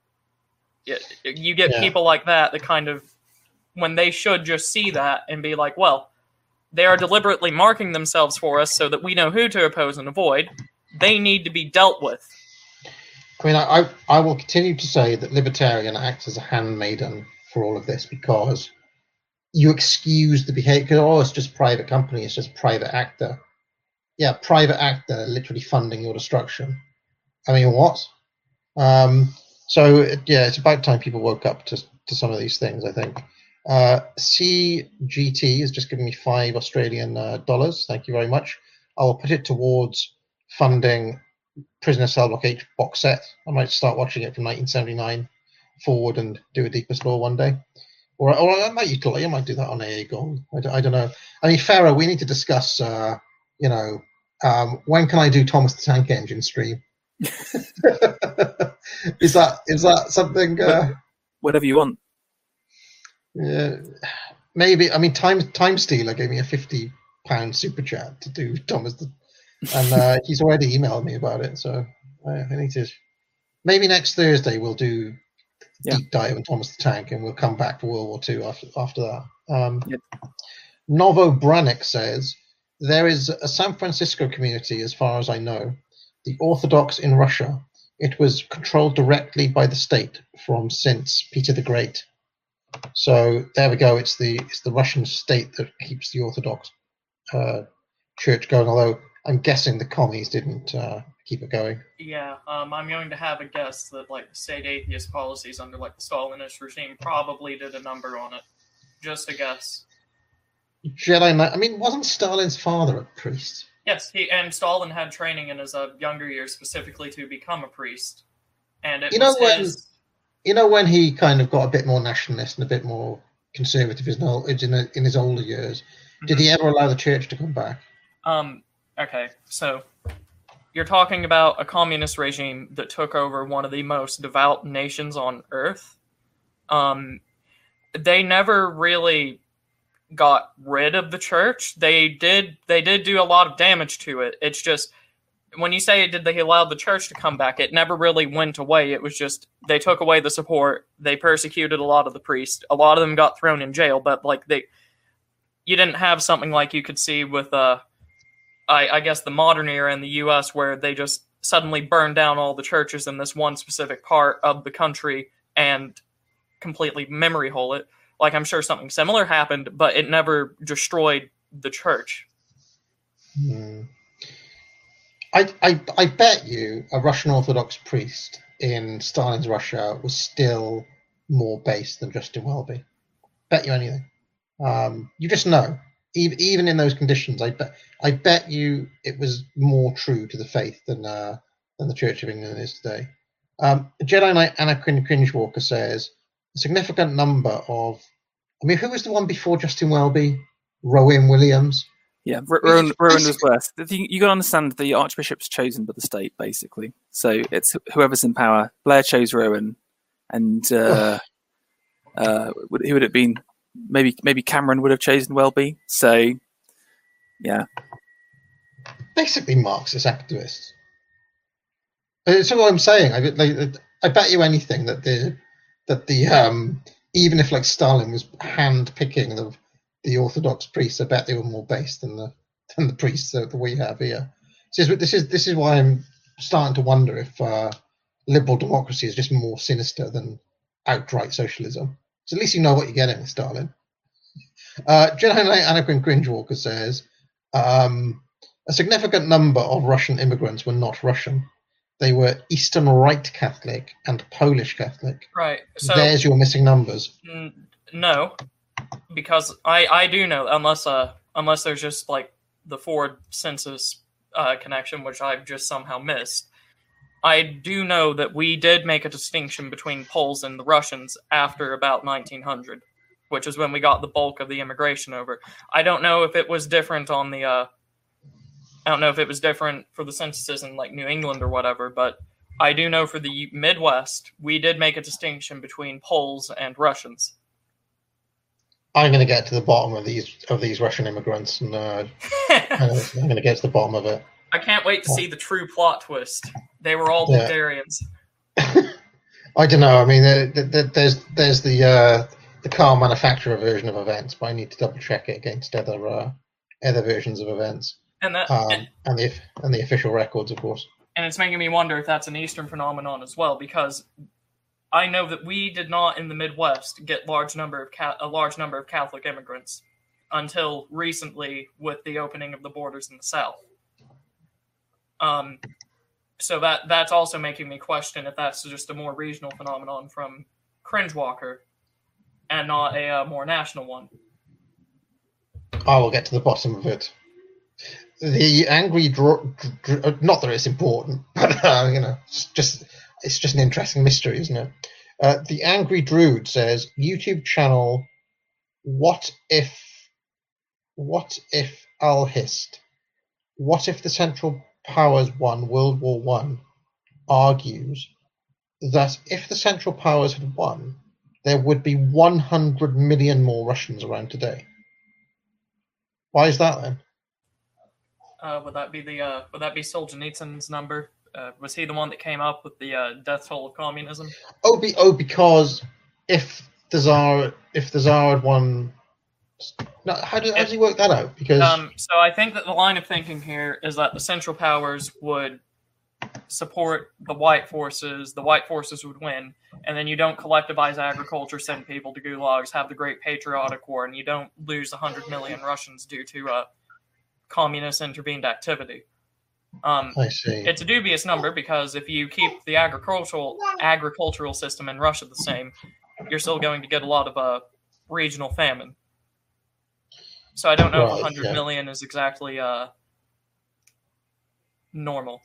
You get people like that kind of, when they should just see that and be like, well, they are deliberately marking themselves for us so that we know who to oppose and avoid. They need to be dealt with. I mean, I will continue to say that Libertarian acts as a handmaiden for all of this, because you excuse the behavior. Oh, it's just private company. It's just private actor. Yeah, private actor literally funding your destruction. I mean, what? So, it's about time people woke up to some of these things, I think. CGT has just given me $5 Australian. Thank you very much. I will put it towards funding Prisoner Cell Block H box set. I might start watching it from 1979 forward and do a Deepest Law one day. Or I might do that on AA Gold. I don't know. I mean, Farah, we need to discuss, when can I do Thomas the Tank Engine stream? Is that something? Whatever you want. Yeah, maybe. I mean, Time Stealer gave me a £50 super chat to do Thomas, and he's already emailed me about it. So I need to. Maybe next Thursday we'll do deep dive on Thomas the Tank, and we'll come back to World War II after that. Novo Branik says there is a San Francisco community, as far as I know, the Orthodox in Russia, it was controlled directly by the state since Peter the Great. So there we go. It's the Russian state that keeps the Orthodox church going. Although I'm guessing the commies didn't keep it going. Yeah, I'm going to have a guess that like state atheist policies under like the Stalinist regime probably did a number on it. Just a guess. Jedi Knight. I mean, wasn't Stalin's father a priest? Yes, and Stalin had training in his younger years specifically to become a priest, and it when he kind of got a bit more nationalist and a bit more conservative in his older years, did he ever allow the church to come back? Okay, so you're talking about a communist regime that took over one of the most devout nations on Earth. They never really got rid of the church. They did do a lot of damage to it. It's just, when you say did they allow the church to come back, it never really went away. It was just they took away the support. They persecuted a lot of the priests. A lot of them got thrown in jail, but like you didn't have something like you could see with I guess the modern era in the US where they just suddenly burned down all the churches in this one specific part of the country and completely memory hole it. Like, I'm sure something similar happened, but it never destroyed the church. I bet you a Russian Orthodox priest in Stalin's Russia was still more based than Justin Welby. Bet you anything. You just know. Even in those conditions, I bet you it was more true to the faith than the Church of England is today. Jedi Knight Anakin Cringewalker says a significant number of. I mean, who was the one before Justin Welby? Rowan Williams. Yeah, Rowan was worse. You got to understand the Archbishop's chosen by the state, basically. So it's whoever's in power. Blair chose Rowan, and who would it have been? Maybe Cameron would have chosen Welby. So, yeah. Basically, Marxist activists. That's what I'm saying. I bet you anything that the even if like Stalin was hand picking the Orthodox priests, I bet they were more based than the priests that we have here. This is why I'm starting to wonder if liberal democracy is just more sinister than outright socialism. So at least you know what you're getting with Stalin. Jedi Knight Anakin Cringewalker says a significant number of Russian immigrants were not Russian. They were Eastern Rite Catholic and Polish Catholic. Right. So there's your missing numbers. No, because I do know, unless there's just like the Ford census connection, which I've just somehow missed. I do know that we did make a distinction between Poles and the Russians after about 1900, which is when we got the bulk of the immigration over. I don't know if it was different on the. I don't know if it was different for the censuses in like New England or whatever, but I do know for the Midwest we did make a distinction between Poles and Russians. I'm going to get to the bottom of these Russian immigrants, and I'm going to get to the bottom of it. I can't wait to see the true plot twist. They were all Bulgarians. I don't know. I mean, there's the car manufacturer version of events, but I need to double check it against other versions of events, and the official records, of course. And it's making me wonder if that's an Eastern phenomenon as well, because I know that we did not in the Midwest get a large number of Catholic immigrants until recently with the opening of the borders in the South. So that's also making me question if that's just a more regional phenomenon from Cringewalker and not a more national one. I will get to the bottom of it. The angry not that it's important, but it's just an interesting mystery, isn't it? The Angry Druid says YouTube channel. What if Alhist? What if the Central Powers won World War I? Argues that if the Central Powers had won, there would be 100 million more Russians around today. Why is that then? Would that be Solzhenitsyn's number? Was he the one that came up with the death toll of communism? Because if the Tsar had won, no, how does he work that out? Because so I think that the line of thinking here is that the Central Powers would support the white forces would win, and then you don't collectivize agriculture, send people to gulags, have the Great Patriotic War, and you don't lose 100 million Russians due to communist intervened activity. I see. It's a dubious number because if you keep the agricultural system in Russia the same, you're still going to get a lot of regional famine. So I don't know if 100 million is exactly normal.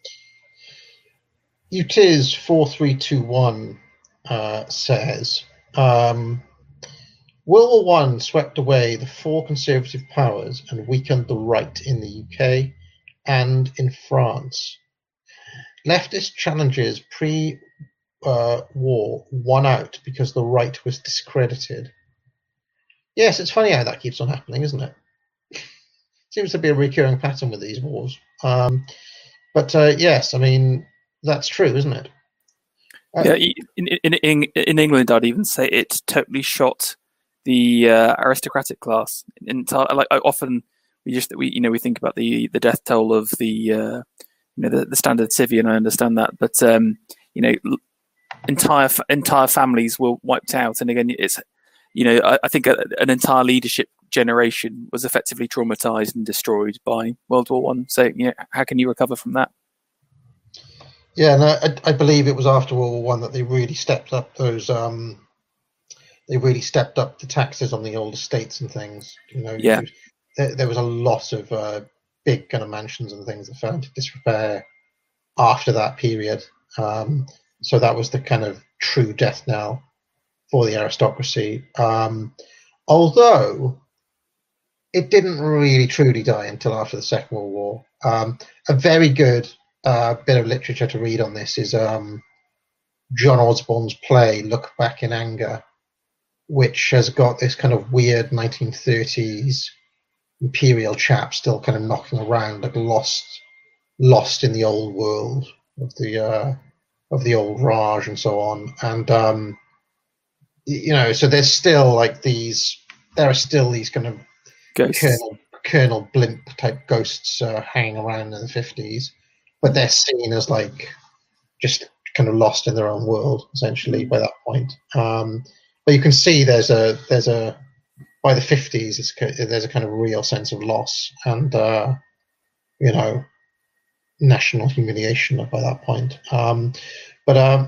UTIS 4321 says, World War I swept away the 4 conservative powers and weakened the right in the UK and in France. Leftist challenges pre-war won out because the right was discredited. Yes, it's funny how that keeps on happening, isn't it? Seems to be a recurring pattern with these wars. But yes, I mean, that's true, isn't it? Yeah, in England, I'd even say it totally shot the aristocratic class. Like often, we think about the death toll of the standard civvy, and I understand that, but entire families were wiped out, and again, it's I think an entire leadership generation was effectively traumatized and destroyed by World War One. So how can you recover from that? Yeah, no, I believe it was after World War One that they really stepped up those. They really stepped up the taxes on the old estates and things. Yeah. There was a lot of big kind of mansions and things that fell into disrepair after that period. So that was the kind of true death knell for the aristocracy. Although it didn't really truly die until after the Second World War. A very good bit of literature to read on this is John Osborne's play Look Back in Anger, which has got this kind of weird 1930s imperial chap still kind of knocking around, like lost in the old world of the old Raj and so on. And so there are still these kind of ghosts. Colonel Blimp type ghosts hanging around in the 50s, but they're seen as like just kind of lost in their own world essentially by that point. But you can see there's a by the 50s there's a kind of real sense of loss and national humiliation by that point. That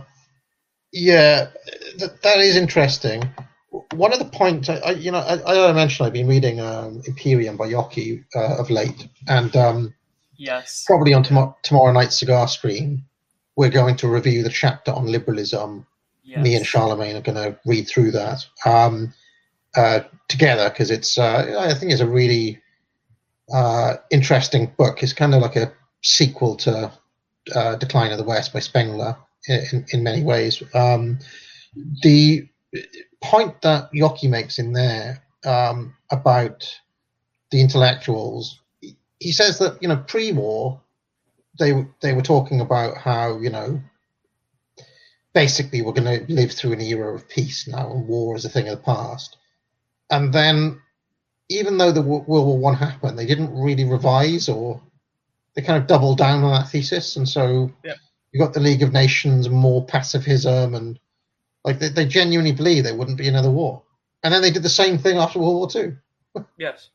is interesting. One of the points I mentioned I've been reading Imperium by Yockey of late, and yes, probably on tomorrow night's cigar stream we're going to review the chapter on liberalism. Yes. Me and Charlemagne are going to read through that together because it's I think it's a really interesting book. It's kind of like a sequel to Decline of the West by Spengler in many ways. The point that Yockey makes in there about the intellectuals, he says that pre-war they were talking about how basically we're going to live through an era of peace now and war is a thing of the past. And then even though the World War One happened, they didn't really revise, or they kind of doubled down on that thesis. And so you got the League of Nations, more pacifism, and like they genuinely believe there wouldn't be another war. And then they did the same thing after World War Two. Yes.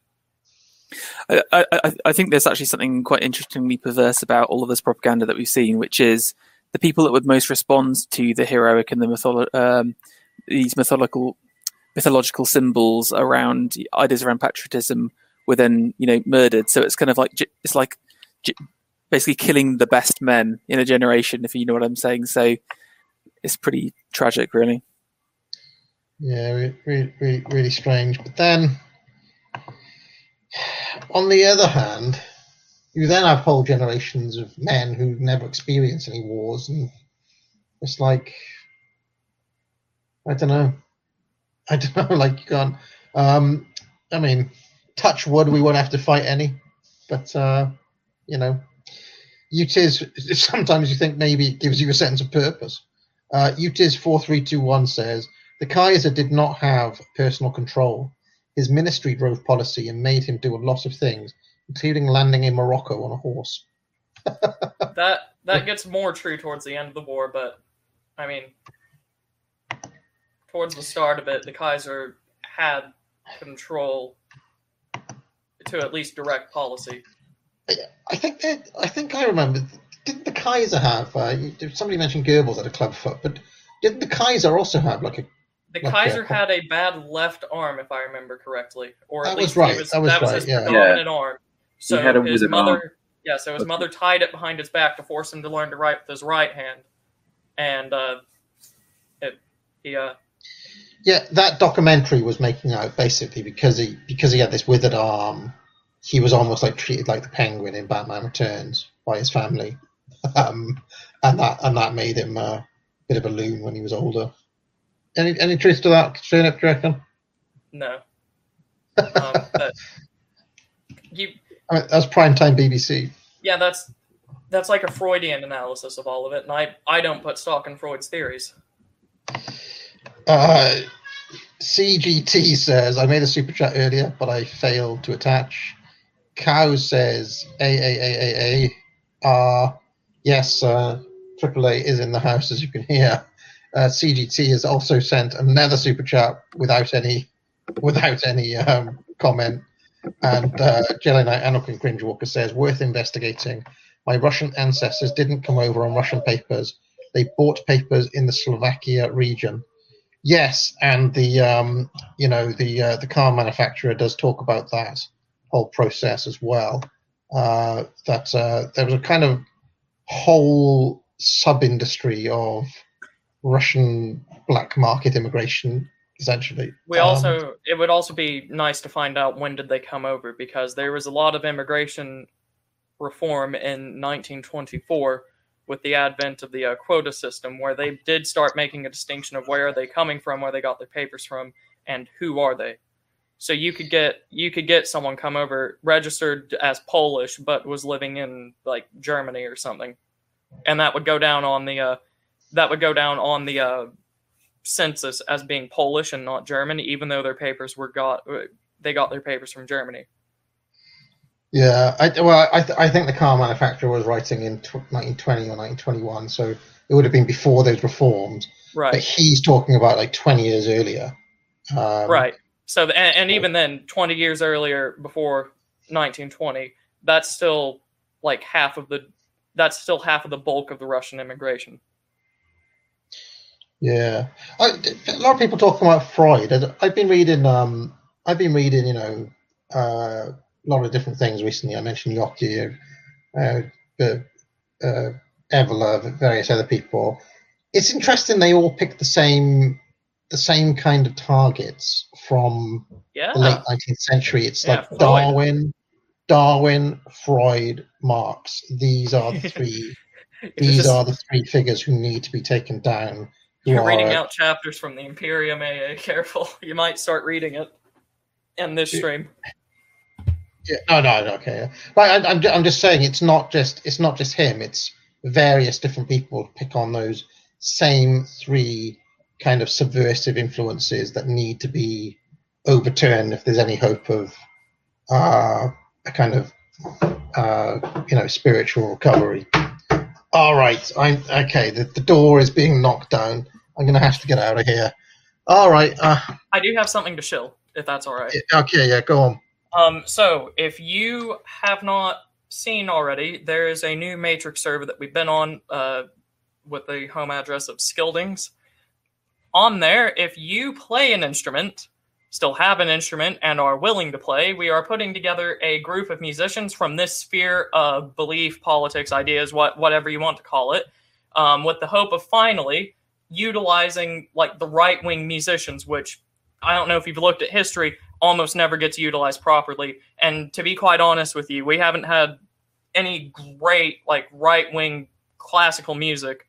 I think there's actually something quite interestingly perverse about all of this propaganda that we've seen, which is the people that would most respond to the heroic and the these mythological symbols around ideas around patriotism were then murdered. So it's kind of like basically killing the best men in a generation, if you know what I'm saying. So it's pretty tragic, really. Yeah, really, really strange. But then, on the other hand, you then have whole generations of men who never experienced any wars, and it's like, I don't know, like you can't, I mean, touch wood, we won't have to fight any, but, UTIS, sometimes you think maybe it gives you a sense of purpose. UTIS 4321 says, the Kaiser did not have personal control. His ministry drove policy and made him do a lot of things, including landing in Morocco on a horse. That that gets more true towards the end of the war, but I mean, towards the start of it, the Kaiser had control to at least direct policy. I think I remember. Didn't the Kaiser have? Somebody mentioned Goebbels had a club foot, but didn't the Kaiser also have like a? The Kaiser had a bad left arm, if I remember correctly, or at least that was his predominant arm. So his mother, so his mother tied it behind his back to force him to learn to write with his right hand, and that documentary was making out basically because he had this withered arm, he was almost like treated like the Penguin in Batman Returns by his family, and that made him a bit of a loon when he was older. Any truth to that, Turnip, do you reckon? No. But that's primetime BBC. Yeah, that's like a Freudian analysis of all of it, and I don't put stock in Freud's theories. CGT says, I made a super chat earlier, but I failed to attach. Cow says, A. Yes, AAA is in the house, as you can hear. CGT has also sent another super chat without any comment. And Jelly Knight Anakin Cringewalker says, worth investigating. My Russian ancestors didn't come over on Russian papers. They bought papers in the Slovakia region. Yes, and the car manufacturer does talk about that whole process as well. That there was a kind of whole sub-industry of Russian black market immigration, essentially. It would also be nice to find out when did they come over, because there was a lot of immigration reform in 1924 with the advent of the quota system, where they did start making a distinction of where are they coming from, where they got their papers from, and who are they. So you could get someone come over registered as Polish but was living in like Germany or something, and that would go down on the census as being Polish and not German, even though their papers got their papers from Germany. Yeah, I think the car manufacturer was writing in 1920 or 1921, so it would have been before those reforms. Right. But he's talking about like 20 years earlier. Right. So, and even then, 20 years earlier, before 1920, that's still half of the bulk of the Russian immigration. Yeah, a lot of people talking about Freud. I've been reading, a lot of different things recently. I mentioned Yockey, Evola, various other people. It's interesting they all pick the same kind of targets from the late 19th century. It's like Freud. Darwin, Freud, Marx. These are the three. These are the three figures who need to be taken down. You're reading out chapters from the Imperium AA. Careful, you might start reading it in this stream. Yeah, no, okay. Right, I'm just saying it's not just him. It's various different people pick on those same three kind of subversive influences that need to be overturned if there's any hope of a kind of spiritual recovery. All right, okay. The door is being knocked down. I'm going to have to get out of here. All right. I do have something to shill, if that's all right. Okay, yeah, go on. So if you have not seen already, there is a new Matrix server that we've been on with the home address of Skildings. On there, if you play an instrument, still have an instrument, and are willing to play, we are putting together a group of musicians from this sphere of belief, politics, ideas, whatever you want to call it, with the hope of finally utilizing the right-wing musicians, which I don't know if you've looked at history, almost never gets utilized properly. And to be quite honest with you, we haven't had any great right-wing classical music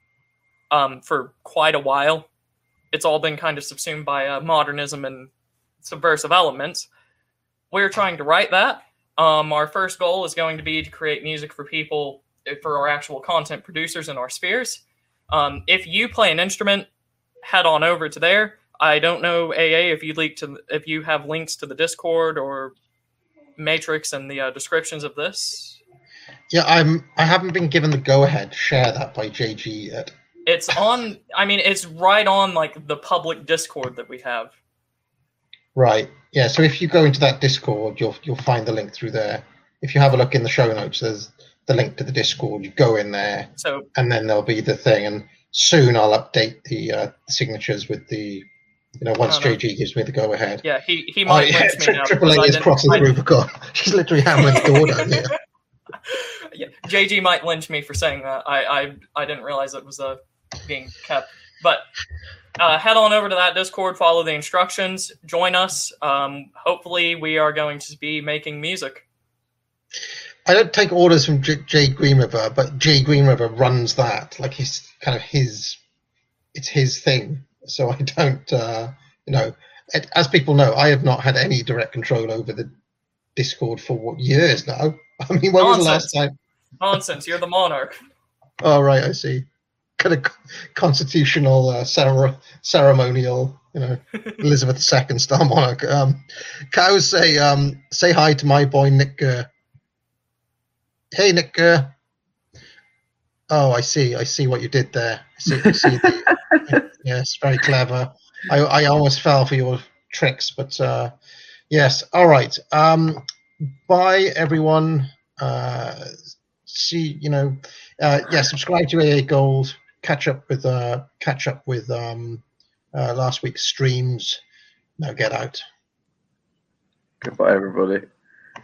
for quite a while. It's all been kind of subsumed by modernism and subversive elements. We're trying to write that. Our first goal is going to be to create music for people, for our actual content producers in our spheres. If you play an instrument, head on over to there. I don't know, AA, if you have links to the Discord or Matrix in the descriptions of this. Yeah, I haven't been given the go-ahead to share that by JG yet. It's on. I mean, it's right on like the public Discord that we have. Right. Yeah. So if you go into that Discord, you'll find the link through there. If you have a look in the show notes, there's the link to the Discord. You go in there, and then there'll be the thing. And soon I'll update the signatures with the, once JG gives me the go-ahead. Yeah, he might lynch me now. Triple A is crossing the Rubicon. She's literally hammering the door down here. Yeah, JG might lynch me for saying that. I didn't realize it was being kept. But head on over to that Discord, follow the instructions, join us. Hopefully we are going to be making music. I don't take orders from Jay Greenriver, but Jay Greenriver runs that. Like, it's kind of it's his thing. So I don't, as people know, I have not had any direct control over the Discord for years now. I mean, when was the last time? Nonsense, you're the monarch. Oh, right, I see. Kind of constitutional, ceremonial, Elizabeth II style monarch. Cows say hi to my boy Nick Gurr. Hey, Nick Gurr. Oh, I see what you did there. I see yes, very clever. I almost fell for your tricks, but yes. All right. Bye, everyone. Subscribe to AA Gold. Catch up with last week's streams. Now get out. Goodbye, everybody.